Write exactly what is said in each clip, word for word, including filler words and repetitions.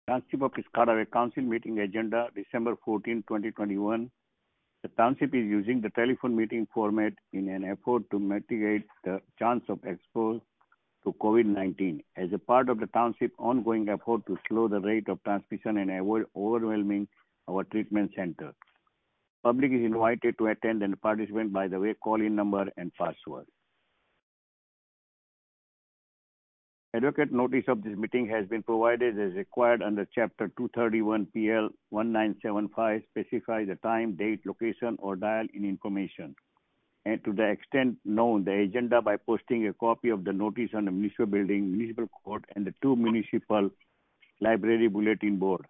Township of Piscataway Council meeting agenda, December fourteenth, twenty twenty-one. The township is using the telephone meeting format in an effort to mitigate the chance of exposure to COVID nineteen. As a part of the township's ongoing effort to slow the rate of transmission and avoid overwhelming our treatment center. Public is invited to attend and participate by the way call-in number and password. Adequate notice of this meeting has been provided as required under Chapter two thirty-one P L nineteen seventy-five, specify the time, date, location, or dial-in information. And to the extent known, the agenda by posting a copy of the notice on the municipal building, municipal court, and the two municipal library bulletin board.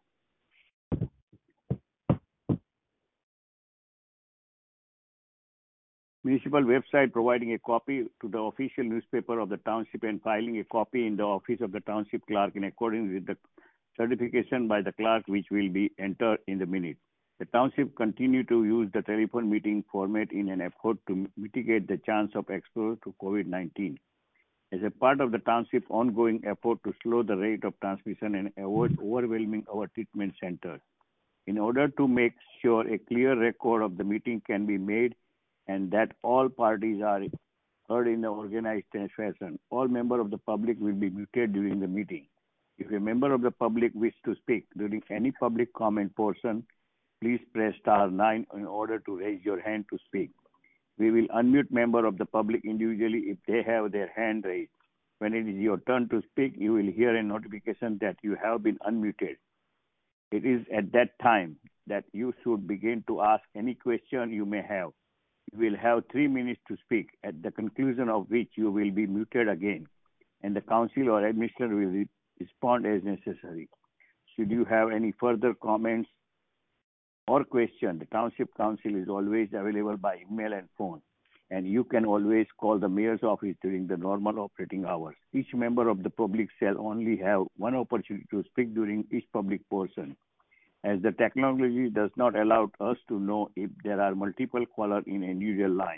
Municipal website providing a copy to the official newspaper of the township and filing a copy in the office of the township clerk in accordance with the certification by the clerk, which will be entered in the minutes. The township continue to use the telephone meeting format in an effort to mitigate the chance of exposure to COVID nineteen. As a part of the township's ongoing effort to slow the rate of transmission and avoid overwhelming our treatment centers. In order to make sure a clear record of the meeting can be made and that all parties are heard in the organized fashion, all members of the public will be muted during the meeting. If a member of the public wishes to speak during any public comment portion, please press star nine in order to raise your hand to speak. We will unmute member of the public individually if they have their hand raised. When it is your turn to speak, you will hear a notification that you have been unmuted. It is at that time that you should begin to ask any question you may have. You will have three minutes to speak, at the conclusion of which you will be muted again, and the council or administrator will re- respond as necessary. Should you have any further comments or question, the township council is always available by email and phone, and you can always call the mayor's office during the normal operating hours. Each member of the public shall only have one opportunity to speak during each public portion, as the technology does not allow us to know if there are multiple callers in an individual line.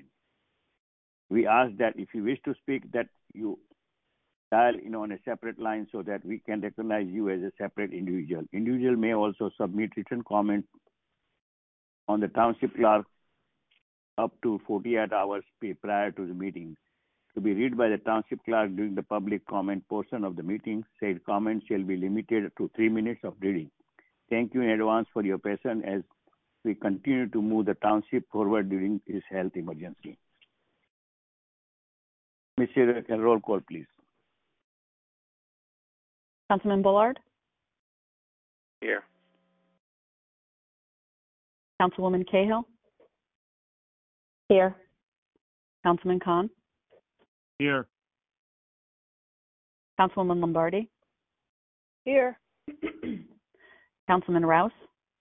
We ask that if you wish to speak, that you dial in on a separate line so that we can recognize you as a separate individual. Individual may also submit written comments on the township clerk up to forty-eight hours prior to the meeting to be read by the township clerk during the public comment portion of the meeting. Said comments shall be limited to three minutes of reading. Thank you in advance for your patience as we continue to move the township forward during this health emergency. Mister Roll call, please. Councilman Bullard? Here. Councilwoman Cahill? Here. Councilman Khan? Here. Councilwoman Lombardi? Here. Councilman Rouse?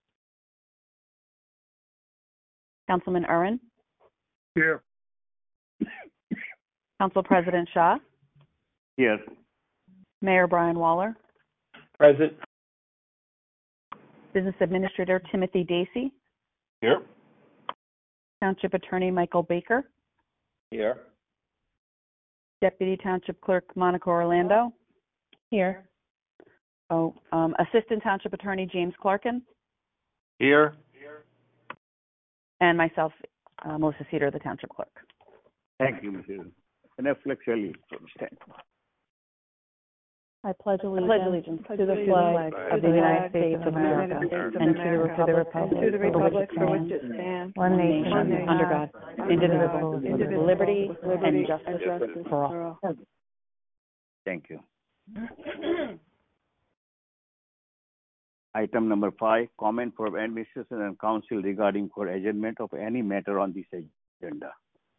Councilman Urin? Here. Council President Shah? Here. Mayor Brian Waller? Present. Business Administrator Timothy Dacey? Here. Township Attorney Michael Baker? Here. Deputy Township Clerk Monica Orlando? Here. Oh, um, Assistant Township Attorney James Clarkin? Here. And myself, uh, Melissa Cedar, the Township Clerk. Thank you, Mister Netflix, stand. I pledge allegiance, pledge allegiance to the flag of the United States of America and to the republic, to the republic for which it stands, one nation, one nation, under God, indivisible, with liberty and justice for all. Thank you. Item number five, comment from administration and council regarding for adjournment of any matter on this agenda.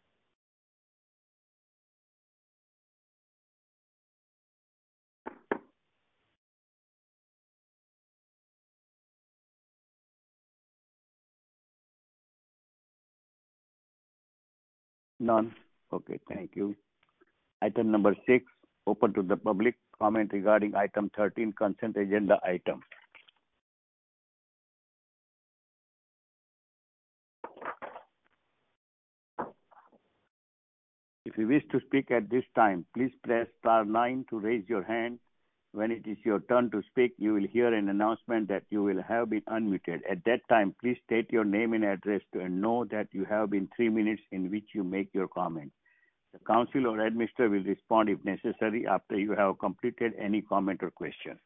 None. Okay, thank you. Item number six, open to the public comment regarding item thirteen, consent agenda item. If you wish to speak at this time, please press star nine to raise your hand When it is your turn to speak, you will hear an announcement that you will have been unmuted. At that time, please state your name and address and know that you have been three minutes in which you make your comment. The council or administrator will respond if necessary after you have completed any comment or question.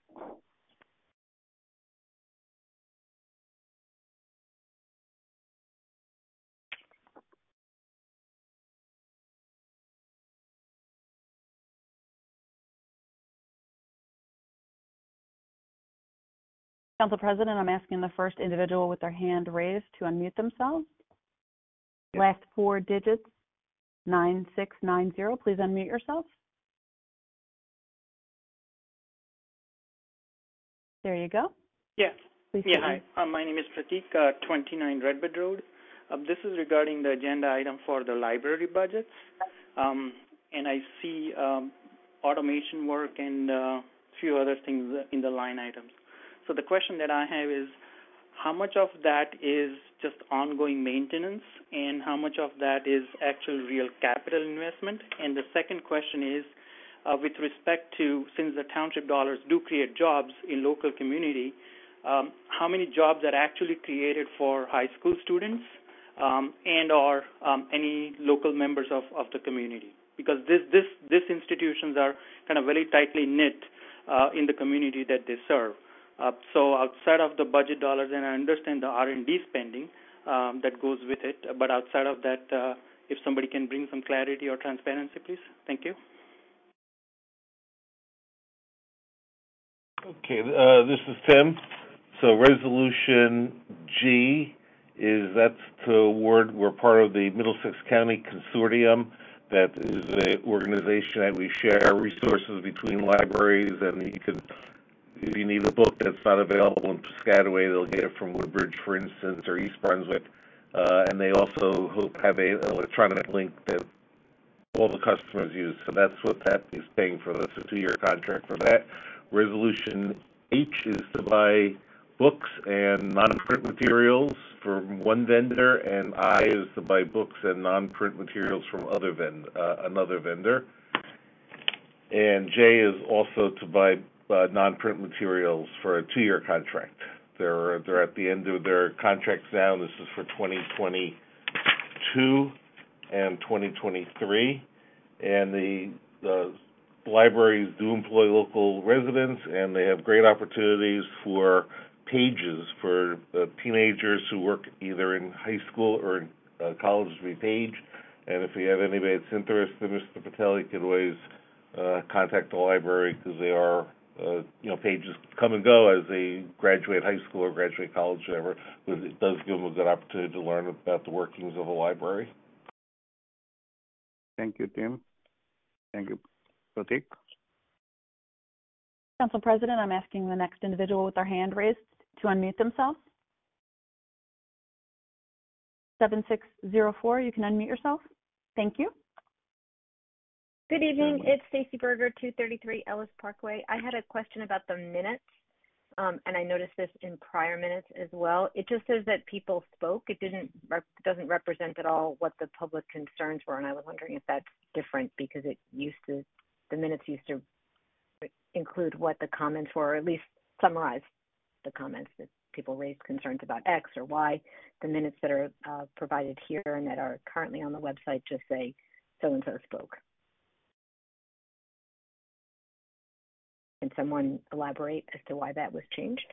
Council President, I'm asking the first individual with their hand raised to unmute themselves. Yep. Last four digits, nine six nine zero. Please unmute yourself. There you go. Yeah. Please Yeah, state hi. Uh, my name is Pratik, uh, twenty-nine Redbird Road. Uh, this is regarding the agenda item for the library budgets. Um, and I see um, automation work and a uh, few other things in the line items. So the question that I have is, how much of that is just ongoing maintenance and how much of that is actual real capital investment? And the second question is, uh, with respect to, since the township dollars do create jobs in local community, um, how many jobs are actually created for high school students um, and or um, any local members of, of the community? Because this, this, these institutions are kind of very tightly knit uh, in the community that they serve. Uh, so outside of the budget dollars, and I understand the R and D spending um, that goes with it, but outside of that, uh, if somebody can bring some clarity or transparency, please. Thank you. Okay, uh, this is Tim. So resolution G is that's to award, we're part of the Middlesex County Consortium. That is an organization that we share resources between libraries, and you can, if you need a book that's not available in Piscataway, they'll get it from Woodbridge, for instance, or East Brunswick. Uh, and they also hope have a, an electronic link that all the customers use. So that's what that is paying for. That's a two-year contract for that. Resolution H is to buy books and non-print materials from one vendor, and I is to buy books and non-print materials from other vend uh, another vendor. And J is also to buy uh, non-print materials for a two-year contract. They're they're at the end of their contracts now. This is for twenty twenty-two and twenty twenty-three, and the the libraries do employ local residents, and they have great opportunities for pages for uh, teenagers who work either in high school or in uh, college to be page. And if you have anybody that's interested, Mister Patel, you can always uh, contact the library, because they are, uh, you know, pages come and go as they graduate high school or graduate college, whatever. But it does give them a good opportunity to learn about the workings of a library. Thank you, Tim. Thank you, Pratik. Council President, I'm asking the next individual with their hand raised to unmute themselves. seven six zero four, you can unmute yourself. Thank you. Good evening. It's Stacy Berger, two thirty-three Ellis Parkway. I had a question about the minutes, um, and I noticed this in prior minutes as well. It just says that people spoke. It didn't rep doesn't represent at all what the public concerns were, and I was wondering if that's different, because it used to, the minutes used to include what the comments were, or at least summarize the comments that people raised concerns about X or Y. The minutes that are uh, provided here and that are currently on the website just say so-and-so spoke. Can someone elaborate as to why that was changed?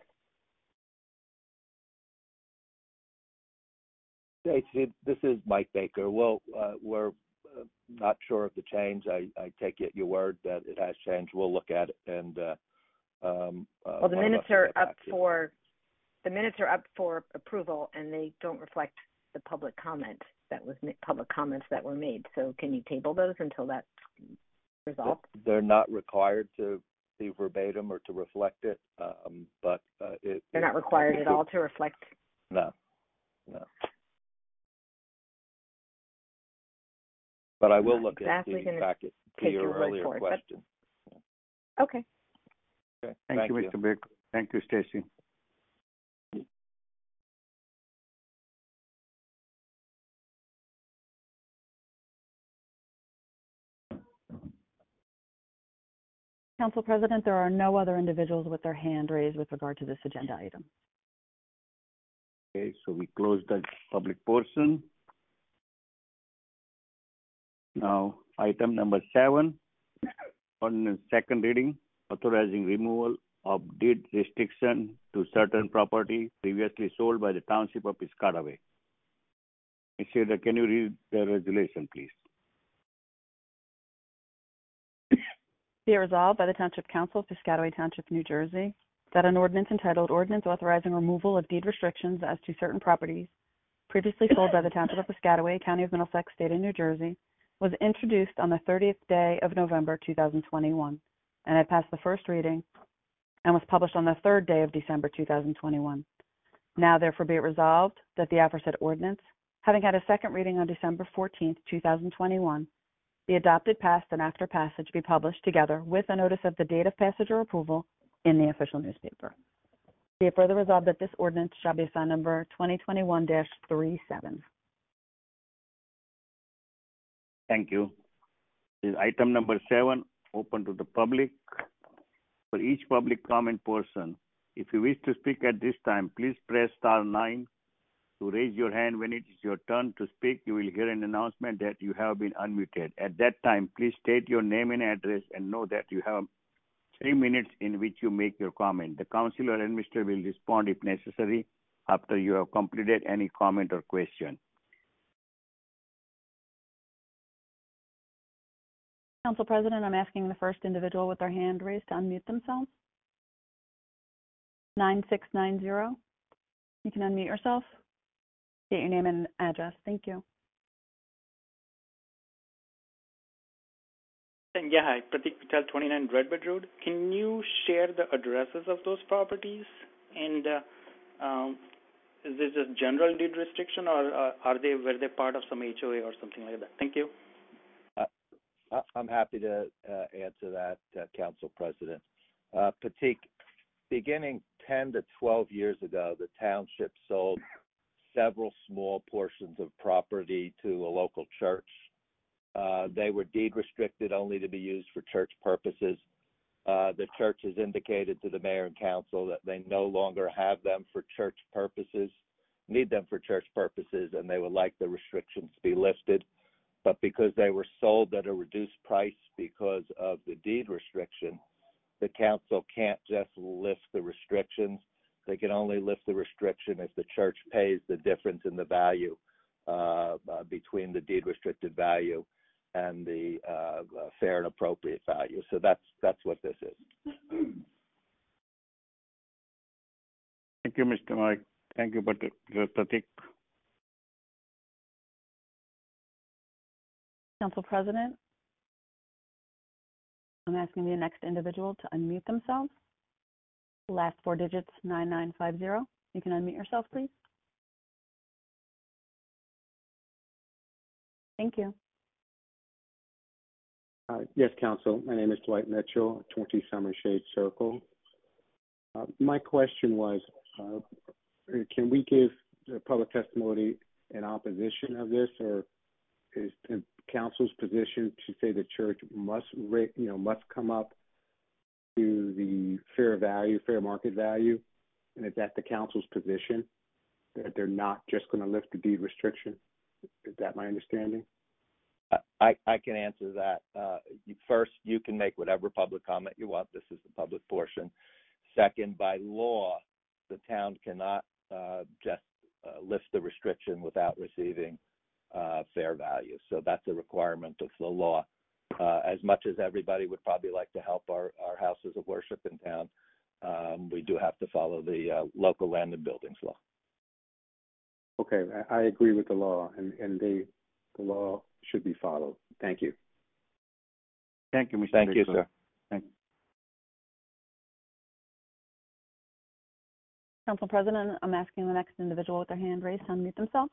Stacey, this is Mike Baker. Well, uh, we're uh, not sure of the change. I, I take it your word that it has changed. We'll look at it. And uh, um, uh, well, the minutes are up to for the minutes are up for approval, and they don't reflect the public comment that was public comments that were made. So, can you table those until that's resolved? They're not required to be verbatim or to reflect it, um, but uh, it, they're not required at all to reflect. No, no. But I will look exactly at the back to take your, your earlier word for question. It, but... Okay. Okay. Thank, Thank you, you, Mister Baker. Thank you, Stacy. Council President, there are no other individuals with their hand raised with regard to this agenda item. Okay, so we close the public portion. Now, item number seven, on second reading, authorizing removal of deed restriction to certain property previously sold by the Township of Piscataway. Mister Chair, can you read the resolution, please? Be it resolved by the Township Council of Piscataway Township, New Jersey, that an ordinance entitled Ordinance Authorizing Removal of Deed Restrictions as to Certain Properties previously sold by the Township of Piscataway, County of Middlesex, State of New Jersey, was introduced on the thirtieth day of November two thousand twenty-one and had passed the first reading and was published on the third day of December two thousand twenty-one. Now therefore be it resolved that the aforesaid ordinance, having had a second reading on December fourteenth, two thousand twenty-one, the adopted, passed, and after passage be published together with a notice of the date of passage or approval in the official newspaper. Be it further resolved that this ordinance shall be assigned number twenty twenty-one dash thirty-seven. Thank you. This is item number seven, open to the public. For each public comment portion, if you wish to speak at this time, please press star nine to raise your hand. When it is your turn to speak, you will hear an announcement that you have been unmuted. At that time, please state your name and address and know that you have three minutes in which you make your comment. The council or administrator will respond if necessary after you have completed any comment or question. Council President, I'm asking the first individual with their hand raised to unmute themselves. nine six nine zero. You can unmute yourself. State your name and address. Thank you. Yeah, hi, Pratik Patel, twenty-nine Redbird Road. Can you share the addresses of those properties? And uh, um, is this just general deed restriction, or uh, are they were they part of some H O A or something like that? Thank you. Uh, I'm happy to uh, answer that, uh, Council President. Uh, Pratik, beginning ten to twelve years ago, the township sold several small portions of property to a local church. Uh, they were deed restricted only to be used for church purposes. Uh, the church has indicated to the mayor and council that they no longer have them for church purposes, need them for church purposes, and they would like the restrictions to be lifted. But because they were sold at a reduced price because of the deed restriction, the council can't just lift the restrictions. They can only lift the restriction if the church pays the difference in the value uh, uh, between the deed restricted value and the uh, uh, fair and appropriate value. So that's that's what this is. Thank you, Mister Mike. Thank you, Pratik. Council President, I'm asking the next individual to unmute themselves. Last four digits, nine nine five zero. You can unmute yourself, please. Thank you. Uh, yes, Council. My name is Dwight Mitchell, twenty Summershade Circle. Uh, my question was, uh, can we give the public testimony in opposition of this, or is the council's position to say the church must, you know, must come up to the fair value, fair market value, and is that the council's position that they're not just going to lift the deed restriction? Is that my understanding? I, I can answer that. Uh, first, you can make whatever public comment you want. This is the public portion. Second, by law, the town cannot uh, just uh, lift the restriction without receiving uh, fair value. So that's a requirement of the law. Uh, as much as everybody would probably like to help our, our houses of worship in town, um, we do have to follow the uh, local land and buildings law. Okay, I, I agree with the law, and, and they, the law should be followed. Thank you. Thank you, Mister Thank Baker. you, sir. Thank you. Council President, I'm asking the next individual with their hand raised to unmute themselves.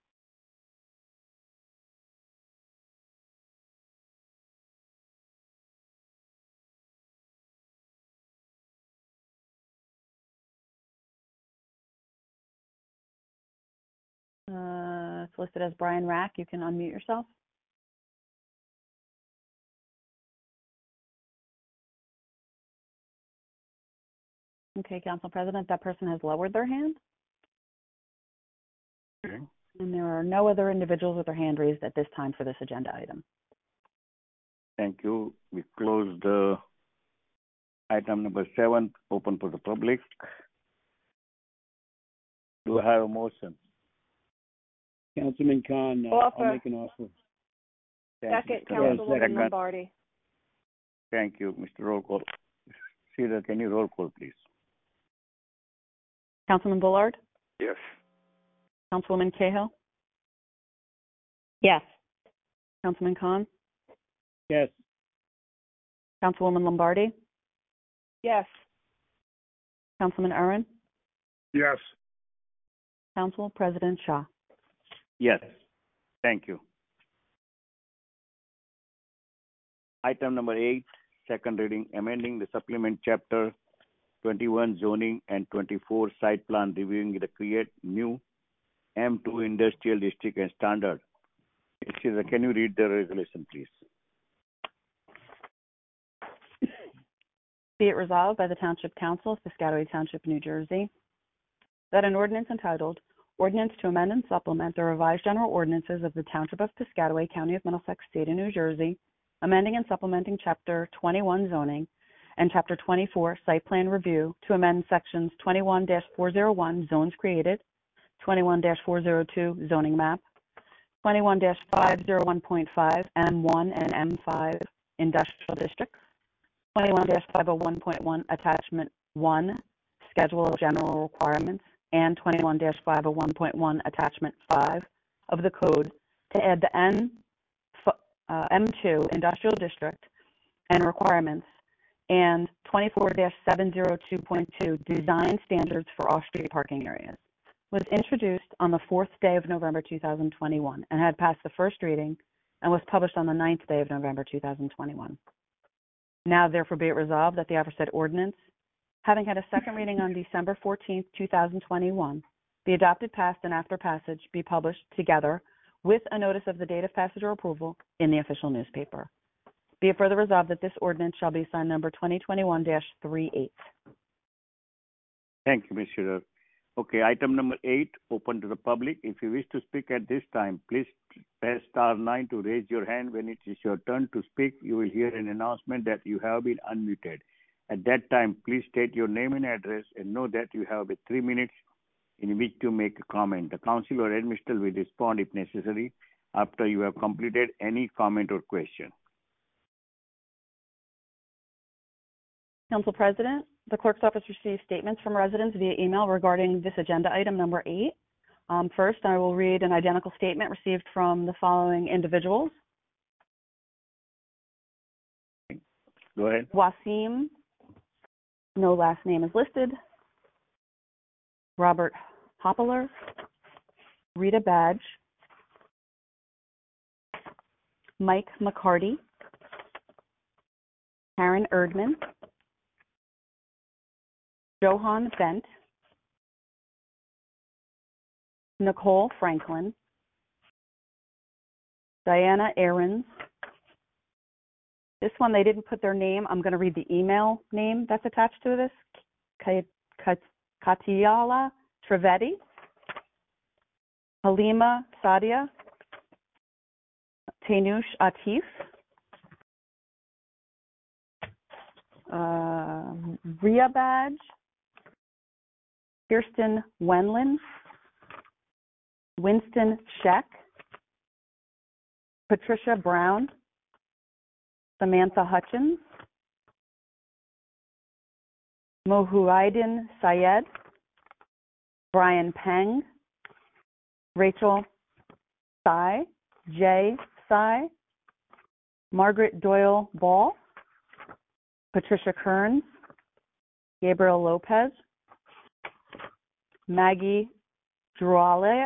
Uh, it's listed as Brian Rack. You can unmute yourself. Okay, Council President, that person has lowered their hand. Okay. And there are no other individuals with their hand raised at this time for this agenda item. Thank you. We close the item number seven, open for the public. Do I have a motion? Councilman Khan, uh, Offer. I'll make an offer. Thank you, Second, Mister Roll. Councilwoman Second. Lombardi. Thank you, Mister Roll Call. Cedar, can you roll call, please? Councilman Bullard? Yes. Councilwoman Cahill? Yes. Councilman Khan? Yes. Councilwoman Lombardi? Yes. Councilman Aaron? Yes. Council President Shah? Yes. Thank you. Item number eight, second reading, amending the supplement chapter twenty-one zoning and twenty-four site plan, reviewing the create new M two industrial district and standard. Mister Can you read the resolution, please? Be it resolved by the Township Council of Piscataway Township, New Jersey, that an ordinance entitled Ordinance to Amend and Supplement the Revised General Ordinances of the Township of Piscataway, County of Middlesex, State of New Jersey, amending and supplementing Chapter twenty-one zoning and Chapter twenty-four site plan review to amend Sections twenty-one dash four oh one zones created, twenty-one dash four oh two zoning map, twenty-one dash five oh one point five M one and M five industrial districts, twenty-one dash five oh one point one attachment one schedule of general requirements, and twenty-one dash five oh one point one attachment five of the code to add the N uh, M two industrial district and requirements, and twenty-four dash seven oh two point two design standards for off-street parking areas, was introduced on the fourth day of November two thousand twenty-one and had passed the first reading and was published on the ninth day of November two thousand twenty-one. Now therefore be it resolved that the aforesaid ordinance, having had a second reading on December fourteenth, two thousand twenty-one, be adopted, passed, and after passage be published together with a notice of the date of passage or approval in the official newspaper. Be it further resolved that this ordinance shall be assigned number twenty twenty-one dash thirty-eight. Thank you, Mister Okay, item number eight, open to the public. If you wish to speak at this time, please press star nine to raise your hand. When it is your turn to speak, you will hear an announcement that you have been unmuted. At that time, please state your name and address and know that you have three minutes in which to make a comment. The council or administrator will respond if necessary after you have completed any comment or question. Council President, the Clerk's Office received statements from residents via email regarding this agenda item number eight. Um, first, I will read an identical statement received from the following individuals. Go ahead. Wasim, no last name is listed. Robert Hoppeler, Rita Badge, Mike McCarty, Karen Erdman, Johan Bent, Nicole Franklin, Diana Ahrens. This one, they didn't put their name. I'm going to read the email name that's attached to this. Katiala Trevetti, Halima Sadia, Tainush Atif, uh, Ria Badge, Kirsten Wenlin, Winston Scheck, Patricia Brown, Samantha Hutchins, Mohuaidin Syed, Brian Peng, Rachel Tsai, Jay Tsai, Margaret Doyle Ball, Patricia Kearns, Gabriel Lopez, Maggie Droualet,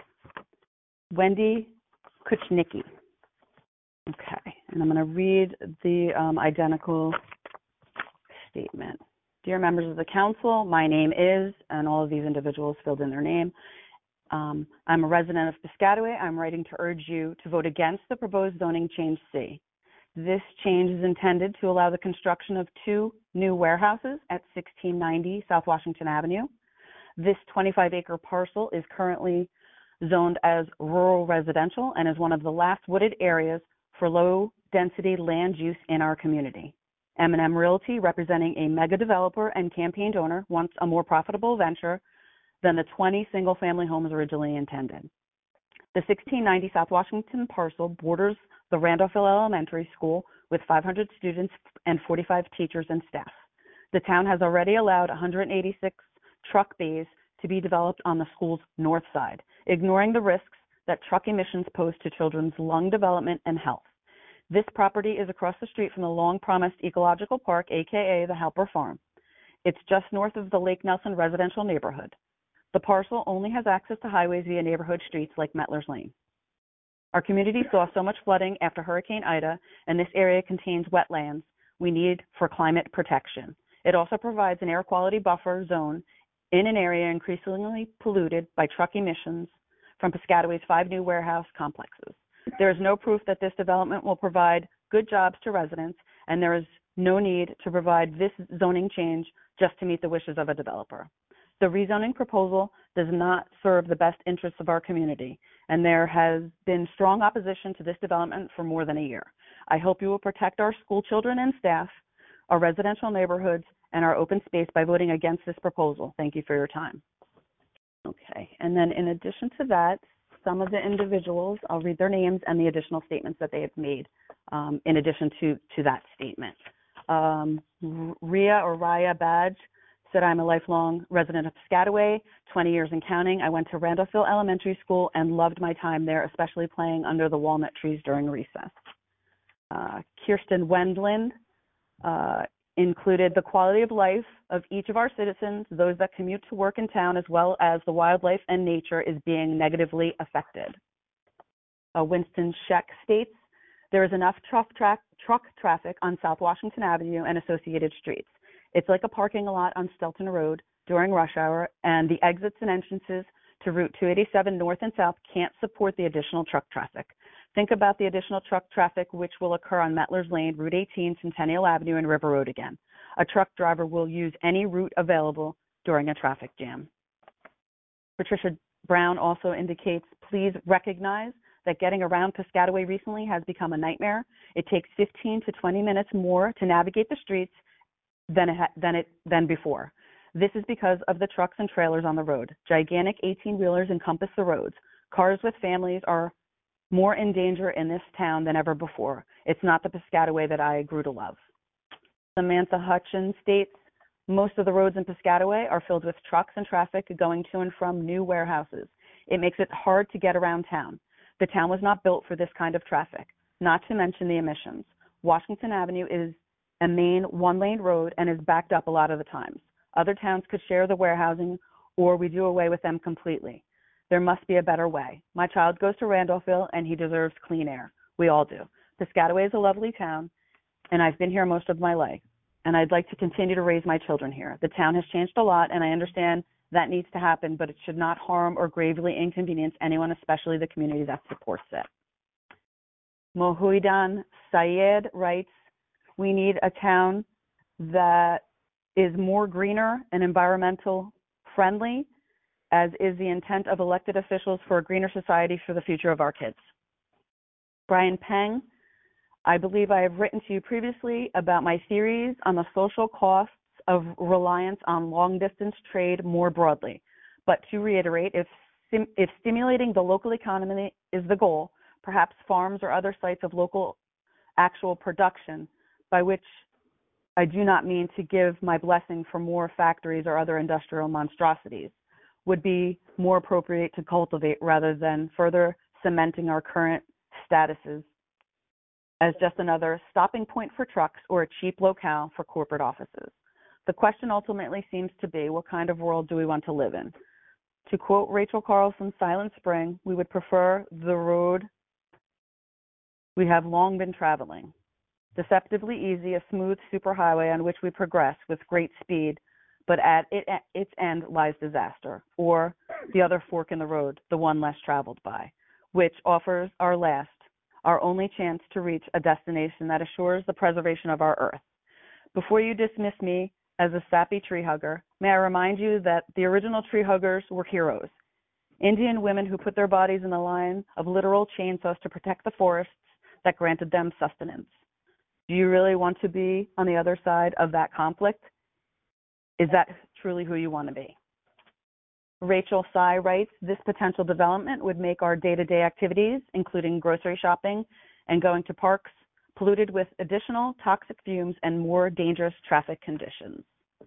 Wendy Kuchnicki. Okay, and I'm going to read the um, identical statement. Dear members of the council, my name is, and all of these individuals filled in their name. Um, I'm a resident of Piscataway. I'm writing to urge you to vote against the proposed zoning change C. This change is intended to allow the construction of two new warehouses at sixteen ninety South Washington Avenue. This twenty-five acre parcel is currently zoned as rural residential and is one of the last wooded areas for low density land use in our community. M and M Realty, representing a mega developer and campaigned owner, wants a more profitable venture than the twenty single family homes originally intended. The sixteen ninety South Washington parcel borders the Randolphville Elementary School with five hundred students and forty-five teachers and staff. The town has already allowed one hundred eighty-six truck bays to be developed on the school's north side, ignoring the risks that truck emissions pose to children's lung development and health. This property is across the street from the long-promised ecological park, aka the Halper Farm. It's just north of the Lake Nelson residential neighborhood. The parcel only has access to highways via neighborhood streets like Mettler's Lane. Our community saw so much flooding after Hurricane Ida, and this area contains wetlands we need for climate protection. It also provides an air quality buffer zone in an area increasingly polluted by truck emissions from Piscataway's five new warehouse complexes. There is no proof that this development will provide good jobs to residents, and there is no need to provide this zoning change just to meet the wishes of a developer. The rezoning proposal does not serve the best interests of our community, and there has been strong opposition to this development for more than a year. I hope you will protect our school children and staff, our residential neighborhoods, and our open space by voting against this proposal. Thank you for your time. Okay, and then in addition to that, some of the individuals, I'll read their names and the additional statements that they have made um, in addition to, to that statement. Um, Ria or Raya Badge said, I'm a lifelong resident of Piscataway, twenty years and counting. I went to Randolphville Elementary School and loved my time there, especially playing under the walnut trees during recess. Uh, Kirsten Wendland uh, included the quality of life of each of our citizens, those that commute to work in town, as well as the wildlife and nature is being negatively affected. Uh, Winston Scheck states, there is enough truck, tra truck traffic on South Washington Avenue and associated streets. It's like a parking lot on Stelton Road during rush hour, and the exits and entrances to Route two eighty-seven north and south can't support the additional truck traffic. Think about the additional truck traffic which will occur on Mettler's Lane, Route eighteen, Centennial Avenue, and River Road again. A truck driver will use any route available during a traffic jam. Patricia Brown also indicates, please recognize that getting around Piscataway recently has become a nightmare. It takes fifteen to twenty minutes more to navigate the streets than it, than it than before. This is because of the trucks and trailers on the road. Gigantic eighteen-wheelers encompass the roads. Cars with families are more in danger in this town than ever before. It's not the Piscataway that I grew to love. Samantha Hutchins states, most of the roads in Piscataway are filled with trucks and traffic going to and from new warehouses. It makes it hard to get around town. The town was not built for this kind of traffic, not to mention the emissions. Washington Avenue is a main one-lane road and is backed up a lot of the times. Other towns could share the warehousing, or we do away with them completely. There must be a better way. My child goes to Randolphville, and he deserves clean air. We all do. Piscataway is a lovely town, and I've been here most of my life, and I'd like to continue to raise my children here. The town has changed a lot, and I understand that needs to happen, but it should not harm or gravely inconvenience anyone, especially the community that supports it. Mohuidan Syed writes, we need a town that is more greener and environmental friendly, as is the intent of elected officials for a greener society for the future of our kids. Brian Peng, I believe I have written to you previously about my theories on the social costs of reliance on long-distance trade more broadly. But to reiterate, if, sim if stimulating the local economy is the goal, perhaps farms or other sites of local actual production, by which I do not mean to give my blessing for more factories or other industrial monstrosities, would be more appropriate to cultivate rather than further cementing our current statuses as just another stopping point for trucks or a cheap locale for corporate offices. The question ultimately seems to be, what kind of world do we want to live in? To quote Rachel Carlson's Silent Spring, we would prefer the road we have long been traveling. Deceptively easy, a smooth superhighway on which we progress with great speed, but at it, at its end lies disaster, or the other fork in the road, the one less traveled by, which offers our last, our only chance to reach a destination that assures the preservation of our earth. Before you dismiss me as a sappy tree hugger, may I remind you that the original tree huggers were heroes, Indian women who put their bodies in the line of literal chainsaws to protect the forests that granted them sustenance. Do you really want to be on the other side of that conflict? Is that truly who you want to be? Rachel Sy writes, this potential development would make our day-to-day activities, including grocery shopping and going to parks, polluted with additional toxic fumes and more dangerous traffic conditions.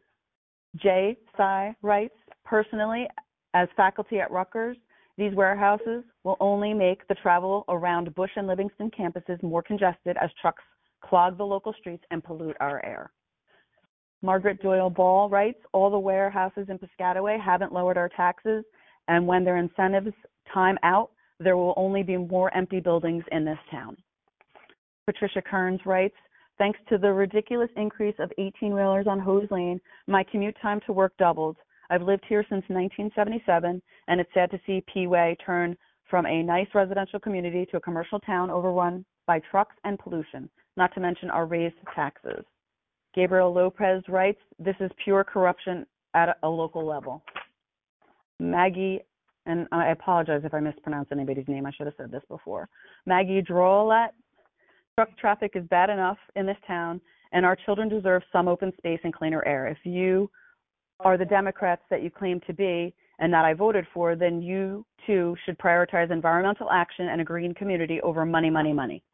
Jay Sy writes, personally, as faculty at Rutgers, these warehouses will only make the travel around Bush and Livingston campuses more congested as trucks clog the local streets and pollute our air. Margaret Doyle Ball writes, all the warehouses in Piscataway haven't lowered our taxes, and when their incentives time out, there will only be more empty buildings in this town. Patricia Kearns writes, thanks to the ridiculous increase of eighteen-wheelers on Hose Lane, my commute time to work doubled. I've lived here since nineteen seventy-seven, and it's sad to see P-Way turn from a nice residential community to a commercial town overrun by trucks and pollution, not to mention our raised taxes. Gabriel Lopez writes, this is pure corruption at a local level. Maggie, and I apologize if I mispronounced anybody's name, I should have said this before. Maggie Drolet, truck traffic is bad enough in this town, and our children deserve some open space and cleaner air. If you are the Democrats that you claim to be and that I voted for, then you too should prioritize environmental action and a green community over money, money, money.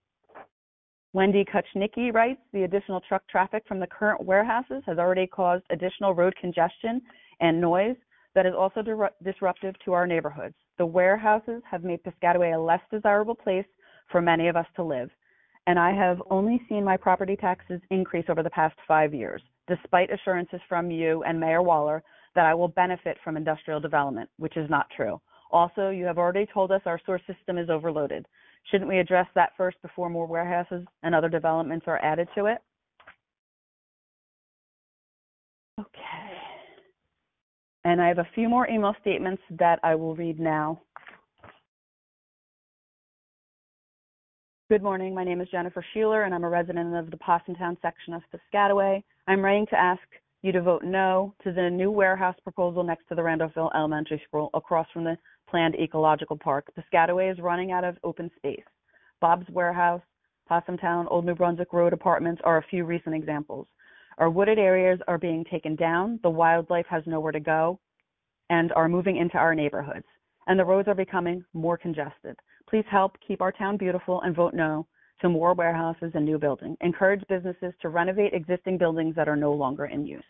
Wendy Kuchnicki writes, the additional truck traffic from the current warehouses has already caused additional road congestion and noise that is also disruptive to our neighborhoods. The warehouses have made Piscataway a less desirable place for many of us to live, and I have only seen my property taxes increase over the past five years, despite assurances from you and Mayor Waller that I will benefit from industrial development, which is not true. Also, you have already told us our sewer system is overloaded. Shouldn't we address that first before more warehouses and other developments are added to it? Okay. And I have a few more email statements that I will read now. Good morning. My name is Jennifer Sheeler, and I'm a resident of the Possumtown section of Piscataway. I'm writing to ask you to vote no to the new warehouse proposal next to the Randolphville Elementary School across from the planned ecological park. Piscataway is running out of open space. Bob's Warehouse, Possumtown, Old New Brunswick Road apartments are a few recent examples. Our wooded areas are being taken down, the wildlife has nowhere to go, and are moving into our neighborhoods. And the roads are becoming more congested. Please help keep our town beautiful and vote no to more warehouses and new buildings. Encourage businesses to renovate existing buildings that are no longer in use.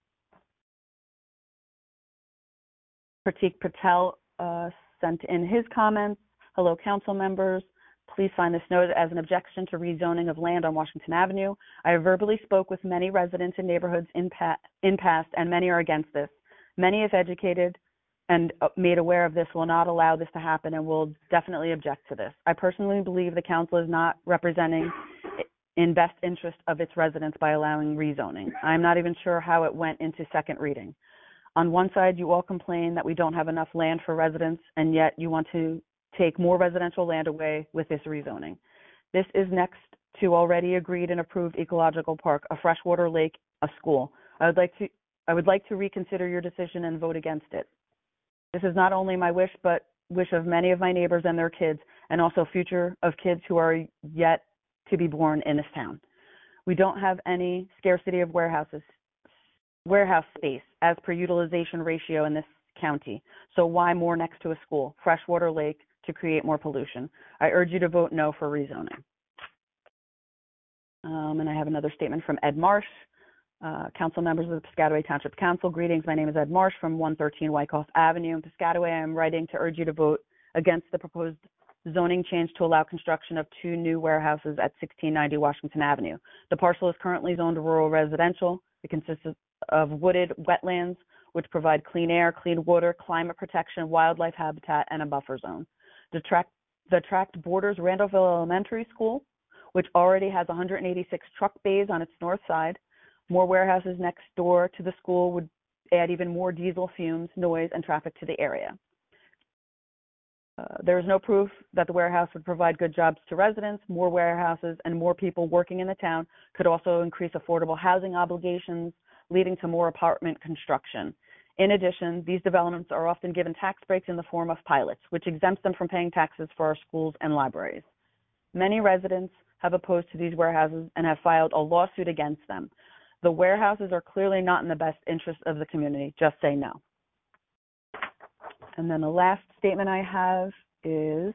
Pratik Patel uh, sent in his comments. Hello, council members. Please find this note as an objection to rezoning of land on Washington Avenue. I have verbally spoke with many residents in neighborhoods in, pa- in past, and many are against this. Many, if educated and made aware of this, will not allow this to happen and will definitely object to this. I personally believe the council is not representing in best interest of its residents by allowing rezoning. I'm not even sure how it went into second reading. On one side, you all complain that we don't have enough land for residents, and yet you want to take more residential land away with this rezoning. This is next to already agreed and approved ecological park, a freshwater lake, a school. I would like to I would like to reconsider your decision and vote against it. This is not only my wish, but wish of many of my neighbors and their kids, and also future of kids who are yet to be born in this town. We don't have any scarcity of warehouses, warehouse space as per utilization ratio in this county. So why more next to a school, freshwater lake, to create more pollution? I urge you to vote no for rezoning. Um, and I have another statement from Ed Marsh. Uh, council members of the Piscataway Township Council, greetings. My name is Ed Marsh from one thirteen Wyckoff Avenue in Piscataway. I am writing to urge you to vote against the proposed zoning change to allow construction of two new warehouses at sixteen ninety Washington Avenue. The parcel is currently zoned rural residential. It consists of wooded wetlands, which provide clean air, clean water, climate protection, wildlife habitat, and a buffer zone. The tract, the tract borders Randolphville Elementary School, which already has one hundred eighty-six truck bays on its north side. More warehouses next door to the school would add even more diesel fumes, noise, and traffic to the area. Uh, there is no proof that the warehouse would provide good jobs to residents. More warehouses and more people working in the town could also increase affordable housing obligations, leading to more apartment construction. In addition, these developments are often given tax breaks in the form of pilots, which exempts them from paying taxes for our schools and libraries. Many residents have opposed to these warehouses and have filed a lawsuit against them. The warehouses are clearly not in the best interest of the community. Just say no. And then the last statement I have is,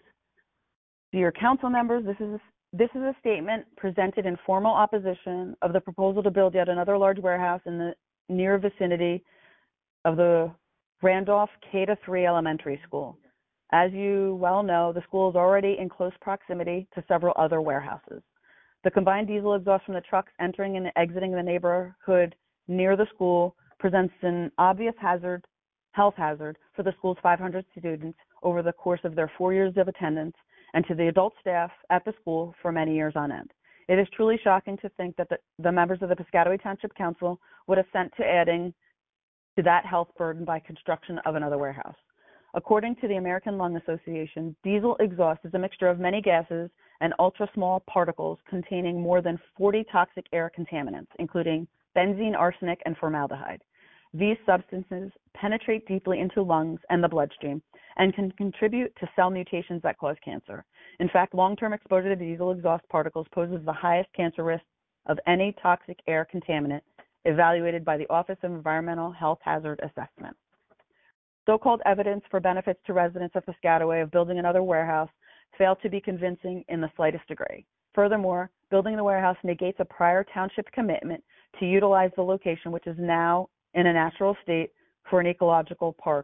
dear council members, this is a, this is a statement presented in formal opposition of the proposal to build yet another large warehouse in the near vicinity of the Randolph K to three Elementary School. As you well know, the school is already in close proximity to several other warehouses. The combined diesel exhaust from the trucks entering and exiting the neighborhood near the school presents an obvious hazard, health hazard for the school's five hundred students over the course of their four years of attendance and to the adult staff at the school for many years on end. It is truly shocking to think that the, the members of the Piscataway Township Council would assent to adding to that health burden by construction of another warehouse. According to the American Lung Association, diesel exhaust is a mixture of many gases and ultra-small particles containing more than forty toxic air contaminants, including benzene, arsenic, and formaldehyde. These substances penetrate deeply into lungs and the bloodstream and can contribute to cell mutations that cause cancer. In fact, long-term exposure to diesel exhaust particles poses the highest cancer risk of any toxic air contaminant evaluated by the Office of Environmental Health Hazard Assessment. So-called evidence for benefits to residents of Piscataway of building another warehouse failed to be convincing in the slightest degree. Furthermore, building the warehouse negates a prior township commitment to utilize the location, which is now in a natural state, for an ecological park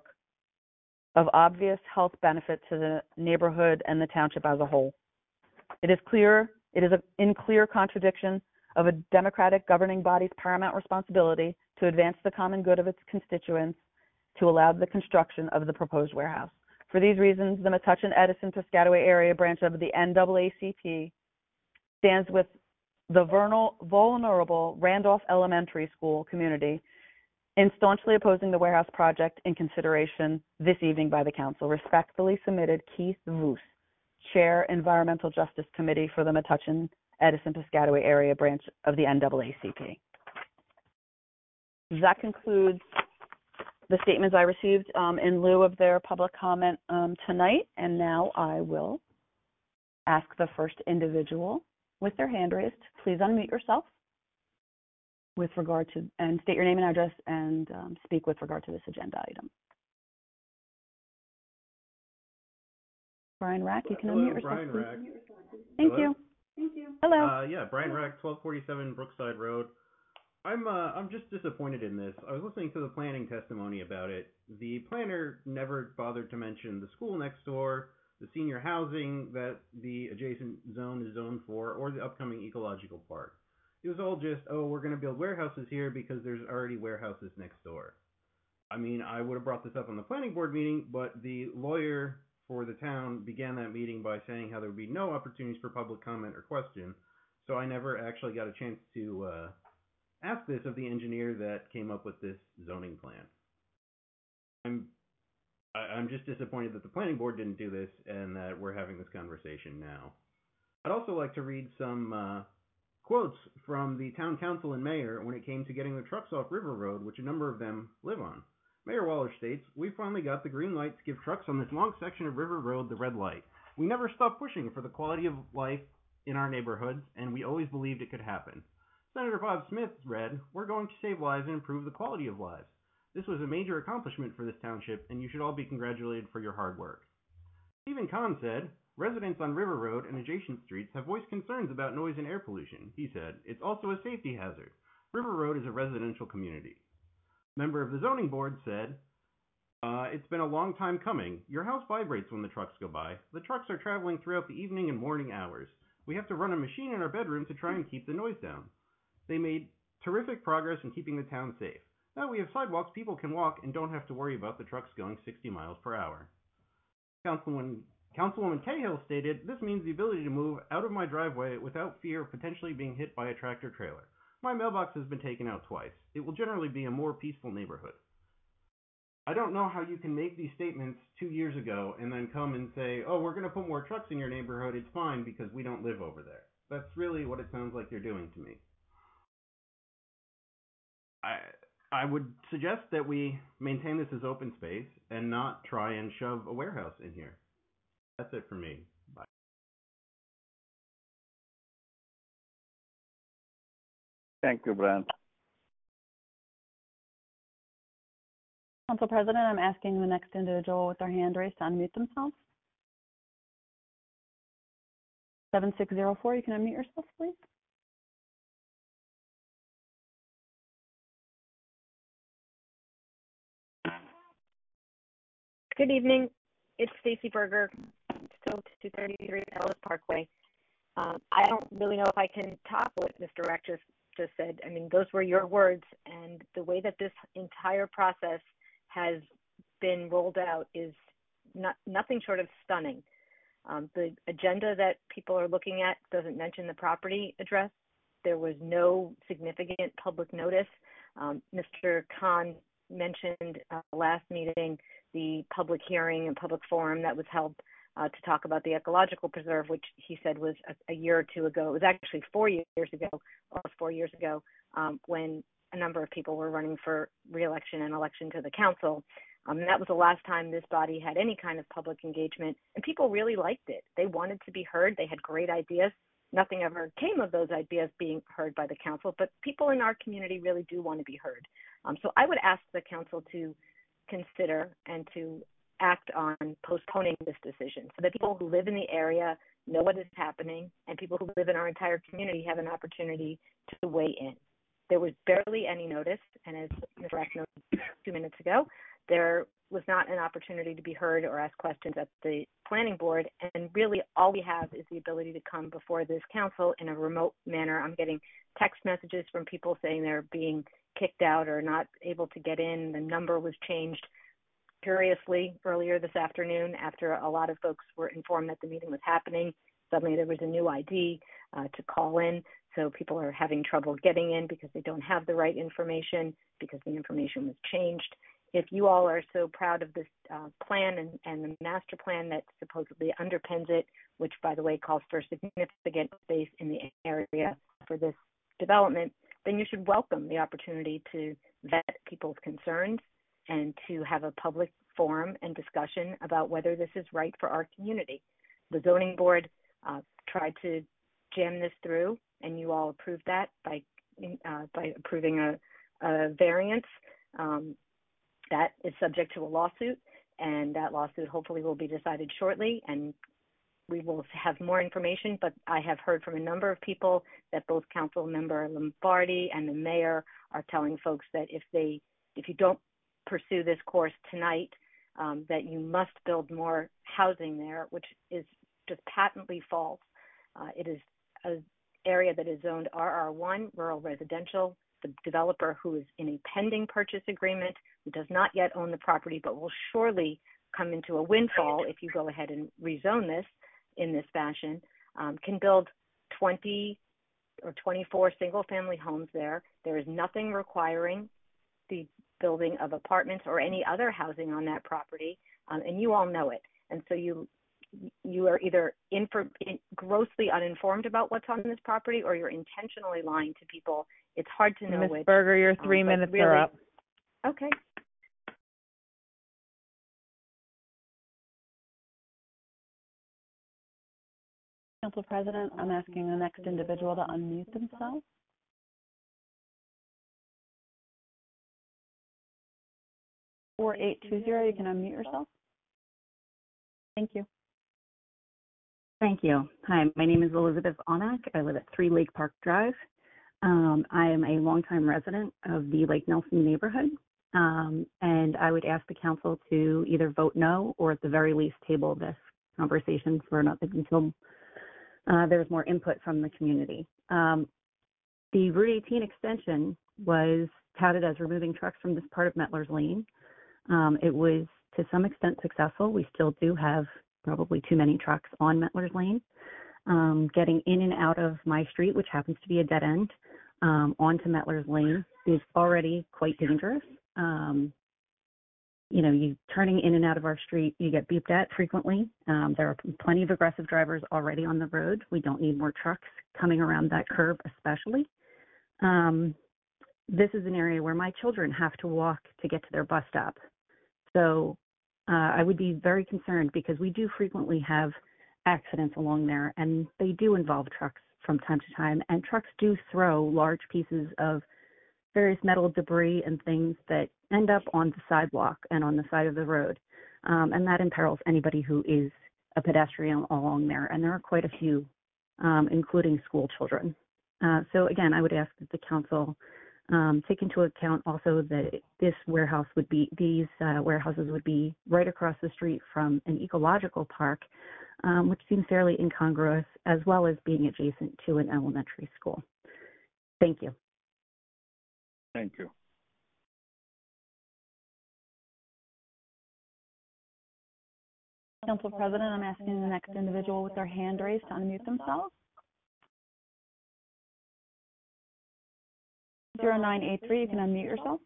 of obvious health benefit to the neighborhood and the township as a whole. It is clear, it is a, in clear contradiction of a democratic governing body's paramount responsibility to advance the common good of its constituents to allow the construction of the proposed warehouse. For these reasons, the Metuchen-Edison Piscataway area branch of the N double A C P stands with the vulnerable Randolph Elementary School community in staunchly opposing the warehouse project in consideration this evening by the council. Respectfully submitted, Keith Voos, Chair, Environmental Justice Committee for the Metuchen-Edison Piscataway area branch of the N double A C P. That concludes the statements I received um, in lieu of their public comment um, tonight, and now I will ask the first individual with their hand raised. Please unmute yourself with regard to, and state your name and address, and um, speak with regard to this agenda item. Brian Rack, you can Hello, unmute yourself. Brian please. Rack. Thank Hello? you. Thank you. Hello. Uh, yeah, Brian Rack, twelve forty-seven Brookside Road. I'm uh, I'm just disappointed in this. I was listening to the planning testimony about it. The planner never bothered to mention the school next door, the senior housing that the adjacent zone is zoned for, or the upcoming ecological park. It was all just, oh, we're going to build warehouses here because there's already warehouses next door. I mean, I would have brought this up on the planning board meeting, but the lawyer for the town began that meeting by saying how there would be no opportunities for public comment or question, so I never actually got a chance to uh, ask this of the engineer that came up with this zoning plan. I'm I, I'm just disappointed that the planning board didn't do this and that we're having this conversation now. I'd also like to read some uh, quotes from the town council and mayor when it came to getting the trucks off River Road, which a number of them live on. Mayor Waller states, "We finally got the green light to give trucks on this long section of River Road the red light. We never stopped pushing for the quality of life in our neighborhoods, and we always believed it could happen." Senator Bob Smith read, "We're going to save lives and improve the quality of lives. This was a major accomplishment for this township, and you should all be congratulated for your hard work." Stephen Kahn said, "Residents on River Road and adjacent streets have voiced concerns about noise and air pollution." He said, "It's also a safety hazard. River Road is a residential community." A member of the zoning board said, uh, "It's been a long time coming. Your house vibrates when the trucks go by. The trucks are traveling throughout the evening and morning hours. We have to run a machine in our bedroom to try and keep the noise down. They made terrific progress in keeping the town safe. Now we have sidewalks people can walk and don't have to worry about the trucks going sixty miles per hour." Councilwoman, Councilwoman Cahill stated, "This means the ability to move out of my driveway without fear of potentially being hit by a tractor trailer. My mailbox has been taken out twice. It will generally be a more peaceful neighborhood." I don't know how you can make these statements two years ago and then come and say, oh, we're going to put more trucks in your neighborhood. It's fine because we don't live over there. That's really what it sounds like you're doing to me. I I would suggest that we maintain this as open space and not try and shove a warehouse in here. That's it for me. Bye. Thank you, Brian. Council President, I'm asking the next individual with their hand raised to unmute themselves. seven six zero four, you can unmute yourself, please. Good evening. It's Stacy Berger, still two thirty-three Ellis Parkway. Um, I don't really know if I can top what Mister Reck just, just said. I mean, those were your words, and the way that this entire process has been rolled out is not nothing short of stunning. Um, the agenda that people are looking at doesn't mention the property address. There was no significant public notice. Um, Mister Khan mentioned uh, last meeting the public hearing and public forum that was held uh, to talk about the ecological preserve, which he said was a, a year or two ago. It was actually four years ago, almost four years ago, um, when a number of people were running for re-election and election to the council. Um, and that was the last time this body had any kind of public engagement, and people really liked it. They wanted to be heard. They had great ideas. Nothing ever came of those ideas being heard by the council, but people in our community really do want to be heard. Um, so I would ask the council to consider and to act on postponing this decision so that people who live in the area know what is happening, and people who live in our entire community have an opportunity to weigh in. There was barely any notice, and as Mister Rack noted two minutes ago, there was not an opportunity to be heard or ask questions at the planning board, and really all we have is the ability to come before this council in a remote manner. I'm getting text messages from people saying they're being kicked out or not able to get in. The number was changed curiously earlier this afternoon after a lot of folks were informed that the meeting was happening. Suddenly there was a new I D uh, to call in, so people are having trouble getting in because they don't have the right information because the information was changed. If you all are so proud of this uh, plan and, and the master plan that supposedly underpins it, which, by the way, calls for significant space in the area for this development, then you should welcome the opportunity to vet people's concerns and to have a public forum and discussion about whether this is right for our community. The zoning board uh, tried to jam this through, and you all approved that by uh, by approving a, a variance. Um, that is subject to a lawsuit, and that lawsuit hopefully will be decided shortly, and we will have more information. But I have heard from a number of people that both Council Member Lombardi and the mayor are telling folks that if they, if you don't pursue this course tonight, um, that you must build more housing there, which is just patently false. Uh, it is an area that is zoned R R one, rural residential. The developer, who is in a pending purchase agreement, who does not yet own the property but will surely come into a windfall if you go ahead and rezone this in this fashion, um, can build twenty or twenty-four single-family homes there. There is nothing requiring the building of apartments or any other housing on that property, um, and you all know it. And so you you are either infor- in, grossly uninformed about what's on this property, or you're intentionally lying to people. It's hard to know Miz which. Berger, your three um, minutes really, are up. Okay. Council President, I'm asking the next individual to unmute themselves. four eight two zero, you can unmute yourself. Thank you. Thank you. Hi, my name is Elizabeth Onak. I live at three Lake Park Drive. Um, I am a longtime resident of the Lake Nelson neighborhood, um, and I would ask the council to either vote no or at the very least table this conversation for another until uh, there's more input from the community. Um, the Route eighteen extension was touted as removing trucks from this part of Mettler's Lane. Um, it was to some extent successful. We still do have probably too many trucks on Mettler's Lane. Um, getting in and out of my street, which happens to be a dead end, um, onto Mettler's Lane is already quite dangerous. Um, you know, you turning in and out of our street, you get beeped at frequently. Um, there are plenty of aggressive drivers already on the road. We don't need more trucks coming around that curve, especially. Um, this is an area where my children have to walk to get to their bus stop. So uh, I would be very concerned because we do frequently have accidents along there, and they do involve trucks from time to time, and trucks do throw large pieces of various metal debris and things that end up on the sidewalk and on the side of the road. Um, and that imperils anybody who is a pedestrian along there. And there are quite a few, um, including school children. Uh, so again, I would ask that the council um, take into account also that this warehouse would be, these uh, warehouses would be right across the street from an ecological park, um, which seems fairly incongruous, as well as being adjacent to an elementary school. Thank you. Thank you. Council President, I'm asking the next individual with their hand raised to unmute themselves. zero nine eight three, you can unmute yourself.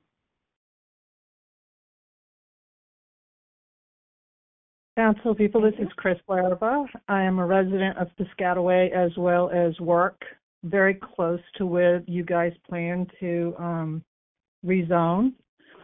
Council people, this is Chris Laraba. I am a resident of Piscataway as well as work very close to where you guys plan to um, rezone.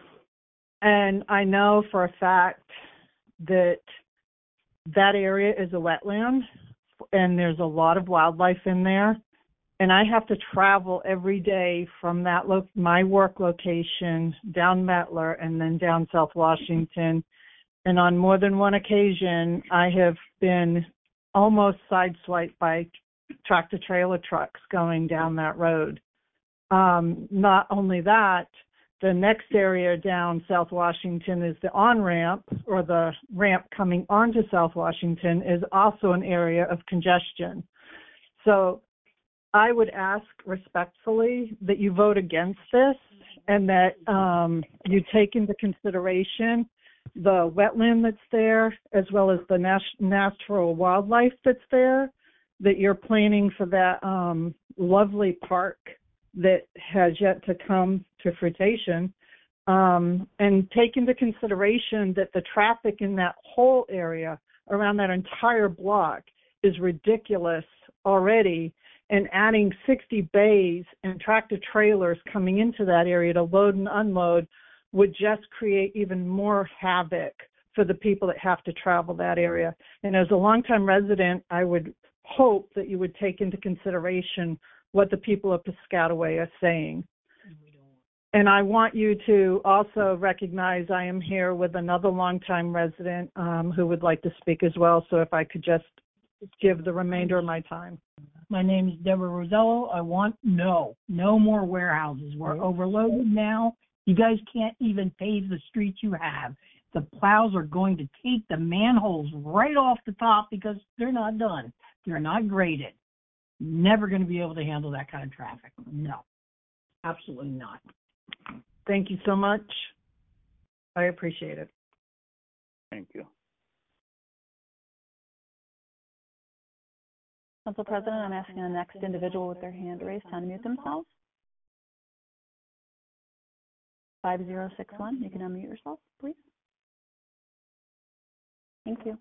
And I know for a fact that that area is a wetland and there's a lot of wildlife in there. And I have to travel every day from that lo- my work location down Mettler and then down South Washington. And on more than one occasion, I have been almost sideswiped by tractor trailer trucks going down that road. Um, not only that, the next area down South Washington is the on-ramp, or the ramp coming onto South Washington is also an area of congestion. So I would ask respectfully that you vote against this and that um, you take into consideration the wetland that's there, as well as the nat- natural wildlife that's there, that you're planning for that um, lovely park that has yet to come to fruition, um, and take into consideration that the traffic in that whole area around that entire block is ridiculous already, and adding sixty bays and tractor trailers coming into that area to load and unload would just create even more havoc for the people that have to travel that area. And as a longtime resident, I would hope that you would take into consideration what the people of Piscataway are saying. And I want you to also recognize I am here with another longtime resident um, who would like to speak as well. So if I could just give the remainder of my time. My name is Deborah Rosello. I want no, no more warehouses. We're overloaded now. You guys can't even pave the streets you have. The plows are going to take the manholes right off the top because they're not done. They're not graded. Never going to be able to handle that kind of traffic. No, absolutely not. Thank you so much. I appreciate it. Thank you. Council President, I'm asking the next individual with their hand raised to unmute themselves. five zero six one, you can unmute yourself, please. Thank you.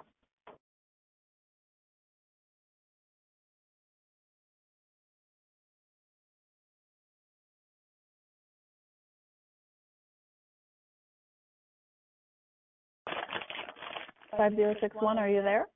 five zero six one, are you there?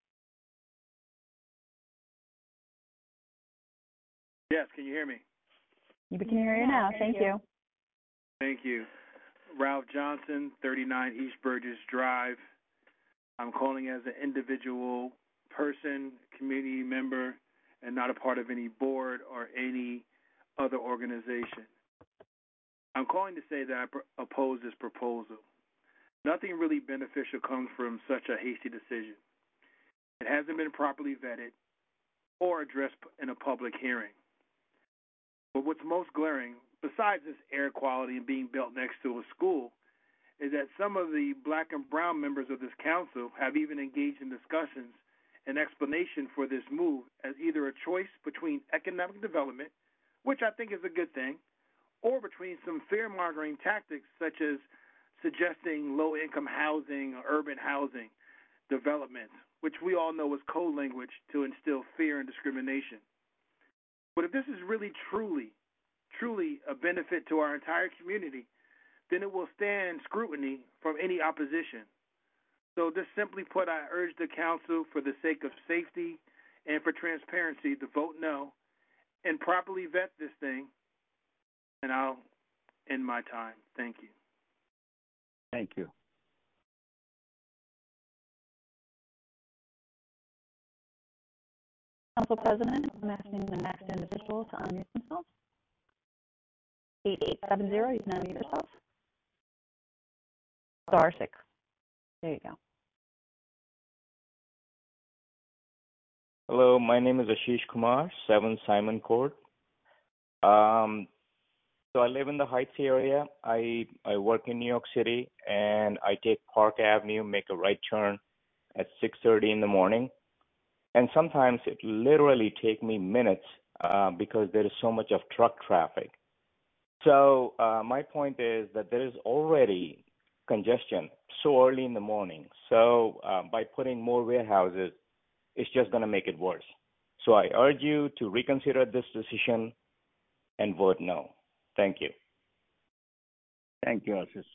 Yes, can you hear me? You can hear you now. Thank you. Thank you. Ralph Johnson, thirty-nine East Burgess Drive. I'm calling as an individual person, community member, and not a part of any board or any other organization. I'm calling to say that I pr- oppose this proposal. Nothing really beneficial comes from such a hasty decision. It hasn't been properly vetted or addressed in a public hearing. But what's most glaring, besides this air quality and being built next to a school, is that some of the black and brown members of this council have even engaged in discussions and explanation for this move as either a choice between economic development, which I think is a good thing, or between some fear-mongering tactics such as suggesting low-income housing or urban housing development, which we all know is code language to instill fear and discrimination. But if this is really truly, truly a benefit to our entire community, then it will stand scrutiny from any opposition. So just simply put, I urge the council, for the sake of safety and for transparency, to vote no and properly vet this thing, and I'll end my time. Thank you. Thank you. Council President, I'm asking the next individual to unmute themselves. eight eight seven zero, you can unmute yourself. Star six. There you go. Hello, my name is Ashish Kumar, seven Simon Court. Um, so I live in the Heights area. I, I work in New York City, and I take Park Avenue, make a right turn at six thirty in the morning. And sometimes it literally takes me minutes uh, because there is so much of truck traffic. So uh, my point is that there is already congestion so early in the morning. So uh, by putting more warehouses, it's just going to make it worse. So I urge you to reconsider this decision and vote no. Thank you. Thank you, Ashish.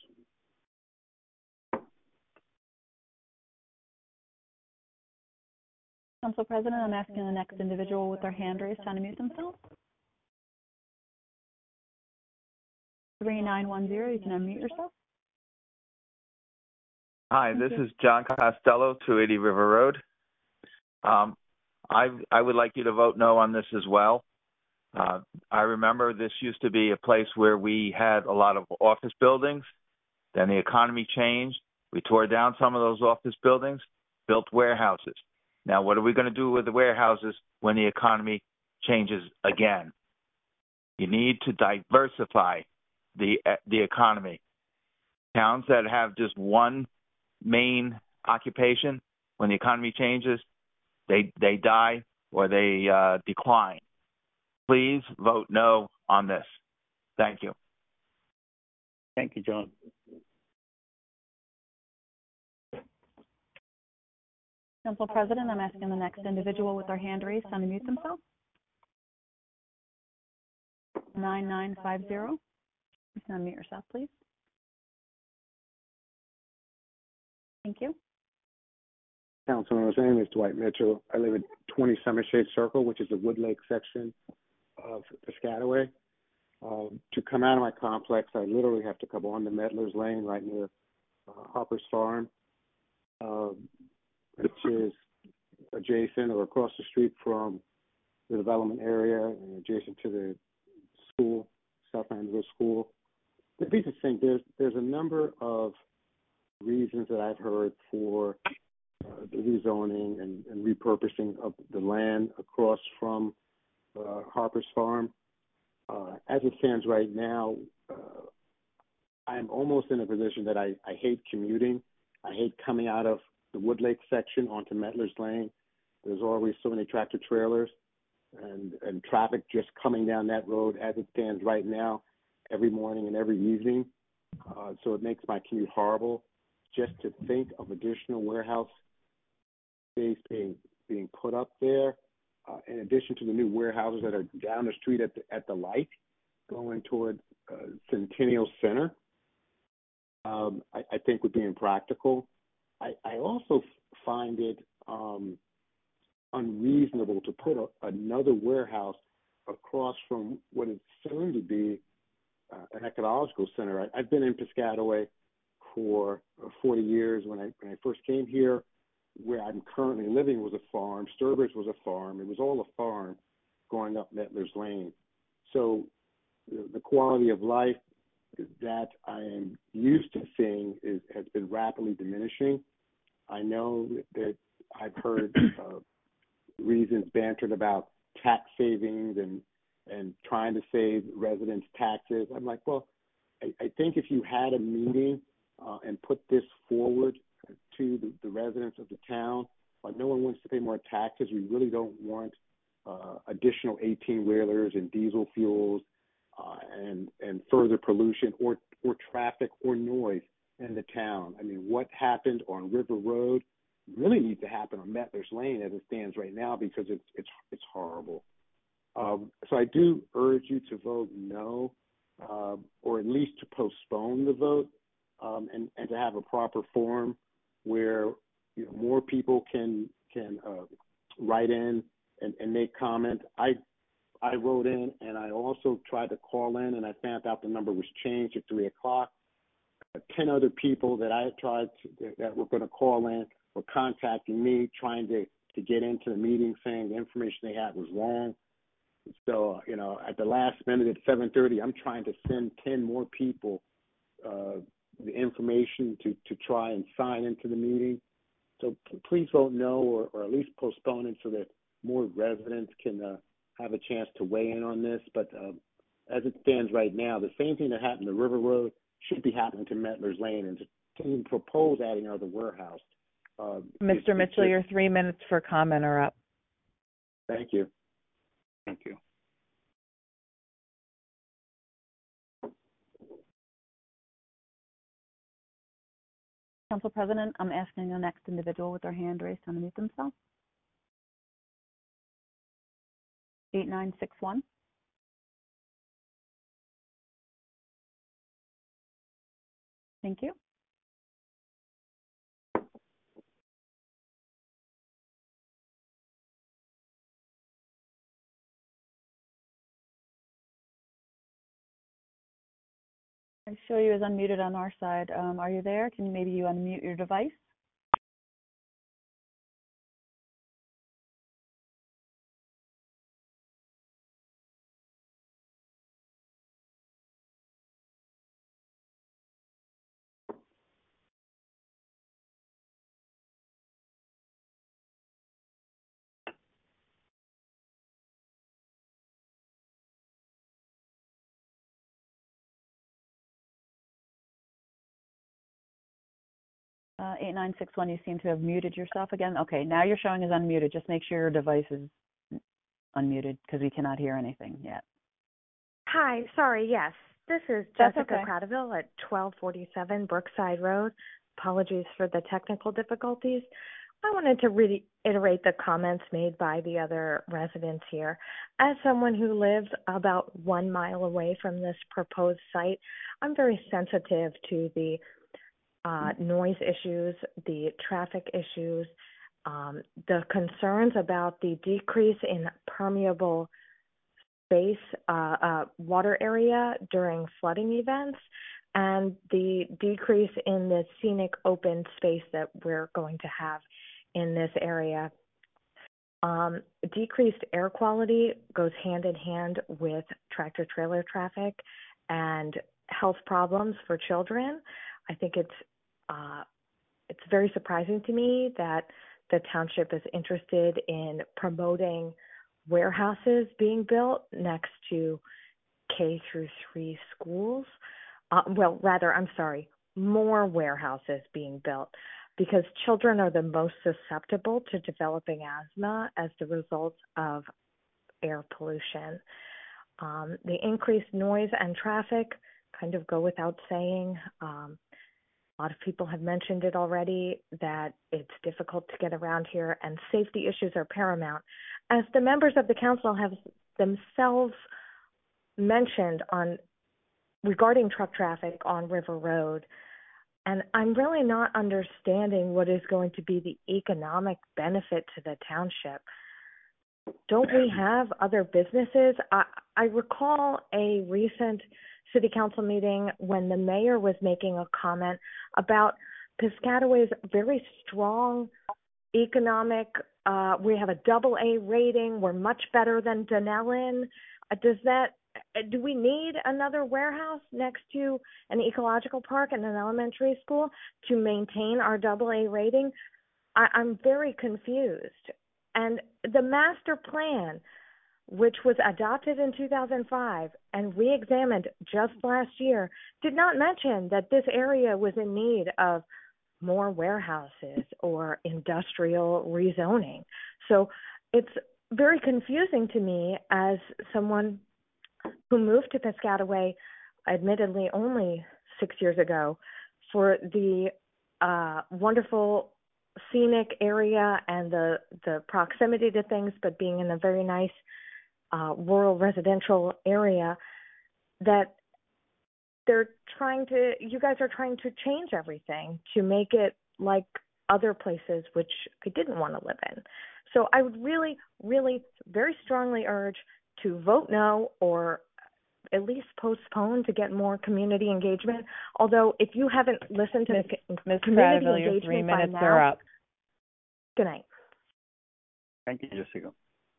Council President, I'm asking the next individual with their hand raised to unmute themselves. three nine one zero, you can unmute yourself. Hi, this is John Costello, two eighty River Road. Um, I I would like you to vote no on this as well. Uh, I remember this used to be a place where we had a lot of office buildings. Then the economy changed. We tore down some of those office buildings, built warehouses. Now, what are we going to do with the warehouses when the economy changes again? You need to diversify the the economy. Towns that have just one main occupation, when the economy changes, they they die or they uh, decline. Please vote no on this. Thank you. Thank you, John. Council President, I'm asking the next individual with their hand raised to unmute themselves. nine nine five zero. You can unmute yourself, please. Thank you. Councilman, my name is Dwight Mitchell. I live at twenty Summershade Circle, which is the Woodlake section of Piscataway. Um, to come out of my complex, I literally have to come on to Medler's Lane right near uh, Harper's Farm, uh, which is adjacent or across the street from the development area and adjacent to the school, South Mandeville School. The biggest thing, there's, there's a number of reasons that I've heard for uh, the rezoning and, and repurposing of the land across from uh, Harper's Farm. Uh, as it stands right now, uh, I'm almost in a position that I, I hate commuting. I hate coming out of the Woodlake section onto Medler's Lane. There's always so many tractor trailers and, and traffic just coming down that road as it stands right now, every morning and every evening. Uh, so it makes my commute horrible. Just to think of additional warehouse space being being put up there, uh, in addition to the new warehouses that are down the street at the, at the light, going toward uh, Centennial Center, um, I, I think would be impractical. I, I also find it um, unreasonable to put a, another warehouse across from what is soon to be uh, an ecological center. I, I've been in Piscataway for forty years. When I when I first came here, where I'm currently living was a farm. Sturbridge was a farm. It was all a farm going up Medler's Lane. So the, the quality of life that I am used to seeing is, has been rapidly diminishing. I know that I've heard uh, reasons bantered about tax savings and and trying to save residents' taxes. I'm like, well, I, I think if you had a meeting uh, and put this forward to the, the residents of the town, like no one wants to pay more taxes. We really don't want uh, additional eighteen-wheelers and diesel fuels uh, and and further pollution or or traffic or noise in the town. I mean, what happened on River Road really needs to happen on Mettler's Lane as it stands right now because it's it's it's horrible. Um, so I do urge you to vote no, uh, or at least to postpone the vote, um, and and to have a proper forum where you know more people can can uh, write in and, and make comment. I I wrote in and I also tried to call in and I found out the number was changed at three o'clock. Ten other people that I had tried to, that were going to call in were contacting me, trying to, to get into the meeting, saying the information they had was wrong. So, you know, at the last minute at seven thirty, I'm trying to send ten more people uh, the information to, to try and sign into the meeting. So please vote no, or, or at least postpone it so that more residents can uh, have a chance to weigh in on this. But uh, as it stands right now, the same thing that happened to River Road should be happening to Mettler's Lane, and to, to even propose adding another warehouse. Uh, Mister Mitchell, your three minutes for comment are up. Thank you. Thank you. Council President, I'm asking the next individual with their hand raised to unmute themselves. eight nine six one. Thank you. I show you as unmuted on our side. Um, are you there? Can you maybe you unmute your device? Uh, eight nine six one, you seem to have muted yourself again. Okay, now you're showing as unmuted. Just make sure your device is unmuted because we cannot hear anything yet. Hi, sorry, yes. This is That's Jessica okay. Cradaville at twelve forty-seven Brookside Road. Apologies for the technical difficulties. I wanted to reiterate the comments made by the other residents here. As someone who lives about one mile away from this proposed site, I'm very sensitive to the uh, noise issues, the traffic issues, um, the concerns about the decrease in permeable space, uh, uh, water area during flooding events, and the decrease in the scenic open space that we're going to have in this area. Um, decreased air quality goes hand in hand with tractor trailer traffic and health problems for children. I think it's uh, it's very surprising to me that the township is interested in promoting warehouses being built next to K through three schools. Uh, well, rather, I'm sorry, more warehouses being built, because children are the most susceptible to developing asthma as the result of air pollution. Um, the increased noise and traffic kind of go without saying. Um, a lot of people have mentioned it already, that it's difficult to get around here, and safety issues are paramount. As the members of the council have themselves mentioned on regarding truck traffic on River Road, and I'm really not understanding what is going to be the economic benefit to the township. Don't we have other businesses? I, I recall a recent city council meeting when the mayor was making a comment about Piscataway's very strong economic, uh, we have a double A rating, we're much better than Dunellen. Uh, does that, uh, do we need another warehouse next to an ecological park and an elementary school to maintain our double A rating? I, I'm very confused. And the master plan, which was adopted in two thousand five and re-examined just last year, did not mention that this area was in need of more warehouses or industrial rezoning. So it's very confusing to me as someone who moved to Piscataway, admittedly only six years ago. for the uh, wonderful scenic area and the, the proximity to things, but being in a very nice uh, rural residential area, that they're trying to, you guys are trying to change everything to make it like other places which I didn't want to live in. So I would really, really very strongly urge to vote no, or at least postpone to get more community engagement. Although if you haven't listened to Miz the Miz community Cradiville, your engagement three by minutes now, are up. Good night. Thank you, Jessica.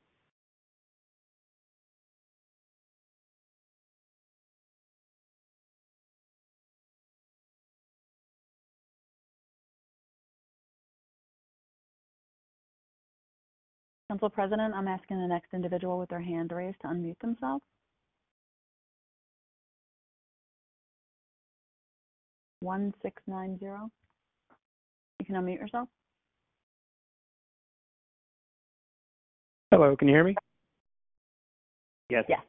Council President, I'm asking the next individual with their hand raised to unmute themselves. one six nine zero. You can unmute yourself. Hello, can you hear me? Yes. Yes.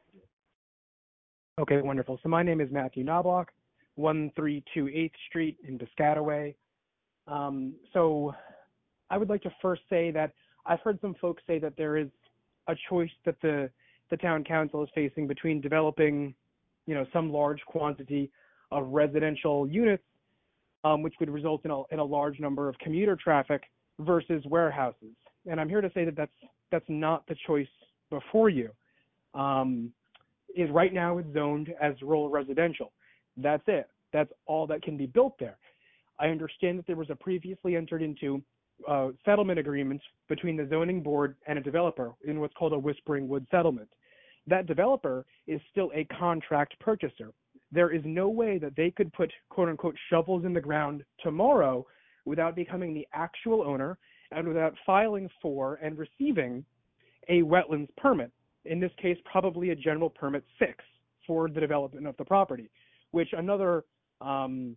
Okay, wonderful. So my name is Matthew Knobloch, one three two eighth Street in Piscataway. Um, so I would like to first say that I've heard some folks say that there is a choice that the, the town council is facing between developing, you know, some large quantity of residential units, um, which would result in a, in a large number of commuter traffic versus warehouses. And I'm here to say that that's, that's not the choice before you. Um, is right now it's zoned as rural residential. That's it. That's all that can be built there. I understand that there was a previously entered into uh, settlement agreement between the zoning board and a developer in what's called a Whispering Wood settlement. That developer is still a contract purchaser. There is no way that they could put quote unquote shovels in the ground tomorrow without becoming the actual owner and without filing for and receiving a wetlands permit. In this case, probably a general permit six for the development of the property, which another, um,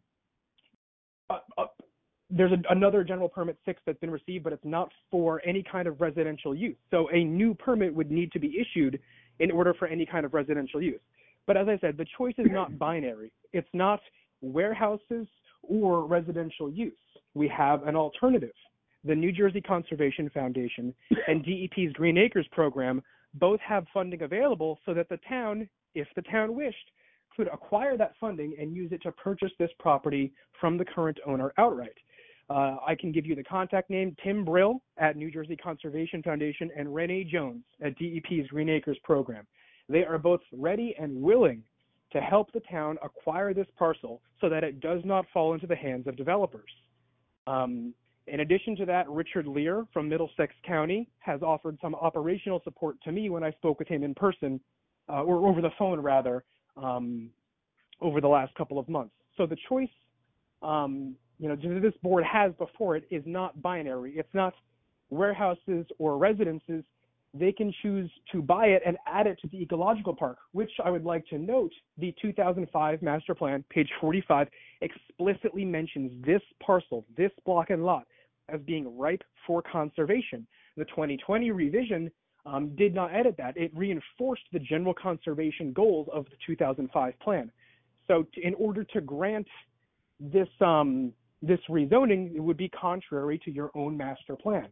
uh, uh, there's a, another general permit six that's been received, but it's not for any kind of residential use. So a new permit would need to be issued in order for any kind of residential use. But as I said, the choice is not binary. It's not warehouses or residential use. We have an alternative. The New Jersey Conservation Foundation and D E P's Green Acres program both have funding available so that the town, if the town wished, could acquire that funding and use it to purchase this property from the current owner outright. Uh, I can give you the contact name, Tim Brill at New Jersey Conservation Foundation and Renee Jones at D E P's Green Acres program. They are both ready and willing to help the town acquire this parcel so that it does not fall into the hands of developers. Um, In addition to that, Richard Lear from Middlesex County has offered some operational support to me when I spoke with him in person, uh, or over the phone rather, um, over the last couple of months. So the choice, um, you know, this board has before it is not binary. It's not warehouses or residences. They can choose to buy it and add it to the ecological park, which I would like to note, the two thousand five master plan, page forty-five, explicitly mentions this parcel, this block and lot, as being ripe for conservation. The twenty twenty revision um, did not edit that. It reinforced the general conservation goals of the two thousand five plan. So to, in order to grant this um, this rezoning, it would be contrary to your own master plan.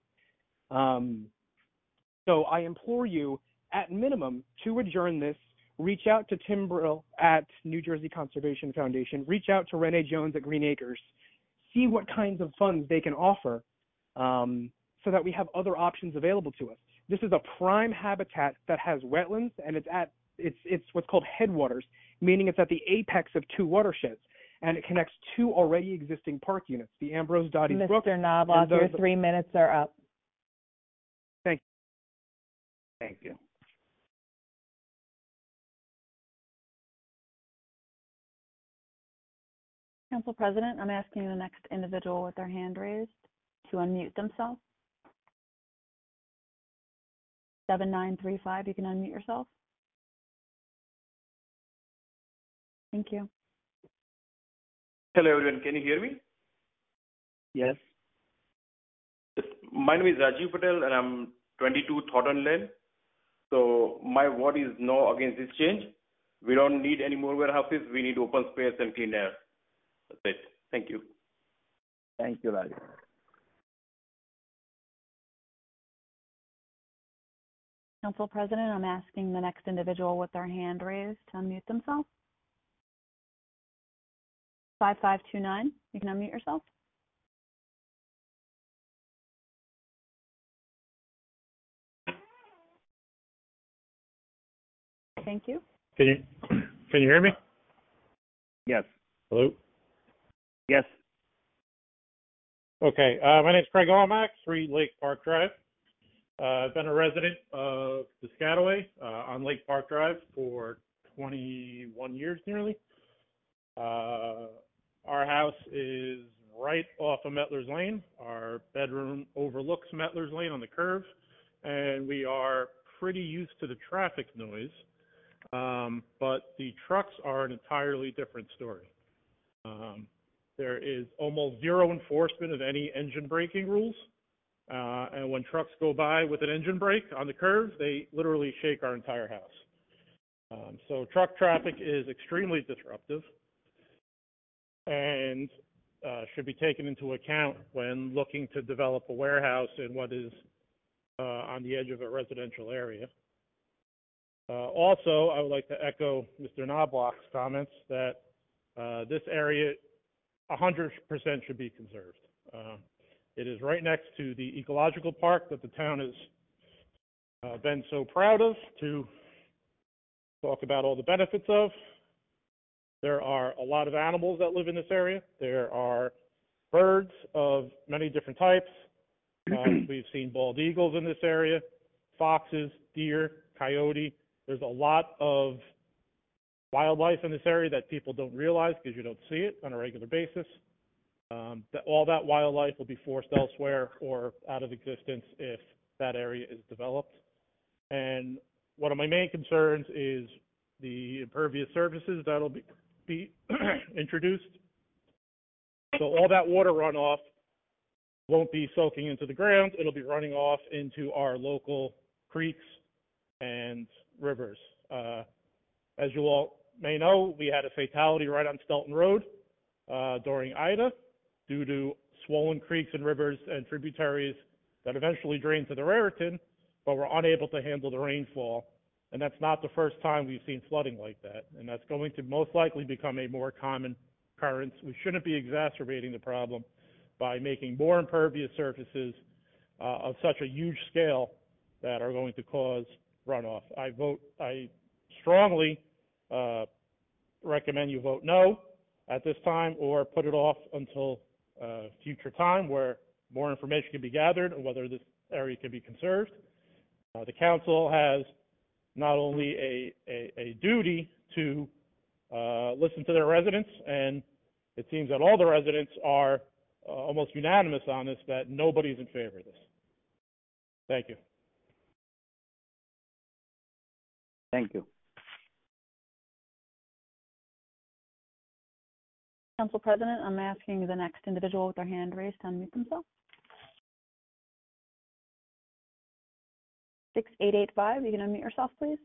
Um, so I implore you, at minimum, to adjourn this. Reach out to Tim Brill at New Jersey Conservation Foundation. Reach out to Renee Jones at Green Acres. See what kinds of funds they can offer um, so that we have other options available to us. This is a prime habitat that has wetlands, and it's at it's it's what's called headwaters, meaning it's at the apex of two watersheds, and it connects two already existing park units, the Ambrose Dottie's Brook. Mister Knobloch, your three minutes are up. Thank you. Thank you. Council President, I'm asking the next individual with their hand raised to unmute themselves. seven nine three five, you can unmute yourself. Thank you. Hello everyone, can you hear me? Yes. My name is Rajiv Patel and I'm twenty-two Thornton Lane. So my word is no against this change. We don't need any more warehouses. We need open space and clean air. That's it. Thank you. Thank you, Raj. Council President, I'm asking the next individual with their hand raised to unmute themselves. five five two nine, you can unmute yourself. Thank you. Can you can you hear me? Yes. Hello? Yes. Okay. Uh, my name is Craig Almack, three Lake Park Drive. Uh, I've been a resident of Piscataway uh, on Lake Park Drive for twenty-one years nearly. Uh, our house is right off of Mettler's Lane. Our bedroom overlooks Mettler's Lane on the curve, and we are pretty used to the traffic noise. Um, but the trucks are an entirely different story. Um, there is almost zero enforcement of any engine braking rules. Uh, and when trucks go by with an engine brake on the curve, they literally shake our entire house. Um, so truck traffic is extremely disruptive and uh, should be taken into account when looking to develop a warehouse in what is uh, on the edge of a residential area. Uh, also, I would like to echo Mister Knobloch's comments that uh, this area one hundred percent should be conserved. Uh, it is right next to the ecological park that the town has uh, been so proud of to talk about all the benefits of. There are a lot of animals that live in this area. There are birds of many different types. Uh, we've seen bald eagles in this area, foxes, deer, coyote. There's a lot of wildlife in this area that people don't realize because you don't see it on a regular basis. Um, that all that wildlife will be forced elsewhere or out of existence if that area is developed. And one of my main concerns is the impervious surfaces that'll be, be introduced. So all that water runoff won't be soaking into the ground. It'll be running off into our local creeks and rivers. Uh, as you all may know, we had a fatality right on Stelton Road uh, during Ida due to swollen creeks and rivers and tributaries that eventually drained to the Raritan, but were unable to handle the rainfall. And that's not the first time we've seen flooding like that. And that's going to most likely become a more common occurrence. We shouldn't be exacerbating the problem by making more impervious surfaces uh, of such a huge scale that are going to cause runoff. I vote, I strongly uh, recommend you vote no at this time or put it off until uh, future time where more information can be gathered on whether this area can be conserved. Uh, the council has not only a, a, a duty to uh, listen to their residents, and it seems that all the residents are uh, almost unanimous on this, that nobody's in favor of this. Thank you. Thank you. Council President, I'm asking the next individual with their hand raised to unmute themselves. six eight eight five, you can unmute yourself, please.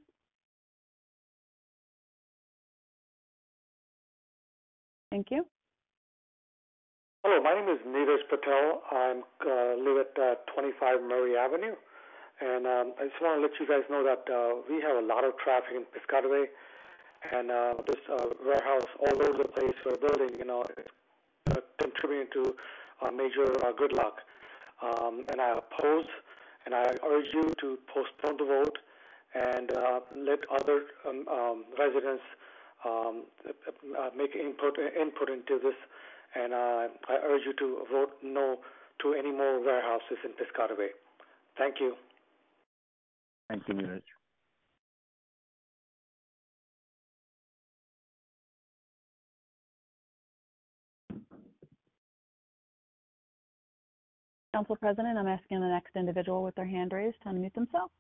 Thank you. Hello, my name is Neeraj Patel. I uh, live at uh, twenty-five Murray Avenue. And um, I just want to let you guys know that uh, we have a lot of traffic in Piscataway, and uh, this uh, warehouse all over the place we're building, you know, is uh, contributing to uh, major uh, gridlock. Um, and I oppose, and I urge you to postpone the vote and uh, let other um, um, residents um, uh, make input input into this. And uh, I urge you to vote no to any more warehouses in Piscataway. Thank you. Thank you, Neeraj. Council President, I'm asking the next individual with their hand raised to unmute themselves.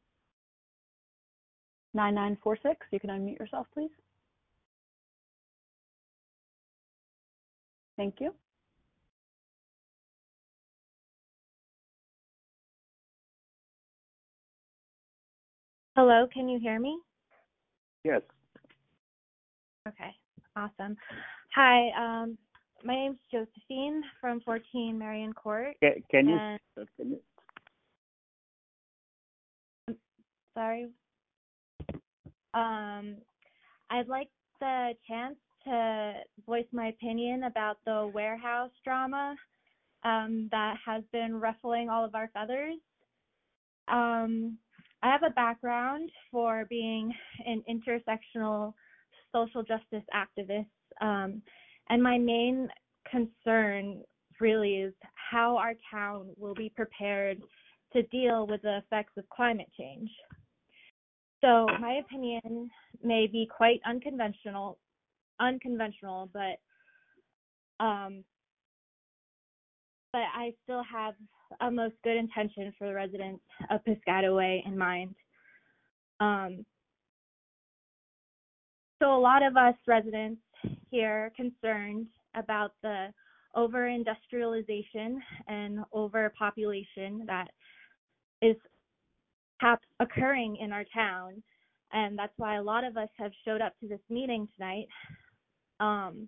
nine nine four six, you can unmute yourself, please. Thank you. Hello, can you hear me? Yes. Okay, awesome. Hi, um, my name's Josephine from fourteen Marion Court. Can, can you? and, Can you Sorry. Um, I'd like the chance to voice my opinion about the warehouse drama um, that has been ruffling all of our feathers. Um, I have a background for being an intersectional social justice activist, um, and my main concern really is how our town will be prepared to deal with the effects of climate change. So my opinion may be quite unconventional, unconventional, but um, but I still have a most good intention for the residents of Piscataway in mind. Um, so a lot of us residents here are concerned about the over-industrialization and overpopulation that is hap- occurring in our town, and that's why a lot of us have showed up to this meeting tonight. Um,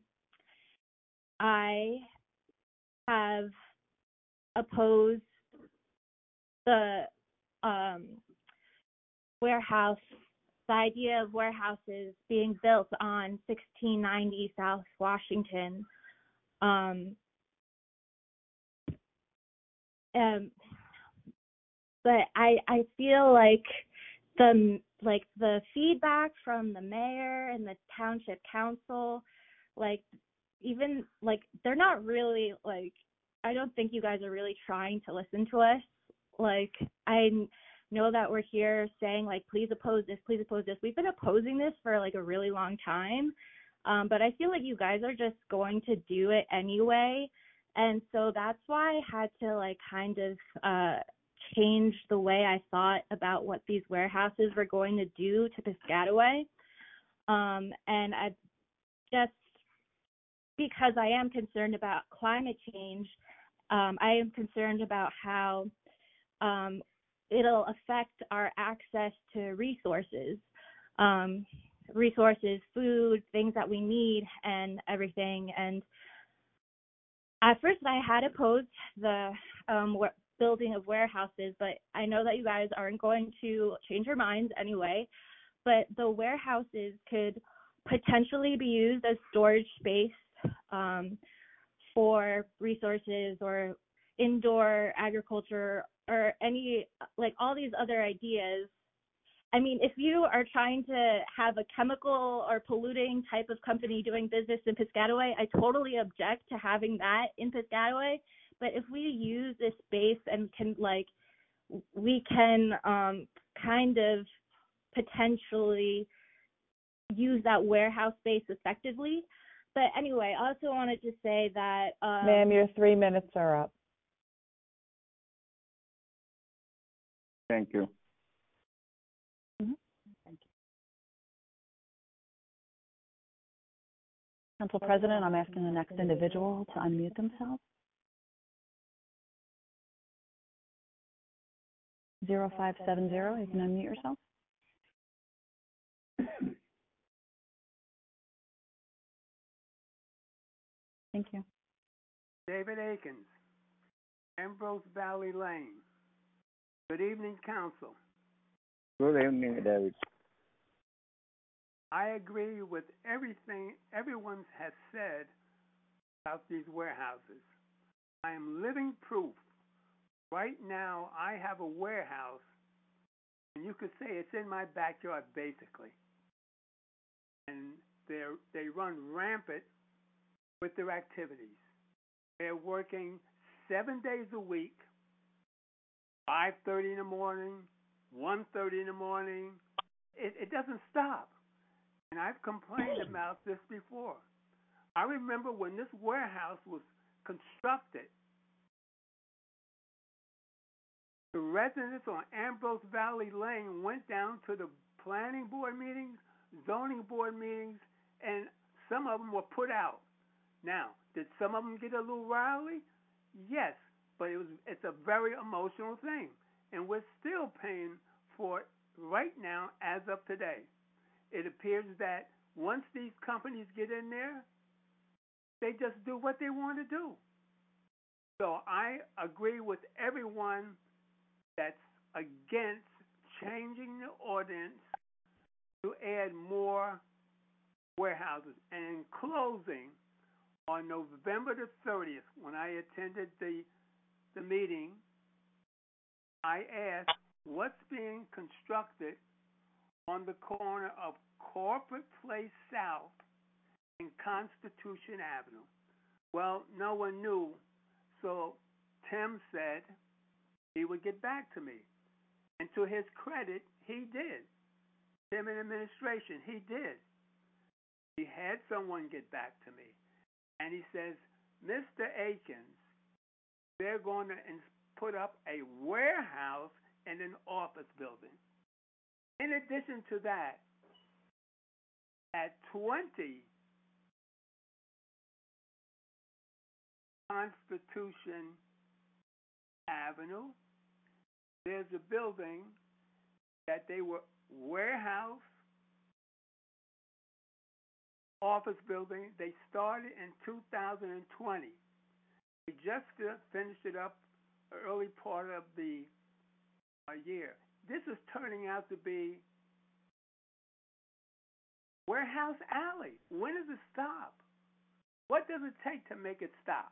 I have opposed the um, warehouse, the idea of warehouses being built on sixteen ninety South Washington. Um, um, but I I feel like the like the feedback from the mayor and the township council, like even like they're not really like, I don't think you guys are really trying to listen to us. Like I know that we're here saying like, please oppose this, please oppose this. We've been opposing this for like a really long time. Um, but I feel like you guys are just going to do it anyway. And so that's why I had to like kind of uh, change the way I thought about what these warehouses were going to do to Piscataway. Um, and I just, because I am concerned about climate change, um, I am concerned about how um, it'll affect our access to resources, um, resources, food, things that we need, and everything. And at first, I had opposed the um, building of warehouses, but I know that you guys aren't going to change your minds anyway. But the warehouses could potentially be used as storage space um, for resources or indoor agriculture or any, like all these other ideas. I mean, if you are trying to have a chemical or polluting type of company doing business in Piscataway, I totally object to having that in Piscataway. But if we use this space and can like, we can um, kind of potentially use that warehouse space effectively. But anyway, I also wanted to say that um, Ma'am, your three minutes are up. Thank you. Mm-hmm. Thank you. Council President, I'm asking the next individual to unmute themselves. zero five seven zero, you can unmute yourself. Thank you. David Akins, Ambrose Valley Lane. Good evening, Council. Good evening, David. I agree with everything everyone has said about these warehouses. I am living proof. Right now, I have a warehouse, and you could say it's in my backyard, basically. And they they run rampant with their activities. They're working seven days a week, five thirty in the morning, one thirty in the morning. It, it doesn't stop. And I've complained about this before. I remember when this warehouse was constructed, the residents on Ambrose Valley Lane went down to the planning board meetings, zoning board meetings, and some of them were put out. Now, did some of them get a little rowdy? Yes, but it was it's a very emotional thing, and we're still paying for it right now as of today. It appears that once these companies get in there, They just do what they want to do. So I agree with everyone that's against changing the ordinance to add more warehouses. And in closing, on November the thirtieth, when I attended the, the meeting, I asked what's being constructed on the corner of Corporate Place South and Constitution Avenue. Well, no one knew, so Tim said he would get back to me. And to his credit, he did. Tim in administration, he did. He had someone get back to me. And he says, Mister Akins, they're going to put up a warehouse and an office building. In addition to that, at twenty Constitution Avenue, there's a building that they were warehouse, office building. They started in two thousand twenty. We just finished it up early part of the uh, year. This is turning out to be Warehouse Alley. When does it stop? What does it take to make it stop?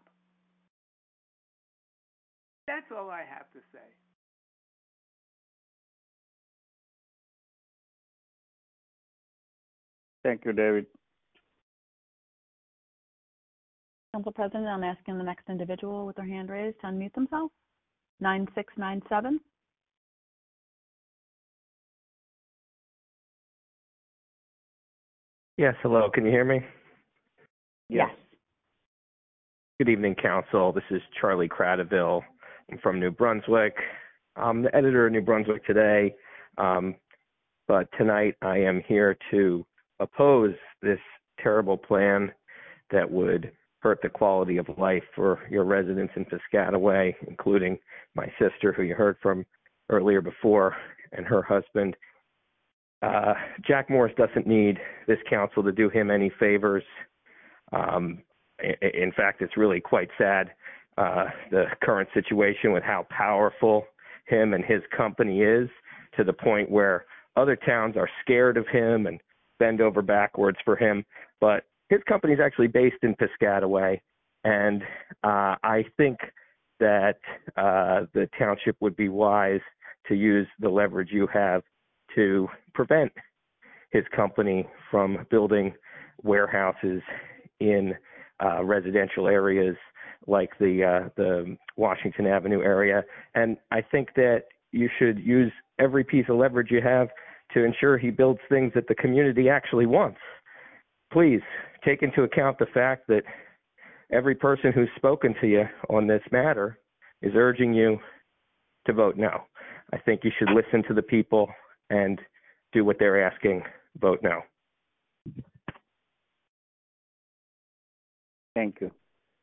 That's all I have to say. Thank you, David. Council President, I'm asking the next individual with their hand raised to unmute themselves. nine six nine seven. Yes, hello. Can you hear me? Yes. Good evening, Council. This is Charlie Cradaville. I'm from New Brunswick. I'm the editor of New Brunswick Today, um, but tonight I am here to oppose this terrible plan that would hurt the quality of life for your residents in Piscataway, including my sister, who you heard from earlier before, and her husband. Uh, Jack Morris doesn't need this council to do him any favors. Um, in fact, it's really quite sad, uh, the current situation with how powerful him and his company is, to the point where other towns are scared of him and bend over backwards for him. But his company is actually based in Piscataway, and uh, I think that uh, the township would be wise to use the leverage you have to prevent his company from building warehouses in uh, residential areas like the uh, the Washington Avenue area. And I think that you should use every piece of leverage you have to ensure he builds things that the community actually wants. Please take into account the fact that every person who's spoken to you on this matter is urging you to vote no. I think you should listen to the people and do what they're asking. Vote no. Thank you.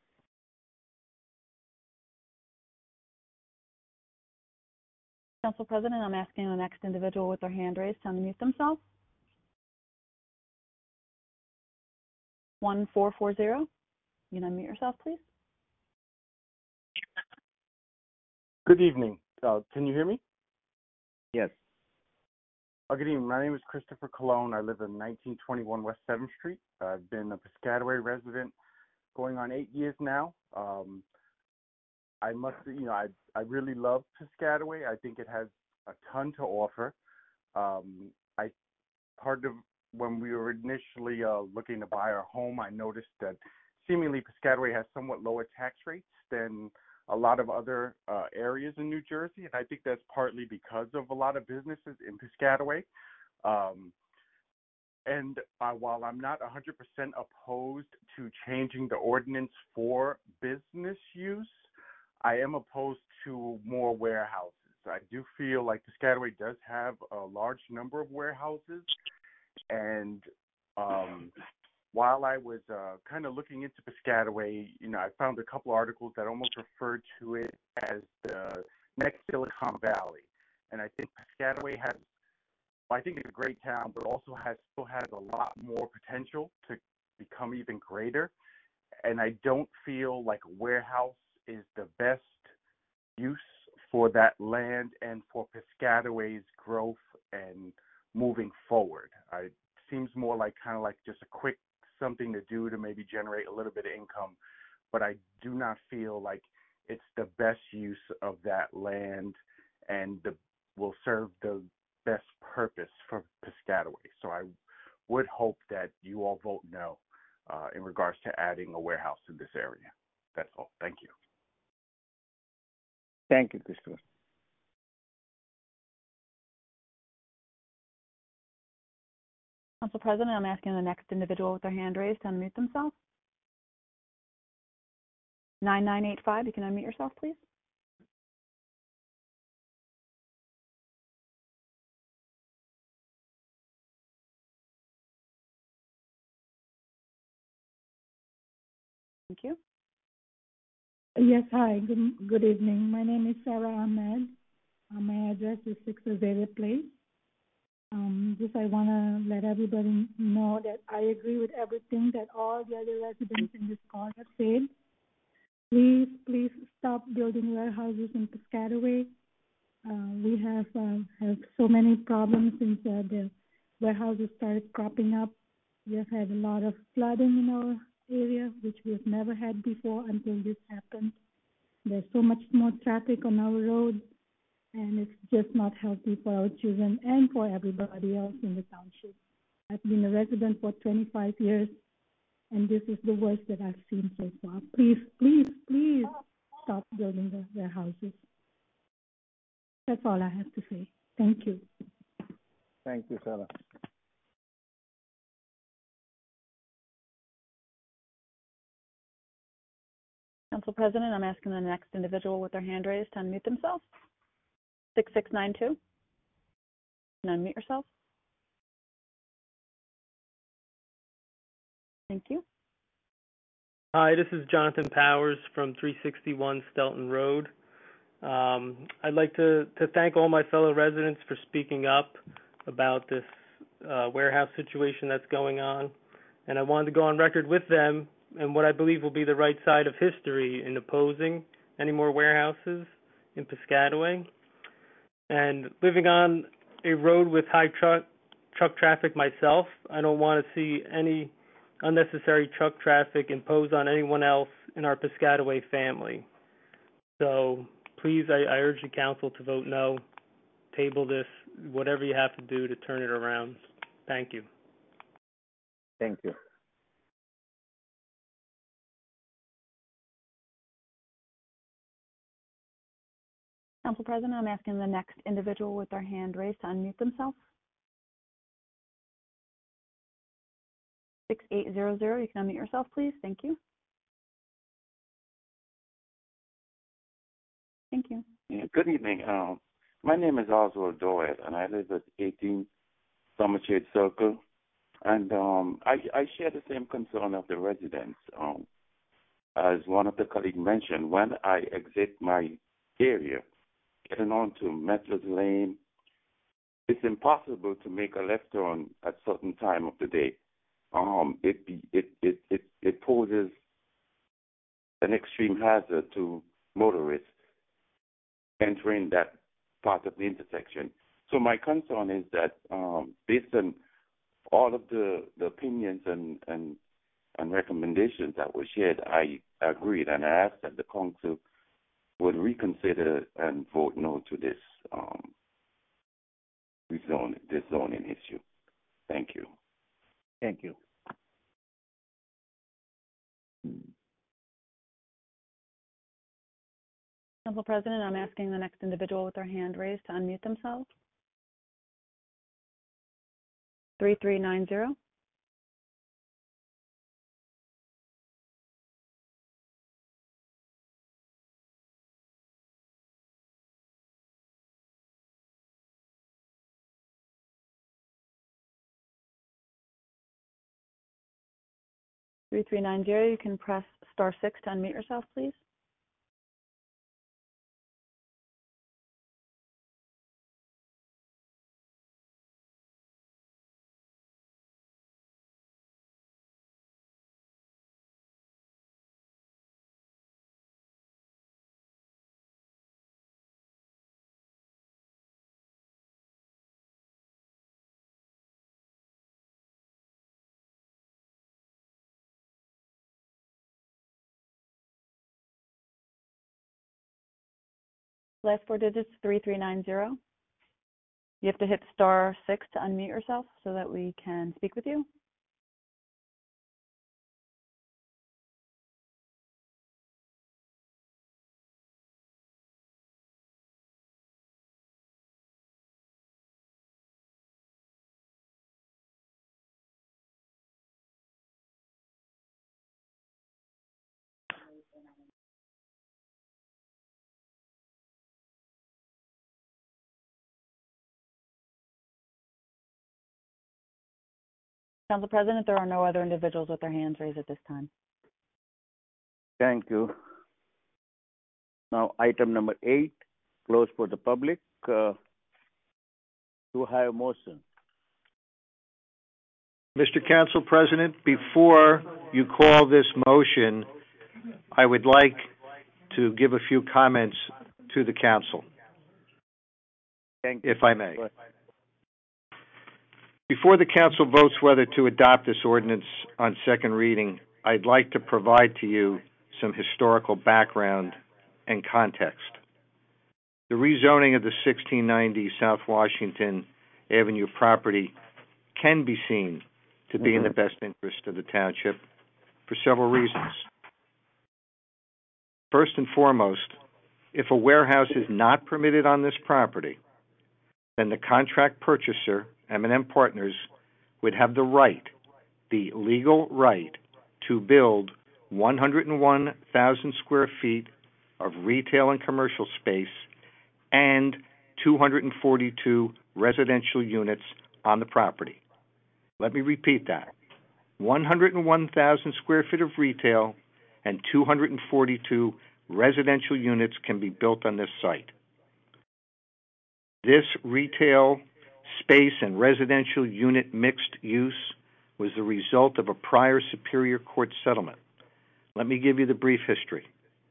Council President, I'm asking the next individual with their hand raised to unmute themselves. one four four zero. You can unmute yourself, please. Good evening. Uh, can you hear me? Yes. Uh, good evening. My name is Christopher Colon. I live in nineteen twenty-one West seventh Street. I've been a Piscataway resident going on eight years now. Um, I must, you know, I I really love Piscataway. I think it has a ton to offer. Um, I part of when we were initially uh, looking to buy our home, I noticed that seemingly Piscataway has somewhat lower tax rates than a lot of other uh, areas in New Jersey, and I think that's partly because of a lot of businesses in Piscataway. Um, and uh, while I'm not one hundred percent opposed to changing the ordinance for business use, I am opposed to more warehouses. I do feel like Piscataway does have a large number of warehouses, and um, while I was uh, kind of looking into Piscataway, you know, I found a couple articles that almost referred to it as the next Silicon Valley. And I think Piscataway has, well, I think it's a great town, but also has still has a lot more potential to become even greater. and I don't feel like a warehouse is the best use for that land and for Piscataway's growth and moving forward. I, it seems more like kind of like just a quick something to do to maybe generate a little bit of income, but I do not feel like it's the best use of that land and the, will serve the best purpose for Piscataway. So I would hope that you all vote no uh, in regards to adding a warehouse in this area. That's all. Thank you. Thank you, Christopher. Council President, I'm asking the next individual with their hand raised to unmute themselves. nine nine eight five, you can unmute yourself, please. Thank you. Yes, hi. Good, good evening. My name is Sarah Ahmed. Uh, my address is six Azalea Place. Um, just I want to let everybody know that I agree with everything that all the other residents in this call have said. Please, please stop building warehouses in Piscataway. Uh, we have uh, have so many problems since uh, the warehouses started cropping up. We have had a lot of flooding in our area, which we have never had before until this happened. There's so much more traffic on our roads, and it's just not healthy for our children and for everybody else in the township. I've been a resident for twenty-five years, and this is the worst that I've seen so far. Please, please, please stop building the warehouses. That's all I have to say. Thank you. Thank you, Sarah. Council President, I'm asking the next individual with their hand raised to unmute themselves. six six nine two. And unmute yourself. Thank you. Hi, this is Jonathan Powers from three sixty-one Stelton Road. Um, I'd like to, to thank all my fellow residents for speaking up about this uh, warehouse situation that's going on. And I wanted to go on record with them and what I believe will be the right side of history in opposing any more warehouses in Piscataway. And living on a road with high truck truck traffic myself, I don't want to see any unnecessary truck traffic imposed on anyone else in our Piscataway family. So please, I, I urge the council to vote no, table this, whatever you have to do to turn it around. Thank you. Thank you. Council President, I'm asking the next individual with their hand raised to unmute themselves. six eight zero zero, you can unmute yourself, please. Thank you. Thank you. Yeah, good evening. Um, my name is Oswald Doyle, and I live at eighteen Summershade Circle. And um, I, I share the same concern of the residents. Um, as one of the colleagues mentioned, when I exit my area, getting on to Metros Lane, it's impossible to make a left turn at certain time of the day. Um, it, it, it, it, it poses an extreme hazard to motorists entering that part of the intersection. So my concern is that um, based on all of the, the opinions and, and, and recommendations that were shared, I agreed and I asked that the council would reconsider and vote no to this um, rezone, this zoning issue. Thank you. Thank you. Council President, I'm asking the next individual with their hand raised to unmute themselves. three three nine zero. three three nine zero, you can press star six to unmute yourself, please. Last four digits, three three nine zero. You have to hit star six to unmute yourself so that we can speak with you. Council President, there are no other individuals with their hands raised at this time. Thank you. Now, item number eight, closed for the public. Uh, to have a motion. Mister Council President, before you call this motion, I would like to give a few comments to the council, Thank you. if I may. Before the council votes whether to adopt this ordinance on second reading, I'd like to provide to you some historical background and context. The rezoning of the sixteen ninety South Washington Avenue property can be seen to be in the best interest of the township for several reasons. First and foremost, if a warehouse is not permitted on this property, then the contract purchaser, M and M Partners, would have the right, the legal right, to build one hundred one thousand square feet of retail and commercial space and two hundred forty-two residential units on the property. Let me repeat that. one hundred one thousand square feet of retail and two hundred forty-two residential units can be built on this site. This retail space and residential unit mixed use was the result of a prior Superior Court settlement. Let me give you the brief history.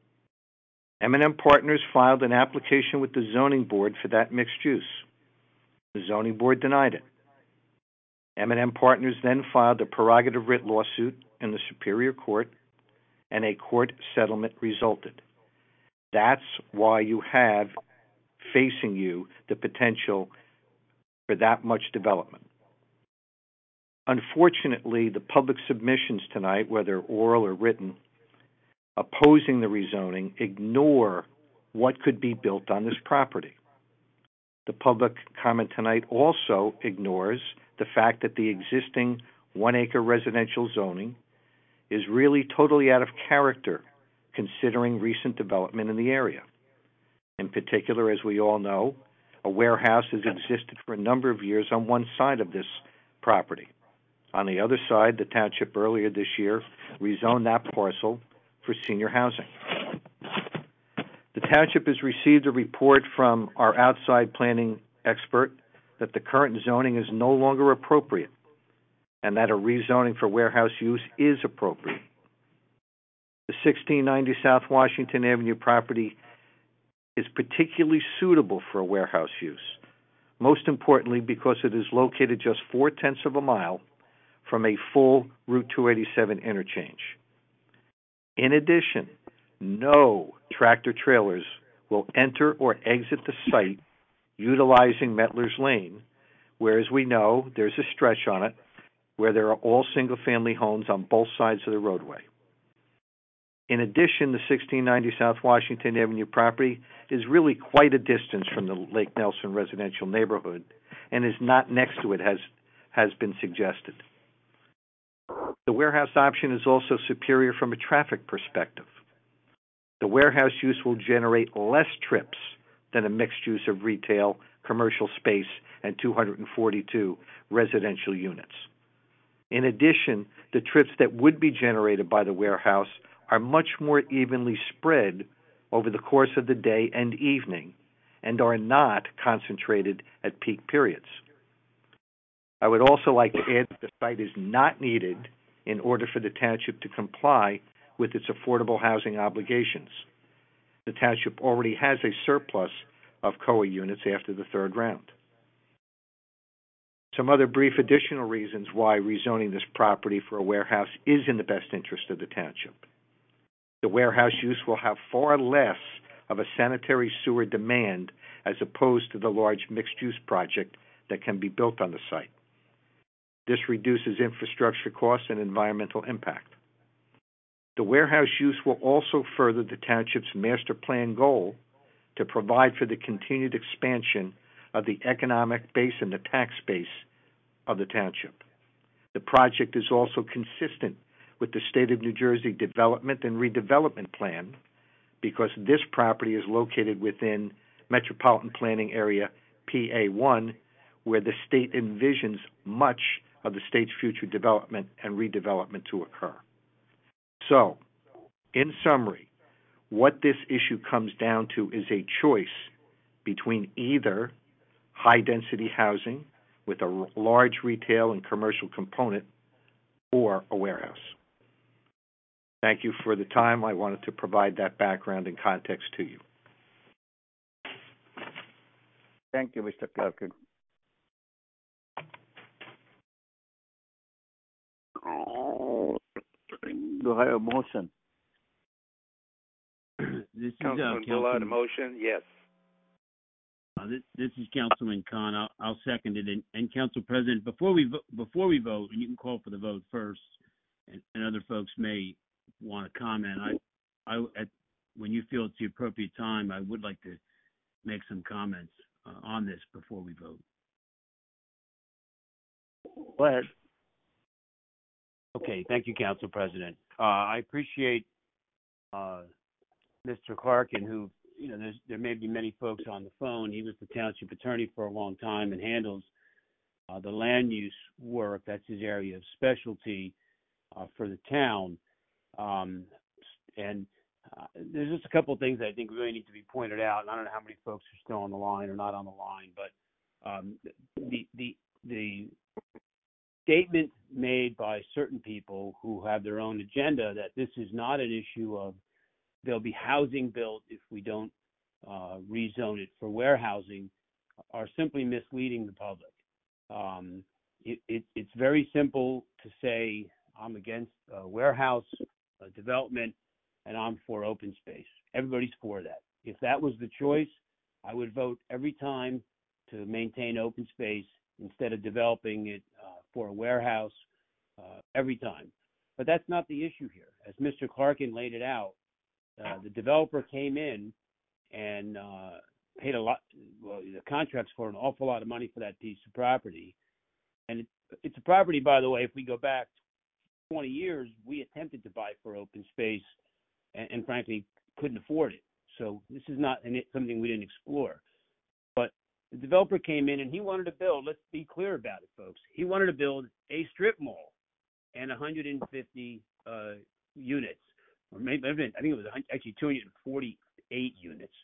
M and M Partners filed an application with the zoning board for that mixed use. The zoning board denied it. M and M Partners then filed a prerogative writ lawsuit in the Superior Court, and a court settlement resulted. That's why you have facing you the potential for that much development. Unfortunately, the public submissions tonight, whether oral or written, opposing the rezoning, ignore what could be built on this property. The public comment tonight also ignores the fact that the existing one-acre residential zoning is really totally out of character considering recent development in the area. In particular, as we all know, a warehouse has existed for a number of years on one side of this property. On the other side, the township earlier this year rezoned that parcel for senior housing. The township has received a report from our outside planning expert that the current zoning is no longer appropriate and that a rezoning for warehouse use is appropriate. The sixteen ninety South Washington Avenue property is particularly suitable for a warehouse use, most importantly because it is located just four-tenths of a mile from a full Route two eighty-seven interchange. In addition, no tractor trailers will enter or exit the site utilizing Mettler's Lane, where, as we know, there's a stretch on it where there are all single-family homes on both sides of the roadway. In addition, the sixteen ninety South Washington Avenue property is really quite a distance from the Lake Nelson residential neighborhood and is not next to it, as has been suggested. The warehouse option is also superior from a traffic perspective. The warehouse use will generate less trips than a mixed use of retail, commercial space, and two hundred forty-two residential units. In addition, the trips that would be generated by the warehouse are much more evenly spread over the course of the day and evening and are not concentrated at peak periods. I would also like to add that the site is not needed in order for the township to comply with its affordable housing obligations. The township already has a surplus of C O A units after the third round. Some other brief additional reasons why rezoning this property for a warehouse is in the best interest of the township. The warehouse use will have far less of a sanitary sewer demand as opposed to the large mixed-use project that can be built on the site. This reduces infrastructure costs and environmental impact. The warehouse use will also further the township's master plan goal to provide for the continued expansion of the economic base and the tax base of the township. The project is also consistent with the State of New Jersey Development and Redevelopment Plan because this property is located within Metropolitan Planning Area P A one, where the state envisions much of the state's future development and redevelopment to occur. So, in summary, what this issue comes down to is a choice between either high-density housing with a large retail and commercial component or a warehouse. Thank you for the time. I wanted to provide that background and context to you. Thank you, Mister Clerk. Do I have a motion? This is uh, Councilman Bullard, a motion? Yes. Uh, this, this is Councilman Khan. I'll, I'll second it. And, and Council President, before we vo- before we vote, and you can call for the vote first, and, and other folks may want to comment. I, I, at, when you feel it's the appropriate time, I would like to make some comments uh, on this before we vote. Go ahead. Okay, thank you, Council President. Uh, I appreciate uh, Mister Clarkin, who, you know, there's, there may be many folks on the phone. He was the township attorney for a long time and handles uh, the land use work. That's his area of specialty uh, for the town. Um, and uh, there's just a couple of things that I think really need to be pointed out. And I don't know how many folks are still on the line or not on the line, but um, the the the statement made by certain people who have their own agenda that this is not an issue of there'll be housing built if we don't uh, rezone it for warehousing are simply misleading the public. Um, it, it, it's very simple to say I'm against uh, warehouse uh, development and I'm for open space. Everybody's for that. If that was the choice, I would vote every time to maintain open space instead of developing it uh, for a warehouse uh, every time. But that's not the issue here. As Mister Clarkin laid it out, uh, the developer came in and uh, paid a lot, well, the contracts for an awful lot of money for that piece of property. And it, it's a property, by the way, if we go back twenty years, we attempted to buy for open space and, and frankly couldn't afford it. So this is not and it's something we didn't explore. But the developer came in and he wanted to build, let's be clear about it, folks. He wanted to build a strip mall and one hundred fifty uh, units, or maybe I think it was actually two hundred forty-eight units.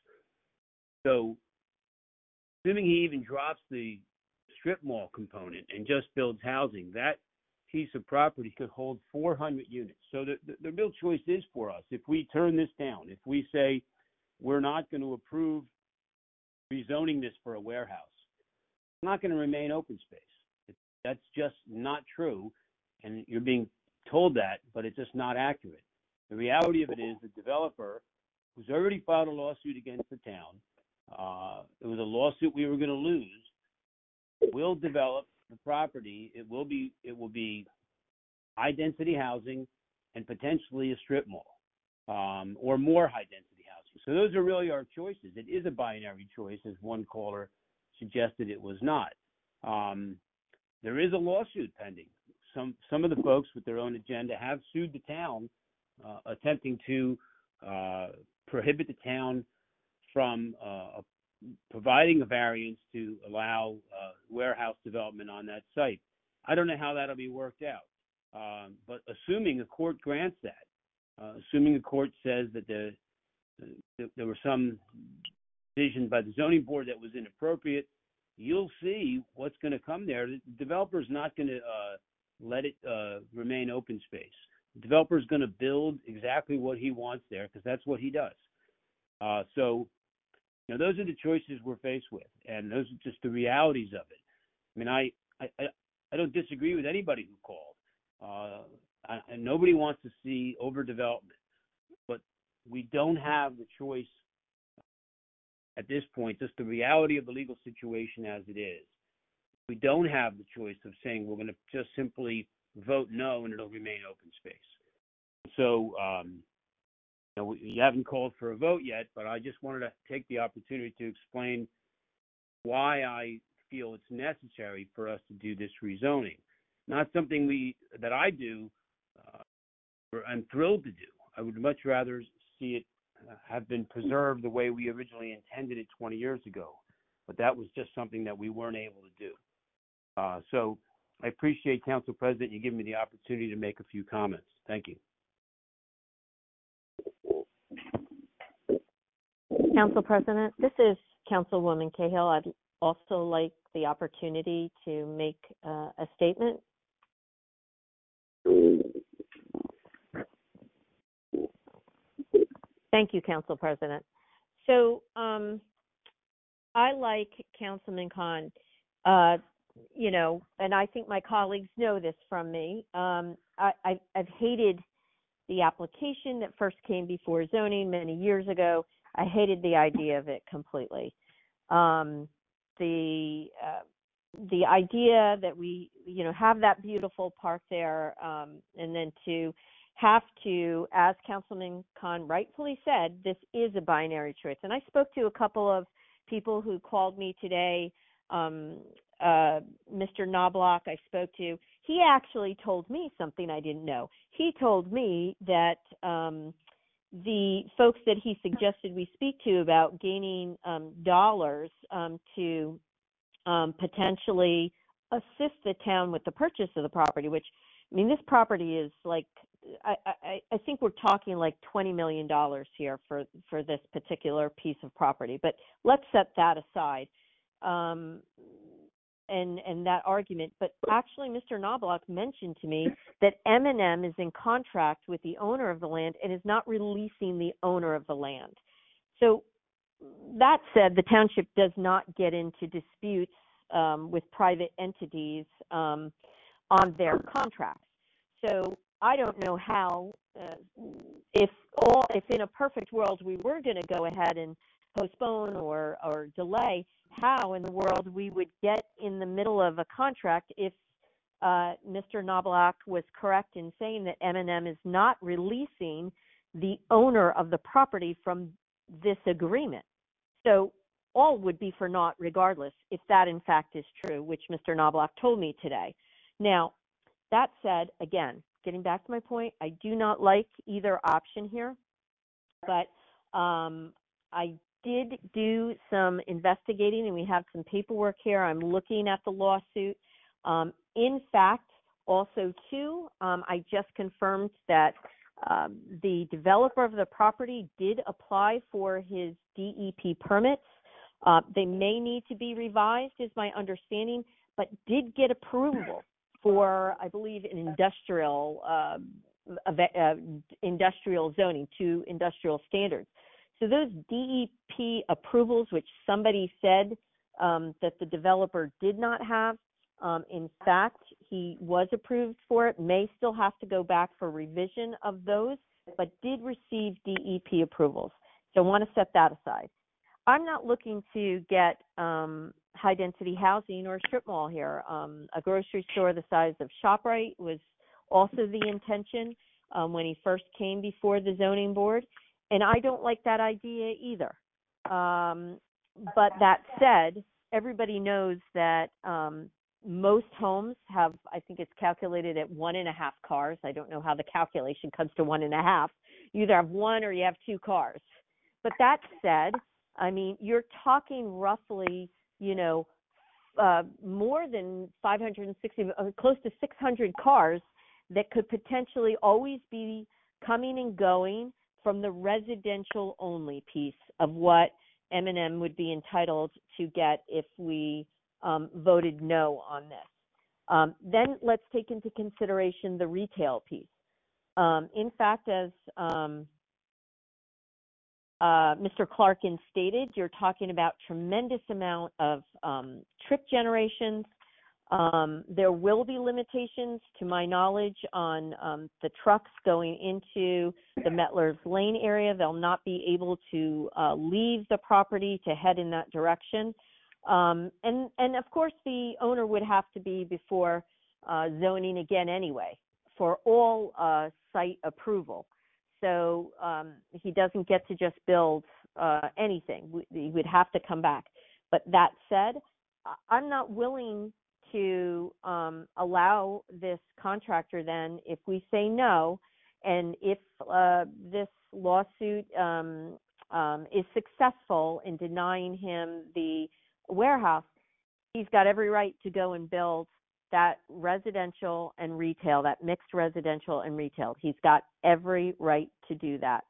So, assuming he even drops the strip mall component and just builds housing, that piece of property could hold four hundred units. So the, the, the real choice is for us. If we turn this down, if we say we're not going to approve rezoning this for a warehouse, it's not going to remain open space. It, that's just not true, and you're being told that, but it's just not accurate. The reality of it is the developer, who's already filed a lawsuit against the town, uh, it was a lawsuit we were going to lose, will develop the property. It will be it will be high density housing and potentially a strip mall um, or more high density housing. So those are really our choices. It is a binary choice, as one caller suggested it was not. Um, there is a lawsuit pending. Some some of the folks with their own agenda have sued the town, uh, attempting to uh, prohibit the town from uh, providing a variance to allow uh, warehouse development on that site. I don't know how that'll be worked out, um, but assuming a court grants that, uh, assuming the court says that the, the, there were some decision by the zoning board that was inappropriate, you'll see what's going to come there. The developer's not going to uh, let it uh, remain open space. The developer's going to build exactly what he wants there because that's what he does. Uh, so, you know, those are the choices we're faced with, and those are just the realities of it. I mean, I I, I don't disagree with anybody who called. Uh, I, and nobody wants to see overdevelopment, but we don't have the choice at this point, just the reality of the legal situation as it is. We don't have the choice of saying we're going to just simply vote no and it'll remain open space. So, um, you know, we, we haven't called for a vote yet, but I just wanted to take the opportunity to explain why I feel it's necessary for us to do this rezoning. Not something we that I do, uh, or I'm thrilled to do. I would much rather see it uh, have been preserved the way we originally intended it twenty years ago, but that was just something that we weren't able to do. Uh, so I appreciate, Council President, you giving me the opportunity to make a few comments. Thank you. Council President, this is Councilwoman Cahill. I'd also like the opportunity to make uh, a statement. Thank you, Council President. So um, I like Councilman Khan, uh, you know, and I think my colleagues know this from me. Um, I, I, I've hated the application that first came before zoning many years ago. I hated the idea of it completely. Um, the uh, the idea that we, you know, have that beautiful park there, um, and then to have to, as Councilman Khan rightfully said, this is a binary choice. And I spoke to a couple of people who called me today. Um, uh, Mister Knobloch, I spoke to. He actually told me something I didn't know. He told me that um, the folks that he suggested we speak to about gaining um, dollars um, to um, potentially assist the town with the purchase of the property, which, I mean, this property is like, I, I, I think we're talking like twenty million dollars here for, for this particular piece of property, but let's set that aside. Um, and and that argument, but actually Mister Knobloch mentioned to me that M and M is in contract with the owner of the land and is not releasing the owner of the land. So that said, the township does not get into disputes um, with private entities um, on their contracts. So I don't know how, uh, if all, if in a perfect world we were going to go ahead and postpone or, or delay, how in the world we would get in the middle of a contract if uh, Mister Knobloch was correct in saying that M and M is not releasing the owner of the property from this agreement. So all would be for naught regardless if that in fact is true, which Mister Knobloch told me today. Now, that said, again, getting back to my point, I do not like either option here, but um, I did do some investigating and we have some paperwork here. I'm looking at the lawsuit. Um, in fact, also too, um, I just confirmed that um, the developer of the property did apply for his D E P permits. Uh, they may need to be revised is my understanding, but did get approval for, I believe, an industrial uh, uh, industrial zoning to industrial standards. So those D E P approvals, which somebody said um, that the developer did not have, um, in fact, he was approved for it, may still have to go back for revision of those, but did receive D E P approvals. So I want to set that aside. I'm not looking to get um, high-density housing or a strip mall here. Um, a grocery store the size of ShopRite was also the intention um, when he first came before the zoning board. And I don't like that idea either. Um, but that said, everybody knows that um, most homes have, I think it's calculated at one and a half cars. I don't know how the calculation comes to one and a half. You either have one or you have two cars. But that said, I mean, you're talking roughly, you know, uh, more than five hundred sixty, uh, close to six hundred cars that could potentially always be coming and going from the residential only piece of what M and M would be entitled to get if we um, voted no on this. Um, then let's take into consideration the retail piece. Um, in fact, as um, uh, Mister Clarkin stated, you're talking about tremendous amount of um, trip generations. Um, there will be limitations, to my knowledge, on um, the trucks going into the Metlers Lane area. They'll not be able to uh, leave the property to head in that direction. Um, and, and of course, the owner would have to be before uh, zoning again anyway for all uh, site approval. So um, he doesn't get to just build uh, anything. He would have to come back. But that said, I'm not willing to um, allow this contractor then, if we say no, and if uh, this lawsuit um, um, is successful in denying him the warehouse, he's got every right to go and build that residential and retail, that mixed residential and retail. He's got every right to do that.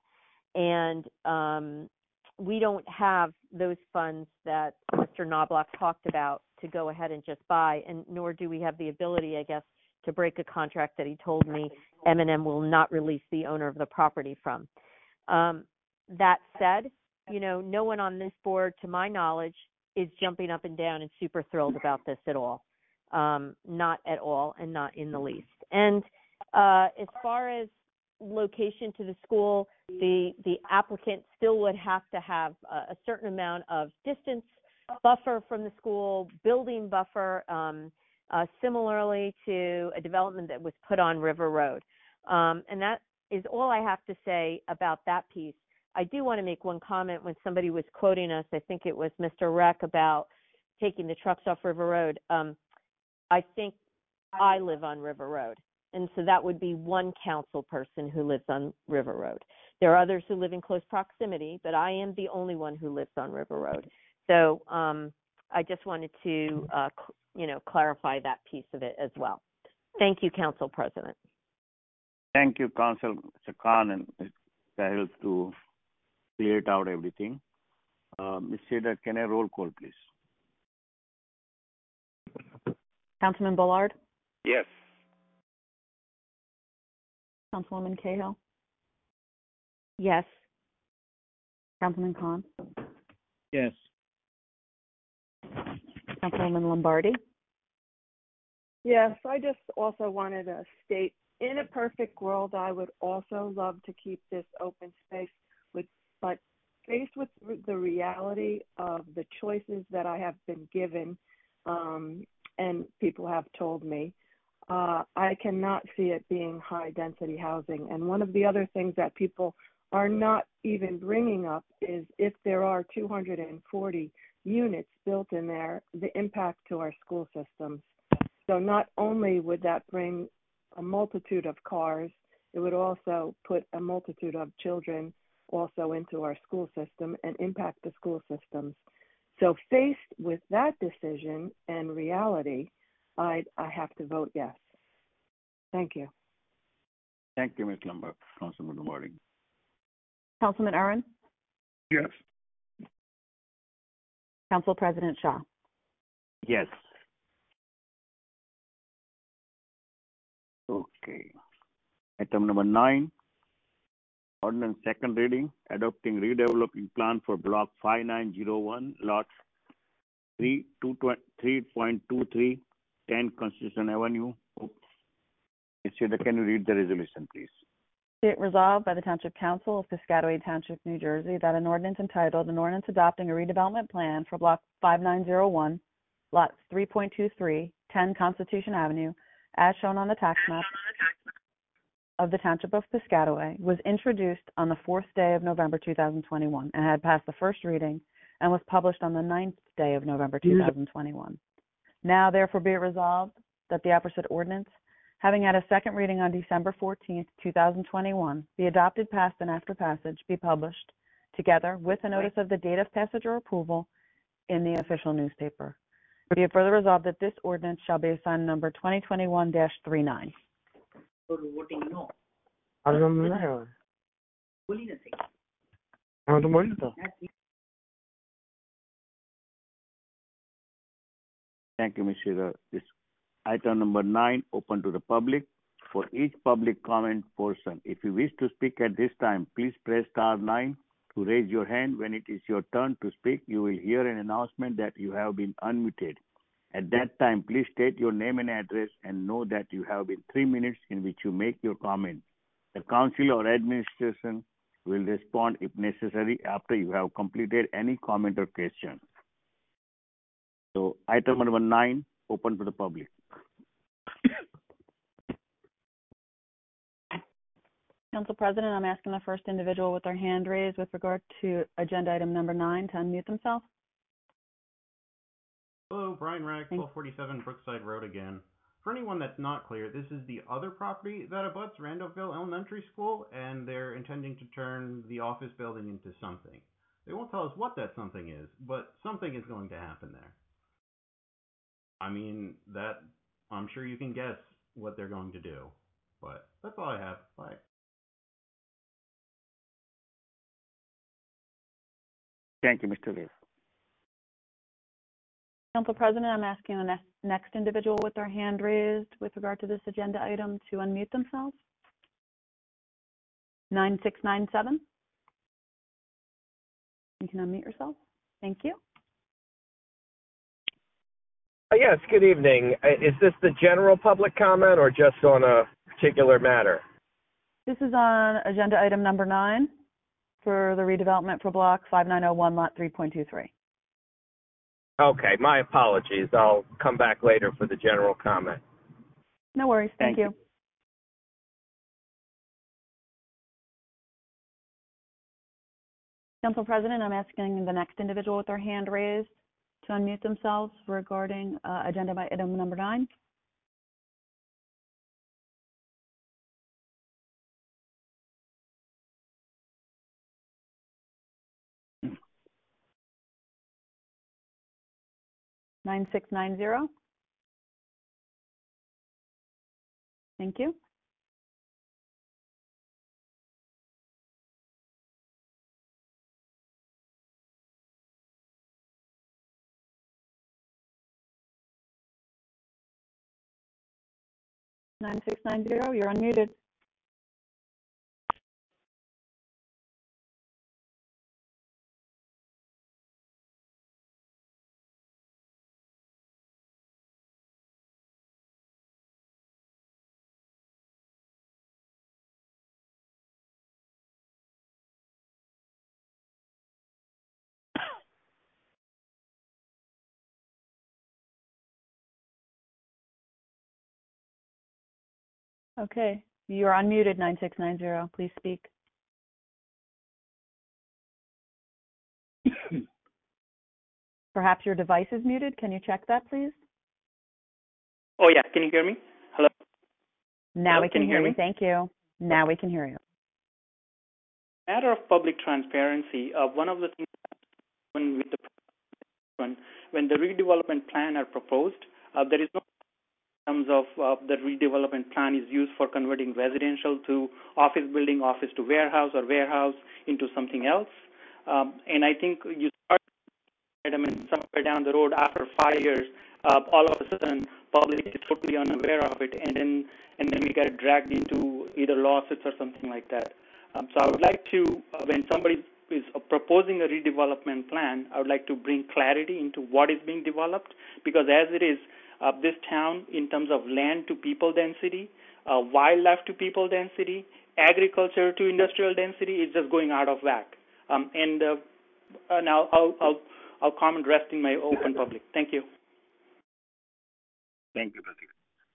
And um, we don't have those funds that Mister Knobloch talked about to go ahead and just buy, and nor do we have the ability, I guess, to break a contract that he told me M and M will not release the owner of the property from. Um, that said, you know, no one on this board, to my knowledge, is jumping up and down and super thrilled about this at all. Um, not at all, and not in the least. And uh, as far as location to the school, the the applicant still would have to have a, a certain amount of distance buffer from the school, building buffer, um, uh, similarly to a development that was put on River Road. Um, and that is all I have to say about that piece. I do want to make one comment. When somebody was quoting us, I think it was Mister Reck, about taking the trucks off River Road. Um, I think I live on River Road. And so that would be one council person who lives on River Road. There are others who live in close proximity, but I am the only one who lives on River Road. So um, I just wanted to, uh, cl- you know, clarify that piece of it as well. Thank you, Council President. Thank you, Council Mister Khan and Mister Sahil, to clear it out everything. Uh, Miz Cedar, can I roll call, please? Councilman Bullard? Yes. Councilwoman Cahill? Yes. Councilman Khan? Yes. Councilwoman Lombardi? Yes, I just also wanted to state, in a perfect world, I would also love to keep this open space, with, but faced with the reality of the choices that I have been given, um, and people have told me, uh, I cannot see it being high density housing. And one of the other things that people are not even bringing up is, if there are two hundred forty units built in there, the impact to our school systems. So not only would that bring a multitude of cars, it would also put a multitude of children also into our school system and impact the school systems. So faced with that decision and reality, I I have to vote yes. Thank you. Thank you, Miz Lombard. Councilman Lombardi. Councilman Aaron? Yes. Council President Shaw? Yes. Okay. Item number nine, ordinance second reading, adopting redeveloping plan for block five nine zero one, lot three point two three, ten Constitution Avenue. Mister Can you read the resolution, please? Be it resolved by the Township Council of Piscataway Township, New Jersey, that an ordinance entitled, an ordinance adopting a redevelopment plan for block five nine zero one, lots three point two three, ten Constitution Avenue, as shown on the tax map of the Township of Piscataway, was introduced on the fourth day of November two thousand twenty-one and had passed the first reading and was published on the ninth day of November two thousand twenty-one. Now, therefore, be it resolved that the aforesaid ordinance, having had a second reading on December fourteenth, two thousand twenty-one, be adopted, passed, and after passage be published, together with a notice of the date of passage or approval in the official newspaper. Be it further resolved that this ordinance shall be assigned number twenty twenty-one dash thirty-nine. Thank you, Mister This item number nine, open to the public. For each public comment portion, if you wish to speak at this time, please press star nine to raise your hand. When it is your turn to speak, you will hear an announcement that you have been unmuted. At that time, please state your name and address and know that you have been three minutes in which you make your comment. The council or administration will respond if necessary after you have completed any comment or question. So item number nine, open to the public. Council President, I'm asking the first individual with their hand raised with regard to agenda item number nine to unmute themselves. Hello, Brian Ragg, twelve forty-seven Brookside Road again. For anyone that's not clear, this is the other property that abuts Randallville Elementary School, and they're intending to turn the office building into something. They won't tell us what that something is, but something is going to happen there. I mean, that I'm sure you can guess what they're going to do, but that's all I have. Bye. Thank you, Mister Reif. Council President, I'm asking the next, next individual with their hand raised with regard to this agenda item to unmute themselves. nine six nine seven. You can unmute yourself. Thank you. Uh, yes, good evening. Uh, is this the general public comment or just on a particular matter? This is on agenda item number nine for the redevelopment for block five nine oh one, lot three point two three. Okay, my apologies. I'll come back later for the general comment. No worries. Thank, Thank you. you. Council President, I'm asking the next individual with their hand raised to unmute themselves regarding uh, agenda item number nine. nine six nine zero. Thank you. nine six nine zero, you're unmuted. Okay, you're unmuted, nine six nine zero. Please speak. Perhaps your device is muted. Can you check that, please? Oh, yeah. Can you hear me? Hello? Now Hello? we can, can hear you. you. Thank you. Now we can hear you. Matter of public transparency, uh, one of the things when with the when, when the redevelopment plan are proposed, uh, there is no terms of uh, the redevelopment plan is used for converting residential to office building, office to warehouse, or warehouse into something else. Um, and I think you start, I mean, somewhere down the road after five years, uh, all of a sudden, public is totally unaware of it, and then and then we get dragged into either lawsuits or something like that. Um, so I would like to, uh, when somebody is uh, proposing a redevelopment plan, I would like to bring clarity into what is being developed, because as it is, Uh, this town, in terms of land to people density, uh, wildlife to people density, agriculture to industrial density, is just going out of whack. Um, and uh, uh, now I'll, I'll I'll comment rest in my open public. Thank you. Thank you, Pratik.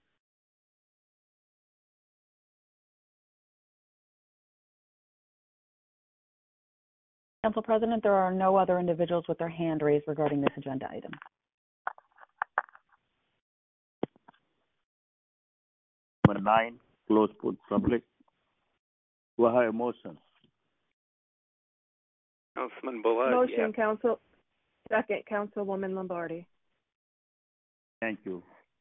Council President, there are no other individuals with their hand raised regarding this agenda item. Number nine, close put public. Do I have a motion? Councilman Bullard. Motion, yeah. Council. Second, Councilwoman Lombardi. Thank you.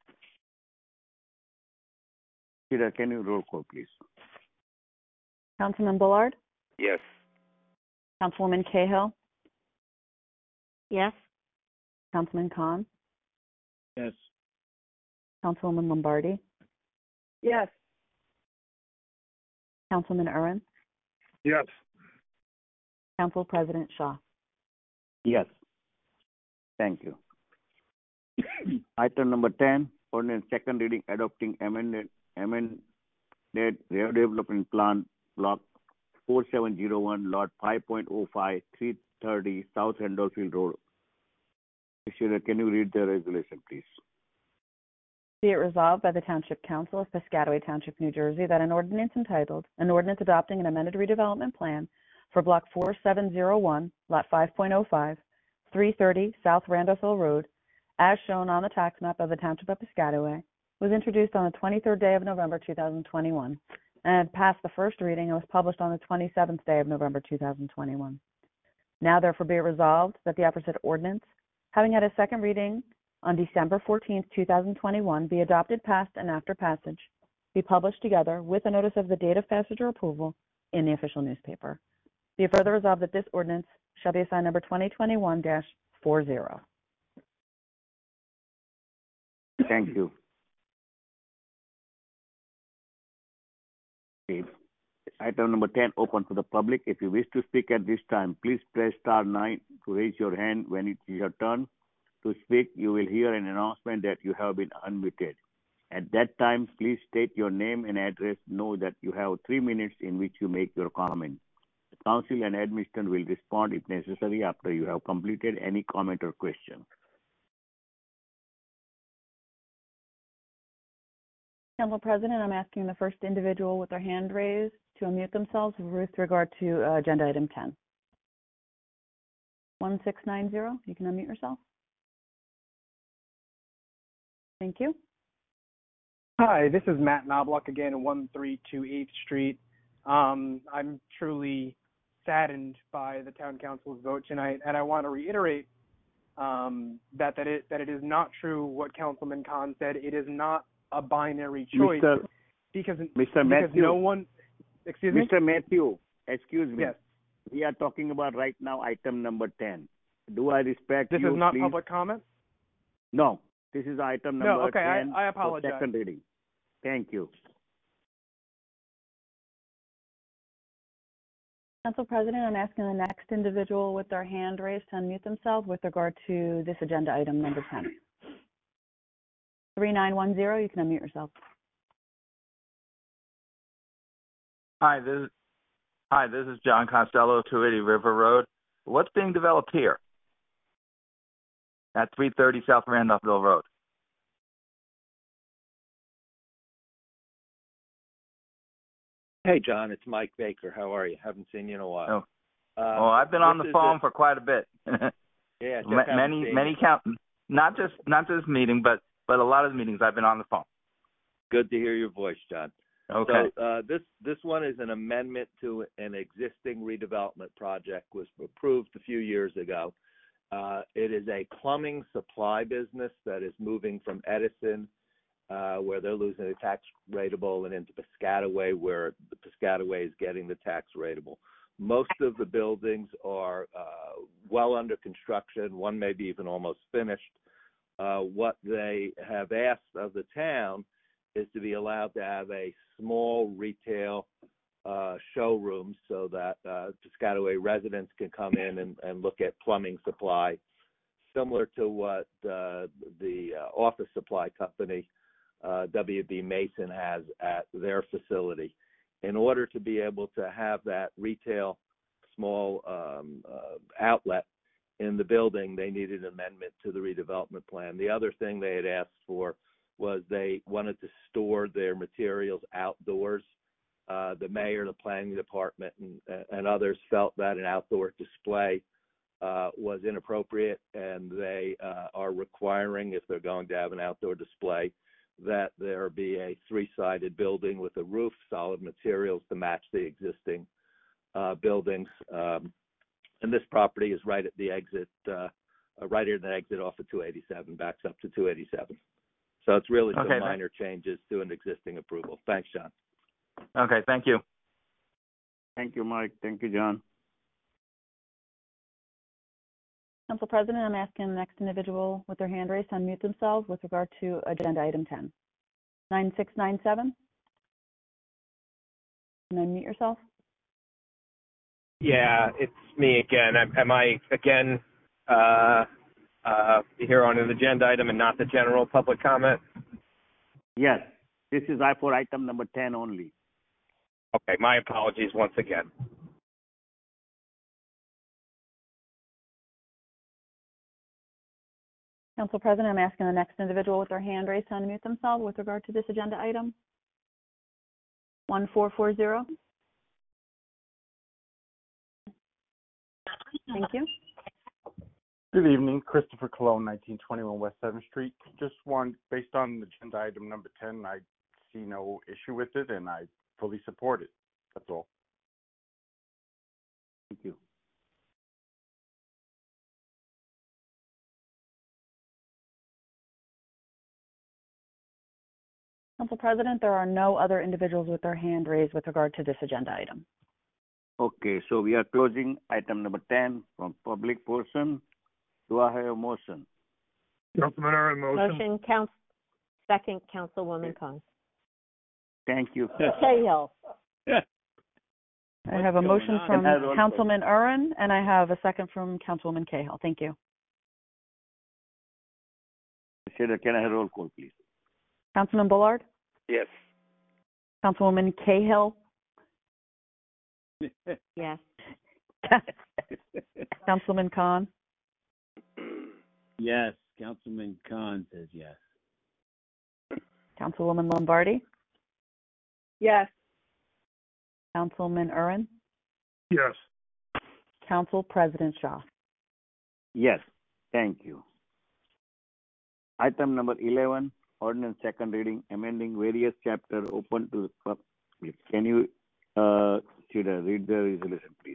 Peter, can you roll call, please? Councilman Bullard? Yes. Councilwoman Cahill? Yes. Councilman Khan? Yes. Councilwoman Lombardi? Yes. Councilman Uren? Yes. Council President Shaw? Yes. Thank you. Item number ten, ordinance second reading adopting amended amended redevelopment plan block four seven zero one lot five point oh five three thirty South Randolphville Road. Commissioner, can you read the resolution, please? Be it resolved by the Township Council of Piscataway Township, New Jersey, that an ordinance entitled, an ordinance adopting an amended redevelopment plan for block four seven zero one, lot five point oh five, three thirty South Randolphville Road, as shown on the tax map of the Township of Piscataway, was introduced on the twenty-third day of November two thousand twenty-one, and had passed the first reading and was published on the twenty-seventh day of November two thousand twenty-one. Now therefore be it resolved that the aforesaid ordinance, having had a second reading on December fourteenth, two thousand twenty-one, be adopted, passed, and after passage, be published together with a notice of the date of passage or approval in the official newspaper. Be it further resolved that this ordinance shall be assigned number twenty twenty-one dash forty. Thank you. Okay. Item number ten, open to the public. If you wish to speak at this time, please press star nine to raise your hand. When it is your turn to speak, you will hear an announcement that you have been unmuted. At that time, please state your name and address. Know that you have three minutes in which you make your comment. The council and administration will respond if necessary after you have completed any comment or question. Council President, I'm asking the first individual with their hand raised to unmute themselves with regard to uh, agenda item ten. one six nine zero, you can unmute yourself. Thank you. Hi, this is Matt Knobloch again at one three two eighth Street. Um, I'm truly saddened by the town council's vote tonight, and I want to reiterate um, that that it that it is not true what Councilman Khan said. It is not a binary choice Mister because Mister because Matthew, no one. Excuse me, Mister Matthew, excuse me. Yes. We are talking about right now item number ten. Do I respect This you? is not please? public comment? No. This is item number No, okay, ten. I, I apologize. For second reading. Thank you. Council President, I'm asking the next individual with their hand raised to unmute themselves with regard to this agenda item number ten. three nine one zero, you can unmute yourself. Hi, this is, hi, this is John Costello, two eighty River Road. What's being developed here at three thirty South Randolphville Road? Hey, John, it's Mike Baker. How are you? Haven't seen you in a while. Oh, Uh, well, I've been on the phone a, for quite a bit. yeah, just Ma- many, seen many you. count, not just not this meeting, but but a lot of meetings I've been on the phone. Good to hear your voice, John. Okay. So uh, this this one is an amendment to an existing redevelopment project, was approved a few years ago. Uh, it is a plumbing supply business that is moving from Edison, uh, where they're losing the tax rateable, and into Piscataway, where the Piscataway is getting the tax rateable. Most of the buildings are uh, well under construction. One may be even almost finished. Uh, what they have asked of the town is to be allowed to have a small retail uh, showroom so that uh, Piscataway residents can come in and, and look at plumbing supply, similar to what uh, the uh, office supply company, uh, W B Mason, has at their facility. In order to be able to have that retail small um, uh, outlet in the building, they needed an amendment to the redevelopment plan. The other thing they had asked for was they wanted to store their materials outdoors. Uh, the mayor, the planning department, and, and others felt that an outdoor display uh, was inappropriate, and they uh, are requiring, if they're going to have an outdoor display, that there be a three-sided building with a roof, solid materials to match the existing uh, buildings. Um, and this property is right at the exit, uh, right at the exit off of two eighty-seven, backs up to two eighty-seven. So it's really some Okay, minor changes to an existing approval. Thanks, John. Okay, thank you. Thank you, Mike. Thank you, John. Council President, I'm asking the next individual with their hand raised to unmute themselves with regard to agenda item ten. nine six nine seven. Can you unmute yourself? Yeah, it's me again. Am, am I again uh, uh, here on an agenda item and not the general public comment? Yes, this is I for item number ten only. Okay, my apologies once again. Council President, I'm asking the next individual with their hand raised to unmute themselves with regard to this agenda item. one four four zero. Thank you. Good evening, Christopher Cologne, nineteen twenty-one West seventh Street. Just one, based on agenda item number ten, I see no issue with it, and I fully support it. That's all. Thank you. Council President, there are no other individuals with their hand raised with regard to this agenda item. Okay, so we are closing item number ten from public portion. Do I have a motion? Councilman Aaron, motion. Motion, council, second, Councilwoman Khan. Thank you. Cahill. I have a motion from Councilman Uren, and I have a second from Councilwoman Cahill. Thank you. Can I have a roll call, please? Councilman Bullard? Yes. Councilwoman Cahill? Yes. Councilman Khan? Yes. Councilman Khan says yes. Councilwoman Lombardi? Yes. Councilman Uren? Yes. Council President Shaw? Yes. Thank you. Item number eleven, ordinance second reading, amending various chapters open to the public. Can you, uh, Chida, read the resolution, please?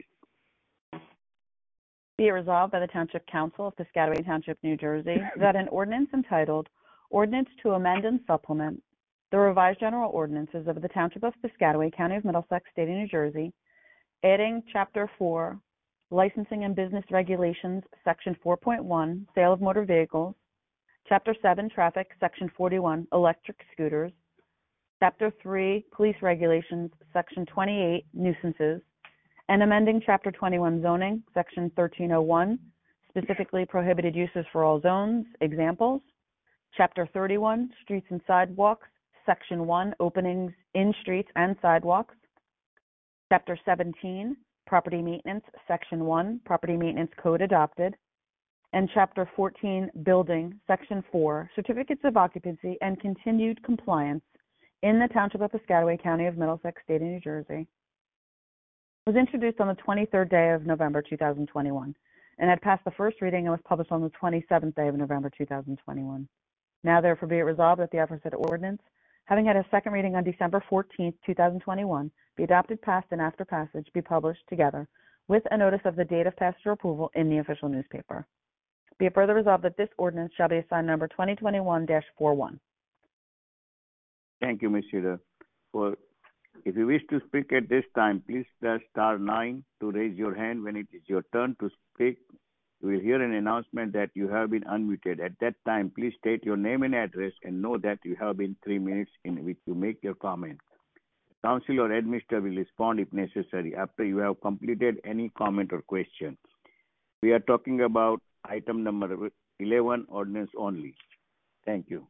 Be it resolved by the Township Council of Piscataway Township, New Jersey, that an ordinance entitled Ordinance to Amend and Supplement the Revised General Ordinances of the Township of Piscataway, County of Middlesex, State of New Jersey, adding Chapter four, Licensing and Business Regulations, Section four point one, Sale of Motor Vehicles, Chapter seven, Traffic, Section forty-one, Electric Scooters, Chapter three, Police Regulations, Section twenty-eight, Nuisances, and amending Chapter twenty-one, Zoning, Section thirteen oh one, specifically prohibited uses for all zones, examples, Chapter thirty-one, Streets and Sidewalks, Section one, Openings in Streets and Sidewalks, Chapter seventeen, Property Maintenance, Section one, Property Maintenance Code adopted, and Chapter fourteen, Building, Section four, Certificates of Occupancy and Continued Compliance in the Township of Piscataway, County of Middlesex, State of New Jersey, was introduced on the twenty-third day of November two thousand twenty-one and had passed the first reading and was published on the twenty-seventh day of November two thousand twenty-one. Now therefore be it resolved that the aforesaid ordinance, having had a second reading on December fourteenth, two thousand twenty-one, be adopted, passed, and after passage be published together with a notice of the date of passage or approval in the official newspaper. Be it further resolved that this ordinance shall be assigned number twenty twenty-one dash forty-one. Thank you, Miz Shida. For if you wish to speak at this time, please press star nine to raise your hand. When it is your turn to speak, you will hear an announcement that you have been unmuted. At that time, please state your name and address and know that you have been three minutes in which you make your comment. Council or administrator will respond if necessary after you have completed any comment or question. We are talking about item number eleven, ordinance only. Thank you.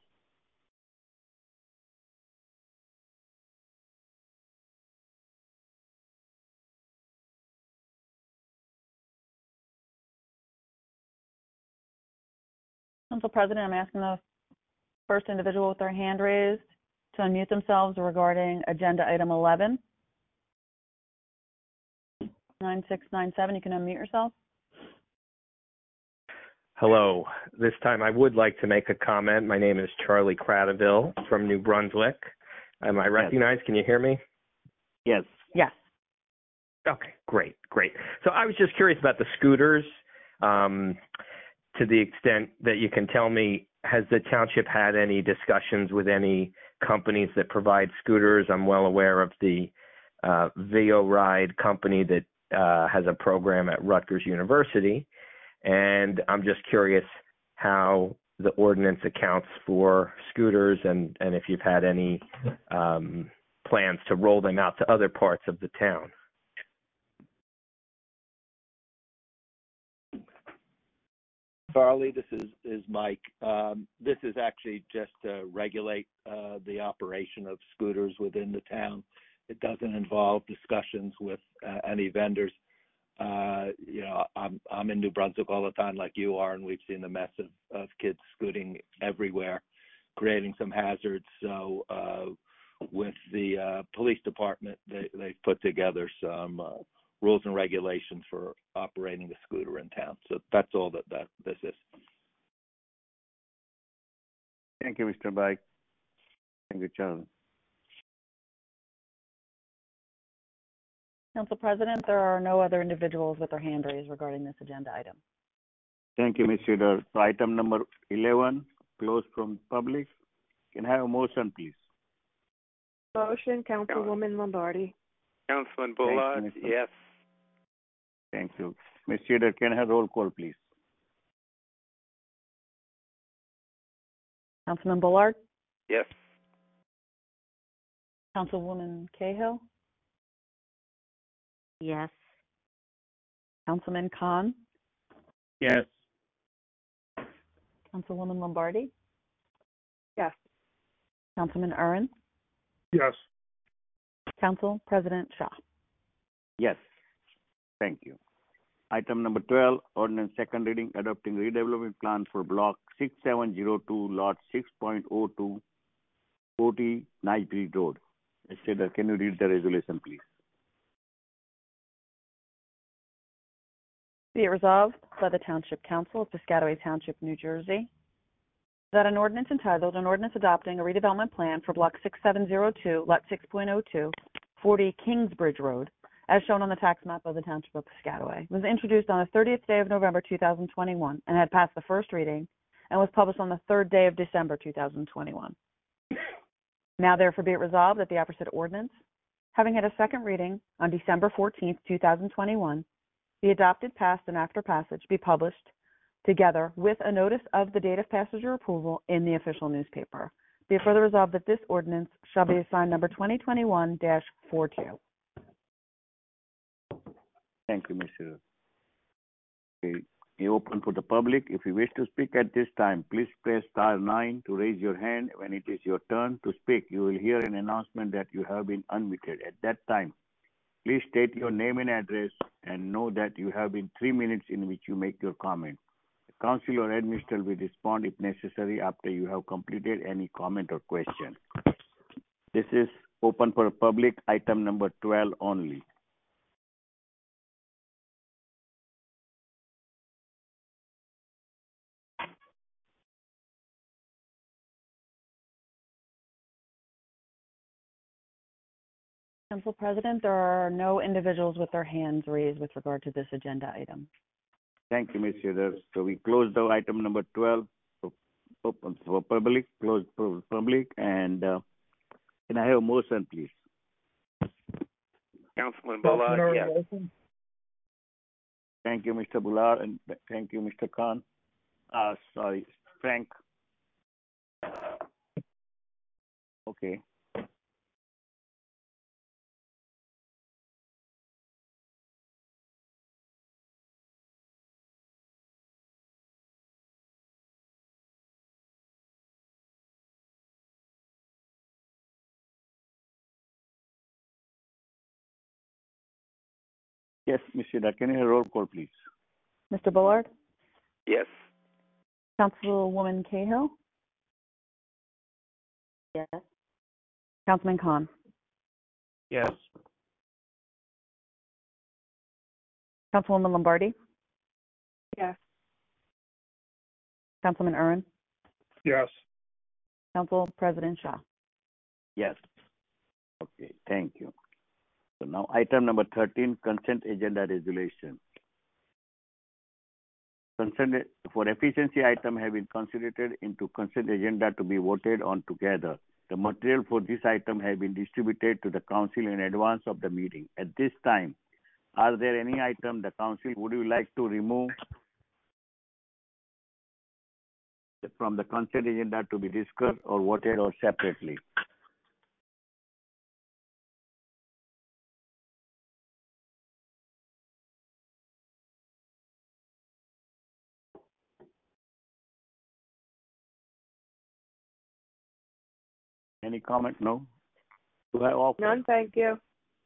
Council President, I'm asking the first individual with their hand raised to unmute themselves regarding agenda item eleven. nine six nine seven, you can unmute yourself. Hello. This time I would like to make a comment. My name is Charlie Cradaville from New Brunswick. Am I recognized? Can you hear me? Yes. Yes. Okay, great, great. So I was just curious about the scooters. Um, to the extent that you can tell me, has the township had any discussions with any companies that provide scooters? I'm well aware of the uh, Veo Ride company that uh, has a program at Rutgers University. And I'm just curious how the ordinance accounts for scooters and, and if you've had any um, plans to roll them out to other parts of the town. Charlie, this is, is Mike. Um, this is actually just to regulate uh, the operation of scooters within the town. It doesn't involve discussions with uh, any vendors. Uh, you know, I'm I'm in New Brunswick all the time, like you are, and we've seen the mess of, of kids scooting everywhere, creating some hazards. So, uh, with the uh, police department, they they've put together some uh, rules and regulations for operating a scooter in town. So that's all that, that this is. Thank you, Mister Bike. Thank you, Charlie. Council President, there are no other individuals with their hand raised regarding this agenda item. Thank you, Miz Cedar. So item number eleven, closed from public. Can I have a motion, please? Motion, Councilwoman Lombardi. Councilman Bullard, Thank you, yes. Thank you. Miz Cedar, can I have roll call, please? Councilman Bullard? Yes. Councilwoman Cahill? Yes. Councilman Khan? Yes. Councilwoman Lombardi? Yes. Councilman Aaron? Yes. Council President Shaw? Yes. Thank you. Item number twelve, ordinance second reading, adopting redevelopment plan for block six seven zero two, lot six point zero two, forty Knightsbridge Road. Miz Cedar, can you read the resolution, please? Be it resolved by the Township Council of Piscataway Township, New Jersey, that an ordinance entitled, an ordinance adopting a redevelopment plan for block six seven zero two, lot six point zero two, forty Kingsbridge Road, as shown on the tax map of the Township of Piscataway, was introduced on the thirtieth day of November two thousand twenty-one and had passed the first reading and was published on the third day of December two thousand twenty-one. Now therefore be it resolved that the aforesaid ordinance, having had a second reading on December fourteenth, two thousand twenty-one, be adopted, passed, and after passage be published together with a notice of the date of passage or approval in the official newspaper. Be it further resolved that this ordinance shall be assigned number twenty twenty-one dash forty-two. Thank you, Mister Okay. You open for the public. If you wish to speak at this time, please press star nine to raise your hand. When it is your turn to speak, you will hear an announcement that you have been unmuted. At that time, please state your name and address and know that you have been three minutes in which you make your comment. The council or administrator will respond if necessary after you have completed any comment or question. This is open for public, item number twelve only. Council President, there are no individuals with their hands raised with regard to this agenda item. Thank you, Miz Cedar. So we close the item number twelve for, open for public, closed for public, and uh, can I have a motion, please? Councilman Bullard, yes. Thank you, Mister Bullard, and thank you, Mister Khan. Uh, sorry, Frank. Okay. Yes, Miz Cedar, can you have a roll call, please? Mister Bullard? Yes. Councilwoman Cahill? Yes. Councilman Khan? Yes. Councilwoman Lombardi? Yes. Councilman Aaron? Yes. Council President Shaw? Yes. Okay, thank you. So now item number thirteen, consent agenda resolution. Consent for efficiency item have been considered into consent agenda to be voted on together. The material for this item have been distributed to the council in advance of the meeting. At this time, are there any item the council would you like to remove from the consent agenda to be discussed or voted or separately? Any comment? No? Do I offer? None, thank you.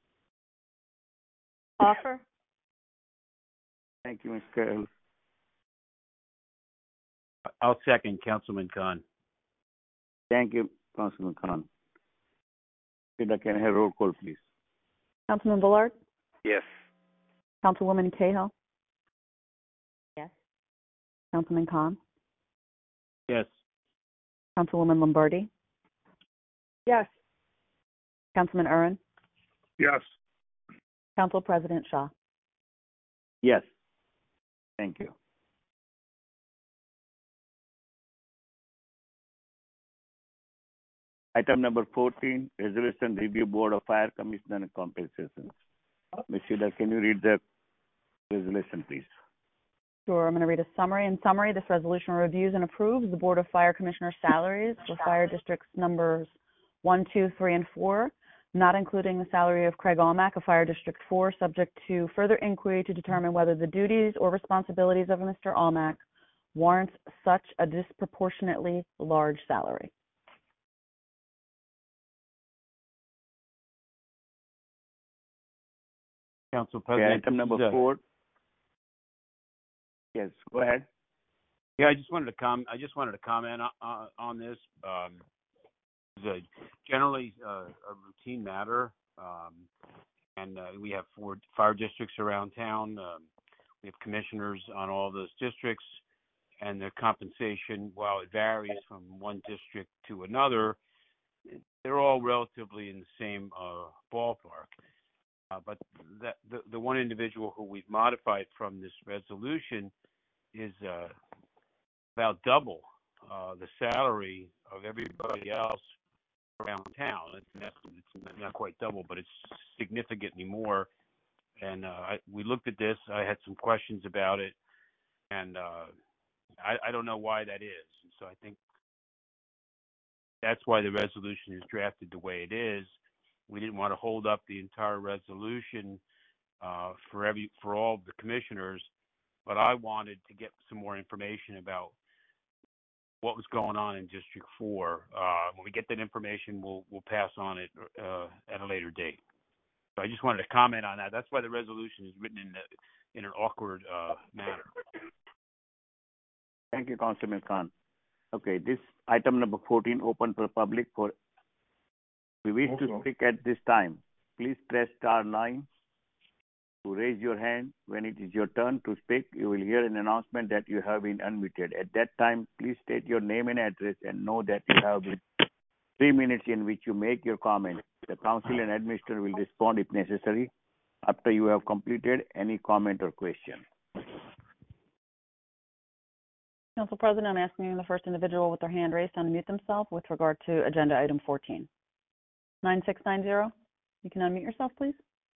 Offer? Thank you, Miz Carroll. I'll second Councilman Khan. Thank you, Councilman Khan. Can I have roll call, please? Councilman Bullard? Yes. Councilwoman Cahill? Yes. Councilman Khan? Yes. Councilwoman Lombardi? Yes. Councilman Uren? Yes. Council President Shaw? Yes. Thank you. Item number fourteen, Resolution Review Board of Fire Commissioner and Compensations. Miz Sheila, can you read the resolution, please? Sure. I'm going to read a summary. In summary, this resolution reviews and approves the Board of Fire Commissioner salaries for fire districts numbers one, two, three, and four, not including the salary of Craig Almack of Fire District four, subject to further inquiry to determine whether the duties or responsibilities of Mister Almack warrants such a disproportionately large salary. Council President. Okay, item number uh, four. Yes, go ahead. Yeah, I just wanted to com. I just wanted to comment on, on this. Um, it's a generally uh, a routine matter, um, and uh, we have four fire districts around town. Um, we have commissioners on all those districts, and their compensation, while it varies from one district to another, they're all relatively in the same uh, ballpark. Uh, but that, the, the one individual who we've modified from this resolution is uh, about double uh, the salary of everybody else around town. It's, it's not quite double, but it's significantly more. And uh, I, we looked at this. I had some questions about it, and uh, I, I don't know why that is. And so I think that's why the resolution is drafted the way it is. We didn't want to hold up the entire resolution uh, for every for all the commissioners, but I wanted to get some more information about what was going on in District Four. Uh, when we get that information, we'll we'll pass on it uh, at a later date. So I just wanted to comment on that. That's why the resolution is written in the, in an awkward uh, manner. Thank you, Councilman Khan. Okay, this item number fourteen open for public. For we wish okay. to speak at this time, please press star nine to raise your hand. When it is your turn to speak, you will hear an announcement that you have been unmuted. At that time, please state your name and address and know that you have been three minutes in which you make your comment. The council and administrator will respond if necessary after you have completed any comment or question. Council President, I'm asking the first individual with their hand raised to unmute themselves with regard to agenda item fourteen. nine six nine zero, you can unmute yourself, please.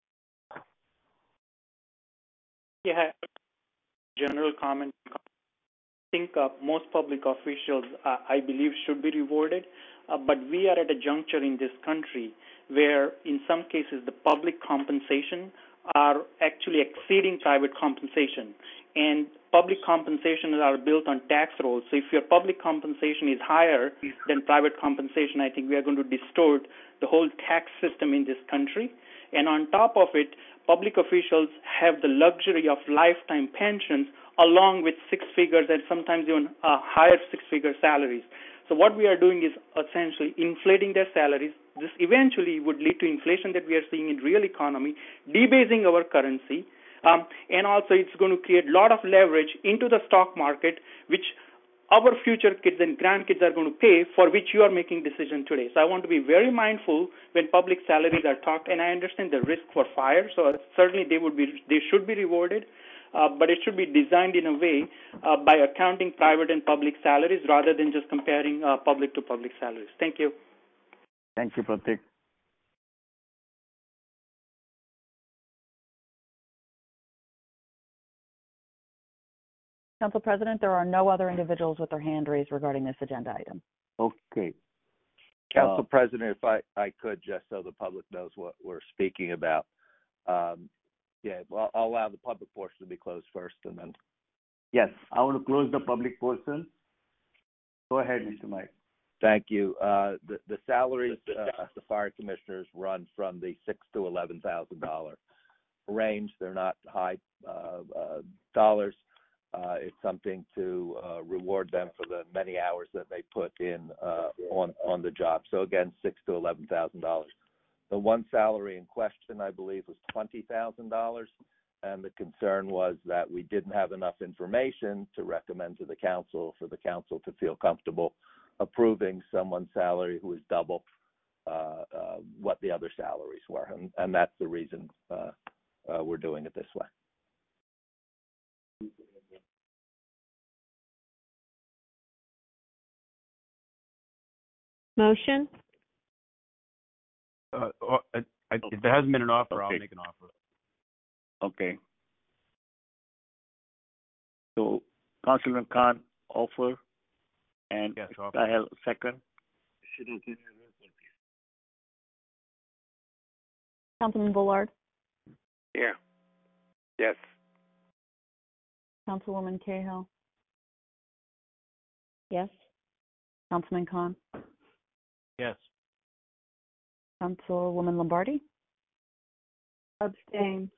Yeah, general comment. I think uh, most public officials, uh, I believe, should be rewarded, uh, but we are at a juncture in this country where, in some cases, the public compensation are actually exceeding private compensation, and public compensations are built on tax rolls. So if your public compensation is higher than private compensation, I think we are going to distort the whole tax system in this country. And on top of it, public officials have the luxury of lifetime pensions along with six figures and sometimes even uh, higher six-figure salaries. So what we are doing is essentially inflating their salaries. This eventually would lead to inflation that we are seeing in real economy, debasing our currency, um, and also it's going to create a lot of leverage into the stock market, which our future kids and grandkids are going to pay, for which you are making decision today. So I want to be very mindful when public salaries are talked, and I understand the risk for fire, so certainly they would be, they should be rewarded, uh, but it should be designed in a way uh, by accounting private and public salaries rather than just comparing uh, public to public salaries. Thank you. Thank you, Pratik. Council President, there are no other individuals with their hand raised regarding this agenda item. Okay. Council uh, President, if I, I could, just so the public knows what we're speaking about. Um, yeah, well, I'll allow the public portion to be closed first and then. Yes, I want to close the public portion. Go ahead, Mister Mike. Thank you. Uh, the, the salaries uh, of the fire commissioners run from the six to eleven thousand dollar range. They're not high uh, uh, dollars. Uh, it's something to uh, reward them for the many hours that they put in uh, on on the job. So again, six to eleven thousand dollars. The one salary in question, I believe, was twenty thousand dollars, and the concern was that we didn't have enough information to recommend to the council for the council to feel comfortable approving someone's salary who is double uh, uh, what the other salaries were, and, and that's the reason uh, uh, we're doing it this way. Motion? Uh, uh, I, I, if there hasn't been an offer, Okay. I'll make an offer. Okay. So, Councilman Khan, offer, and Yes, offer. I have second. Councilman Bullard, Yeah. Yes. Councilwoman Cahill, Yes. Councilman Khan, Yes. Councilwoman Lombardi, Abstain.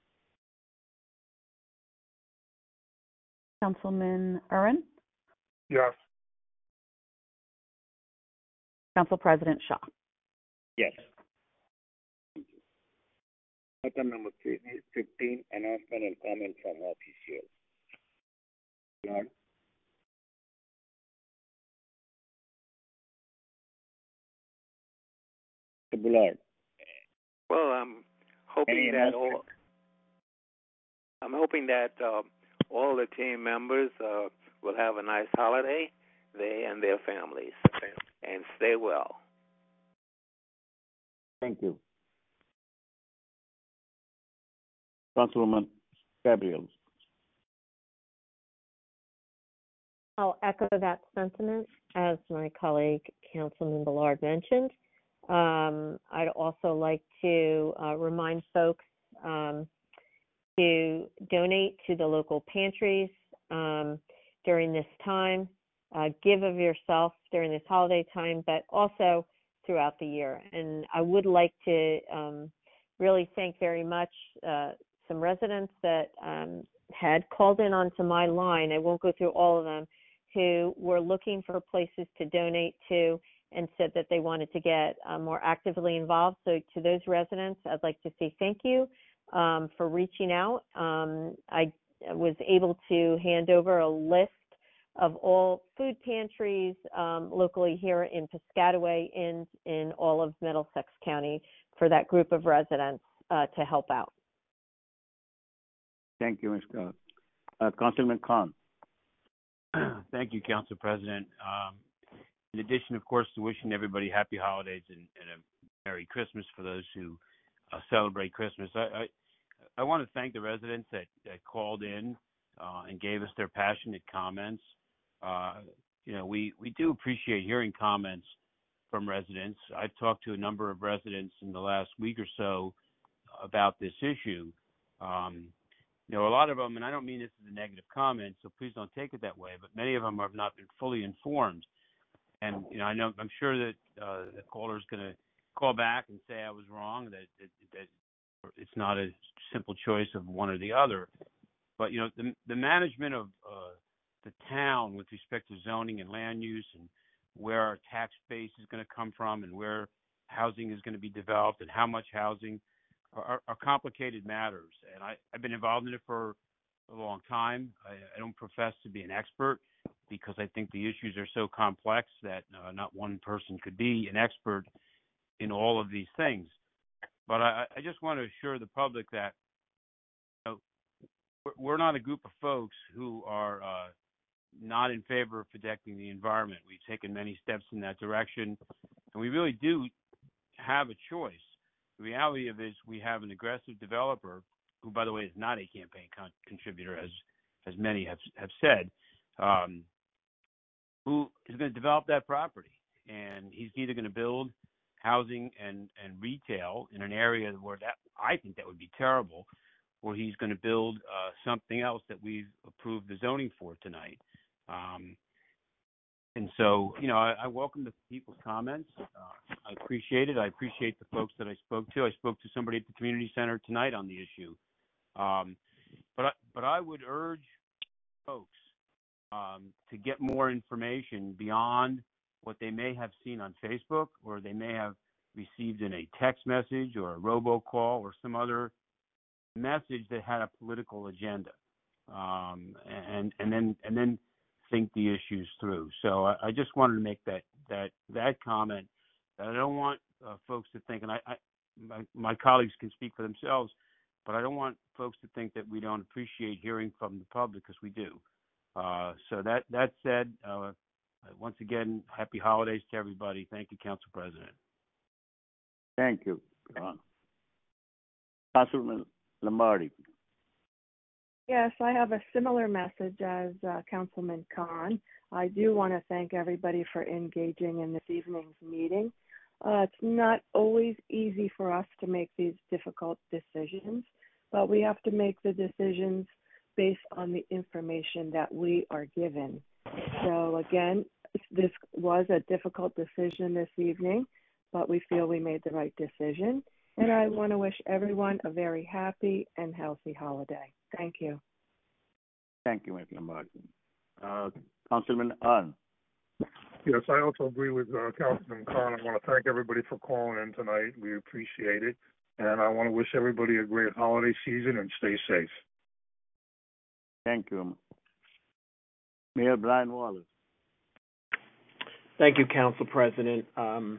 Councilman Urin, Yes. Council President Shaw. Yes. Item number fifteen, announcement and comment from officials. Lord. Mister Bullard. Well, I'm hoping Any that announcement? all. I'm hoping that uh, all the team members uh, will have a nice holiday, they and their families, and stay well. Thank you. Councilwoman Gabriel. I'll echo that sentiment, as my colleague Councilman Bullard mentioned. Um, I'd also like to uh, remind folks um, to donate to the local pantries um, during this time. Uh, give of yourself during this holiday time, but also throughout the year. And I would like to um, really thank very much uh, some residents that um, had called in onto my line. I won't go through all of them, who were looking for places to donate to and said that they wanted to get uh, more actively involved. So to those residents, I'd like to say thank you um, for reaching out. Um, I was able to hand over a list of all food pantries um, locally here in Piscataway and in all of Middlesex County for that group of residents uh, to help out. Thank you, Mister Uh, Councilman Khan. Thank you, Council President. Um, in addition, of course, to wishing everybody happy holidays and, and a Merry Christmas for those who uh, celebrate Christmas, I, I, I want to thank the residents that, that called in uh, and gave us their passionate comments. Uh, you know, we, we do appreciate hearing comments from residents. I've talked to a number of residents in the last week or so about this issue. Um, You know, a lot of them, and I don't mean this as a negative comment, so please don't take it that way, but many of them have not been fully informed. And, you know, I know, I'm sure that uh, the caller is going to call back and say I was wrong, that, that, that it's not a simple choice of one or the other. But, you know, the, the management of uh, the town with respect to zoning and land use and where our tax base is going to come from and where housing is going to be developed and how much housing Are, are complicated matters, and I, I've been involved in it for a long time. I, I don't profess to be an expert because I think the issues are so complex that uh, not one person could be an expert in all of these things. But I, I just want to assure the public that you know, we're not a group of folks who are uh, not in favor of protecting the environment. We've taken many steps in that direction, and we really do have a choice. The reality of it is we have an aggressive developer who, by the way, is not a campaign con- contributor, as as many have have said, um, who is going to develop that property. And he's either going to build housing and, and retail in an area where that I think that would be terrible, or he's going to build uh, something else that we've approved the zoning for tonight. Um, and so, you know, I, I welcome the people's comments. Uh, I appreciate it. I appreciate the folks that I spoke to. I spoke to somebody at the community center tonight on the issue. Um, but I, but I would urge folks um, to get more information beyond what they may have seen on Facebook, or they may have received in a text message or a robocall or some other message that had a political agenda, um, and and then and then think the issues through. So I, I just wanted to make that that that comment. That I don't want uh, folks to think, and I, I my, my colleagues can speak for themselves, but I don't want folks to think that we don't appreciate hearing from the public, because we do. Uh, so that that said, uh, once again, happy holidays to everybody. Thank you, Council President. Thank you, Ron. Councilman Lombardi. Yes, I have a similar message as uh, Councilman Khan. I do want to thank everybody for engaging in this evening's meeting. Uh, it's not always easy for us to make these difficult decisions, but we have to make the decisions based on the information that we are given. So again, this was a difficult decision this evening, but we feel we made the right decision. And I want to wish everyone a very happy and healthy holiday. Thank you. Thank you, Miz Lombardi. Uh, Councilman Arn. Yes, I also agree with uh, Councilman Khan. I want to thank everybody for calling in tonight. We appreciate it. And I want to wish everybody a great holiday season and stay safe. Thank you. Mayor Brian Wallace. Thank you, Council President. Um,